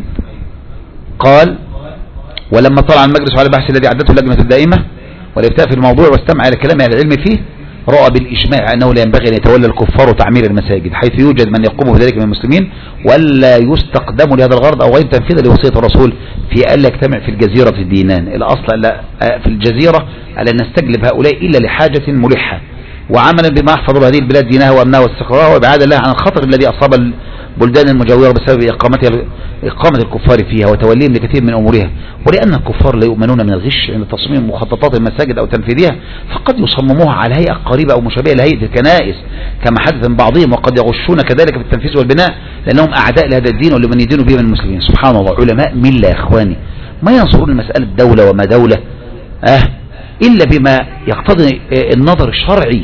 قال ولما طلع المجلس على البحث الذي عدته اللجنة الدائمة والافتاء في الموضوع واستمع إلى كلام أهل العلم فيه رأى بالإجماع أنه لا ينبغي أن يتولى الكفار تعمير المساجد حيث يوجد من يقوم بذلك من المسلمين ولا يستقدم لهذا الغرض أو غير تنفيذا لوصية الرسول في ألا يجتمع في الجزيرة الدينان. الأصل لا في الجزيرة ألا نستجلب هؤلاء إلا لحاجة ملحة وعملا بما يحفظ هذه البلاد دينها وامنها واستقرارها وابعاد الله عن الخطر الذي اصاب البلدان المجاوره بسبب اقامتها اقامه الكفار فيها وتوليهم لكثير من امورها. ولان الكفار لا يؤمنون من الغش عند تصميم مخططات المساجد او تنفيذها فقد يصمموها على هيئه قريبه او مشابهه لهيئه الكنائس كما حدث من بعضهم وقد يغشون كذلك في التنفيذ والبناء لانهم اعداء لهذا الدين ولمن يدينوا به من المسلمين. سبحان الله علماء مله يا اخواني ما ينصرون المساله دوله وما دوله اه إلا بما يقتضي النظر الشرعي.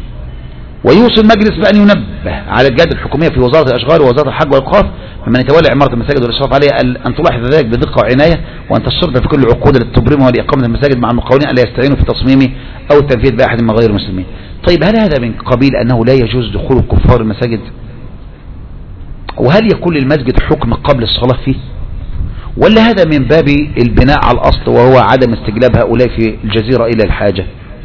ويوصي المجلس بأن ينبه على الجهات الحكومية في وزارة الأشغال ووزارة الحج والأوقاف ممن يتولى عمارة المساجد والإشراف عليها أن تلاحظ ذلك بدقة وعناية وأن تشترط في كل العقود التي تبرمها لإقامة المساجد مع المقاولين ألا يستعينوا في تصميم أو التنفيذ بأحد من غير المسلمين. طيب هل هذا من قبيل أنه لا يجوز دخول الكفار المساجد؟ وهل يكون للمسجد حكم قبل الصلاة فيه؟ ولا هذا من باب البناء على الأصل وهو عدم استجلاب هؤلاء في الجزيرة إلى الحاجة؟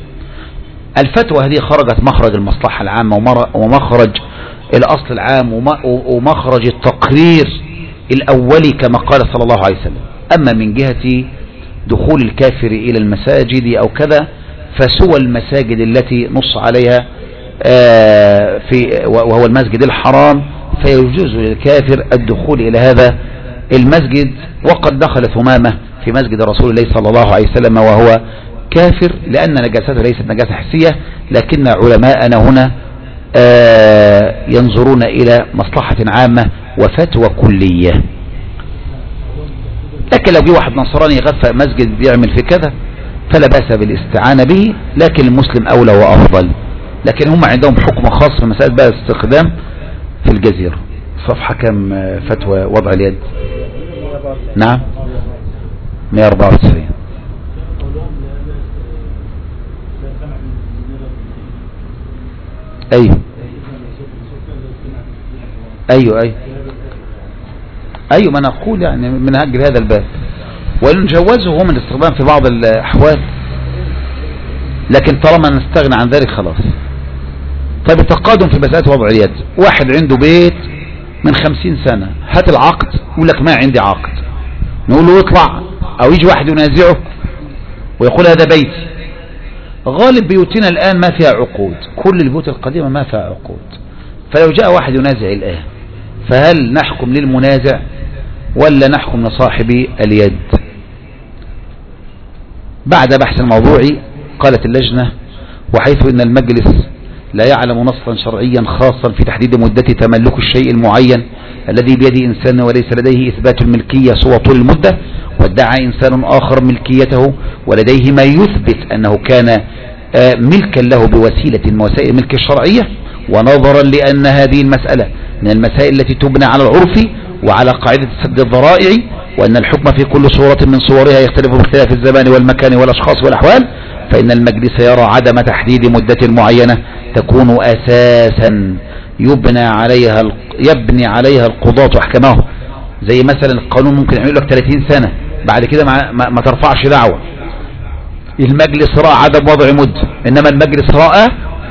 الفتوى هذه خرجت مخرج المصلحة العامة ومخرج الأصل العام ومخرج التقرير الأولي كما قال صلى الله عليه وسلم. أما من جهة دخول الكافر إلى المساجد أو كذا فسوى المساجد التي نص عليها في وهو المسجد الحرام فيجوز للكافر الدخول إلى هذا المسجد. وقد دخل ثمامة في مسجد رسول الله صلى الله عليه وسلم وهو كافر لأن نجاسته ليست نجاسة حسية لكن علماءنا هنا ينظرون إلى مصلحة عامة وفتوى كلية. لكن لو جه واحد نصراني يغفى مسجد بيعمل في كذا فلا بأس بالاستعانة به لكن المسلم أولى وأفضل. لكن هم عندهم حكم خاص في مسألة بقى استخدام في الجزيرة. صفحة كم فتوى وضع اليد؟ نعم مئة وأربعة وتسعين. ايوه ايوه ايوه ايوه ما نقول يعني من اجل هذا الباب، وإن جوزه هو من الاستخدام في بعض الاحوال، لكن طالما نستغنى عن ذلك خلاص. طيب التقادم في مسألة وضع اليد، واحد عنده بيت من خمسين سنة، هات العقد، يقول لك ما عندي عقد، نقول له يطلع، او يجي واحد ينازعه ويقول هذا بيتي. غالب بيوتنا الآن ما فيها عقود، كل البيوت القديمة ما فيها عقود، فلو جاء واحد ينازع الآن فهل نحكم للمنازع ولا نحكم لصاحب اليد؟ بعد بحث الموضوعي قالت اللجنة: وحيث إن المجلس لا يعلم نصا شرعيا خاصا في تحديد مدة تملك الشيء المعين الذي بيد إنسان وليس لديه إثبات الملكية سوى طول المدة، وادعى إنسان آخر ملكيته ولديه ما يثبت أنه كان ملكا له بوسيلة من وسائل الملك الشرعية، ونظرا لأن هذه المسألة من المسائل التي تبنى على العرف وعلى قاعدة سد الذرائع، وأن الحكم في كل صورة من صورها يختلف باختلاف الزمان والمكان والأشخاص والأحوال، فإن المجلس يرى عدم تحديد مدة معينة تكون أساسا يبنى عليها يبني عليها القضاة أحكامه. زي مثلا القانون ممكن يعمل لك ثلاثين سنة، بعد كده ما, ما, ما ترفعش دعوة. المجلس رأى عدم وضع مدة، إنما المجلس رأى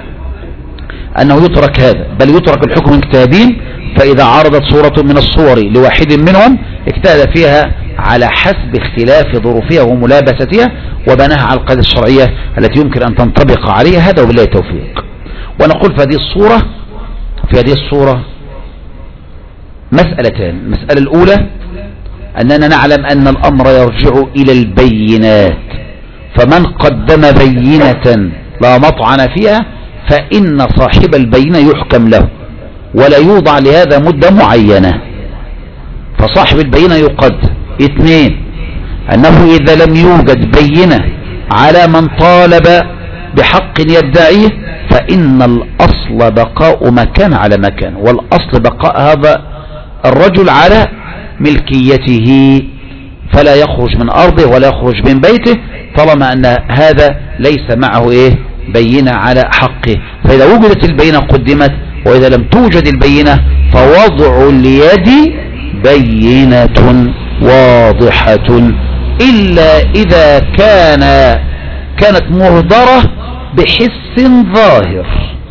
أنه يترك هذا، بل يترك الحكم الكتابين، فإذا عرضت صورة من الصور لواحد منهم اجتهد فيها على حسب اختلاف ظروفها وملابستها وبناها على القاعدة الشرعية التي يمكن أن تنطبق عليها. هذا وبالله التوفيق. ونقول في هذه الصورة في هذه الصورة مسألتان. المسألة الأولى أننا نعلم أن الأمر يرجع إلى البينات، فمن قدم بينة لا مطعن فيها فإن صاحب البينة يحكم له ولا يوضع لهذا مدة معينة، فصاحب البينة يقدم. اثنين، أنه إذا لم يوجد بينة على من طالب بحق يدعيه فإن الأصل بقاء مكان على مكان، والأصل بقاء هذا الرجل على ملكيته، فلا يخرج من أرضه ولا يخرج من بيته طالما أن هذا ليس معه إيه بينة على حقه. فإذا وجدت البينة قدمت، وإذا لم توجد البينة فوضع اليد بينة واضحة، إلا إذا كان كانت مهدرة بحس ظاهر.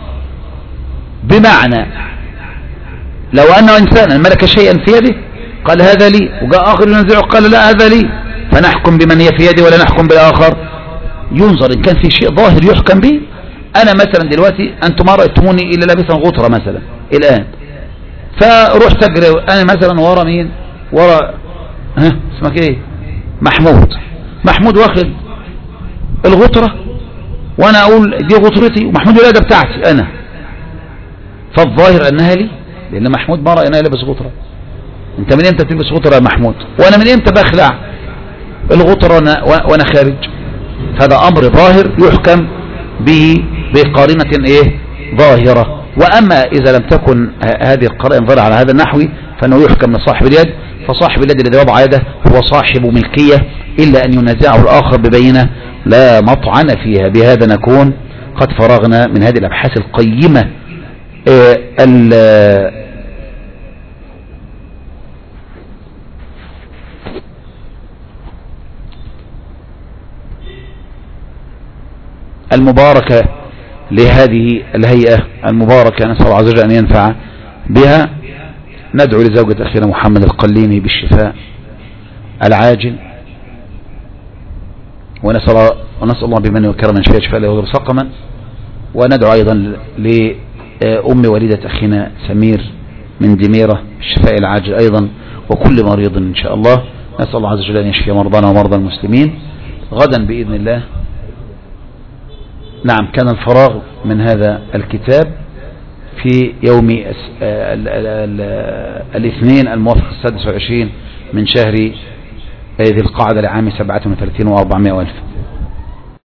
بمعنى لو أنه إنسان ملك شيئا في يده قال هذا لي، وجاء آخر ينزعه قال لا هذا لي، فنحكم بمن هي في يدي ولا نحكم بالآخر؟ ينظر إن كان في شيء ظاهر يحكم به. أنا مثلا دلوقتي أنتم ما رأيتموني إلا لابسا غطرة مثلا الآن، فروح تجري أنا مثلا ورا مين؟ ورا ها اسمك إيه؟ محمود. محمود واخد الغطرة وأنا أقول دي غطرتي، ومحمود لا ده بتاعتي أنا، فالظاهر أنها لي لأن محمود ما رأى أنها لابس غطرة. أنت من إمتى تلبس غطرة يا محمود؟ وأنا من إمتى بخلع الغطرة وأنا, وأنا خارج؟ هذا أمر ظاهر يحكم به بقارنة إيه ظاهرة. وأما إذا لم تكن هذه القرائن ظاهرة على هذا النحو فإنه يحكم لصاحب اليد، فصاحب اليد الذي وضع يده هو صاحب ملكية إلا أن ينازعه الآخر ببينة لا مطعن فيها. بهذا نكون قد فرغنا من هذه الأبحاث القيمة. المباركة لهذه الهيئة المباركة، نسأل الله عز وجل أن ينفع بها. ندعو لزوجة أخينا محمد القليمي بالشفاء العاجل، ونسأل ونسأل الله بمن وكرم من شفاء شفاء لا يضر سقما. وندعو أيضا لأم والدة أخينا سمير من دميرة بالشفاء العاجل أيضا، وكل مريض إن شاء الله. نسأل الله عز وجل أن يشفي مرضانا ومرضى المسلمين. غدا بإذن الله نعم كان الفراغ من هذا الكتاب في يوم الاثنين الموافق السادس والعشرين من شهر ذي القعدة لعام سبعة وثلاثين وأربعمائة ألف.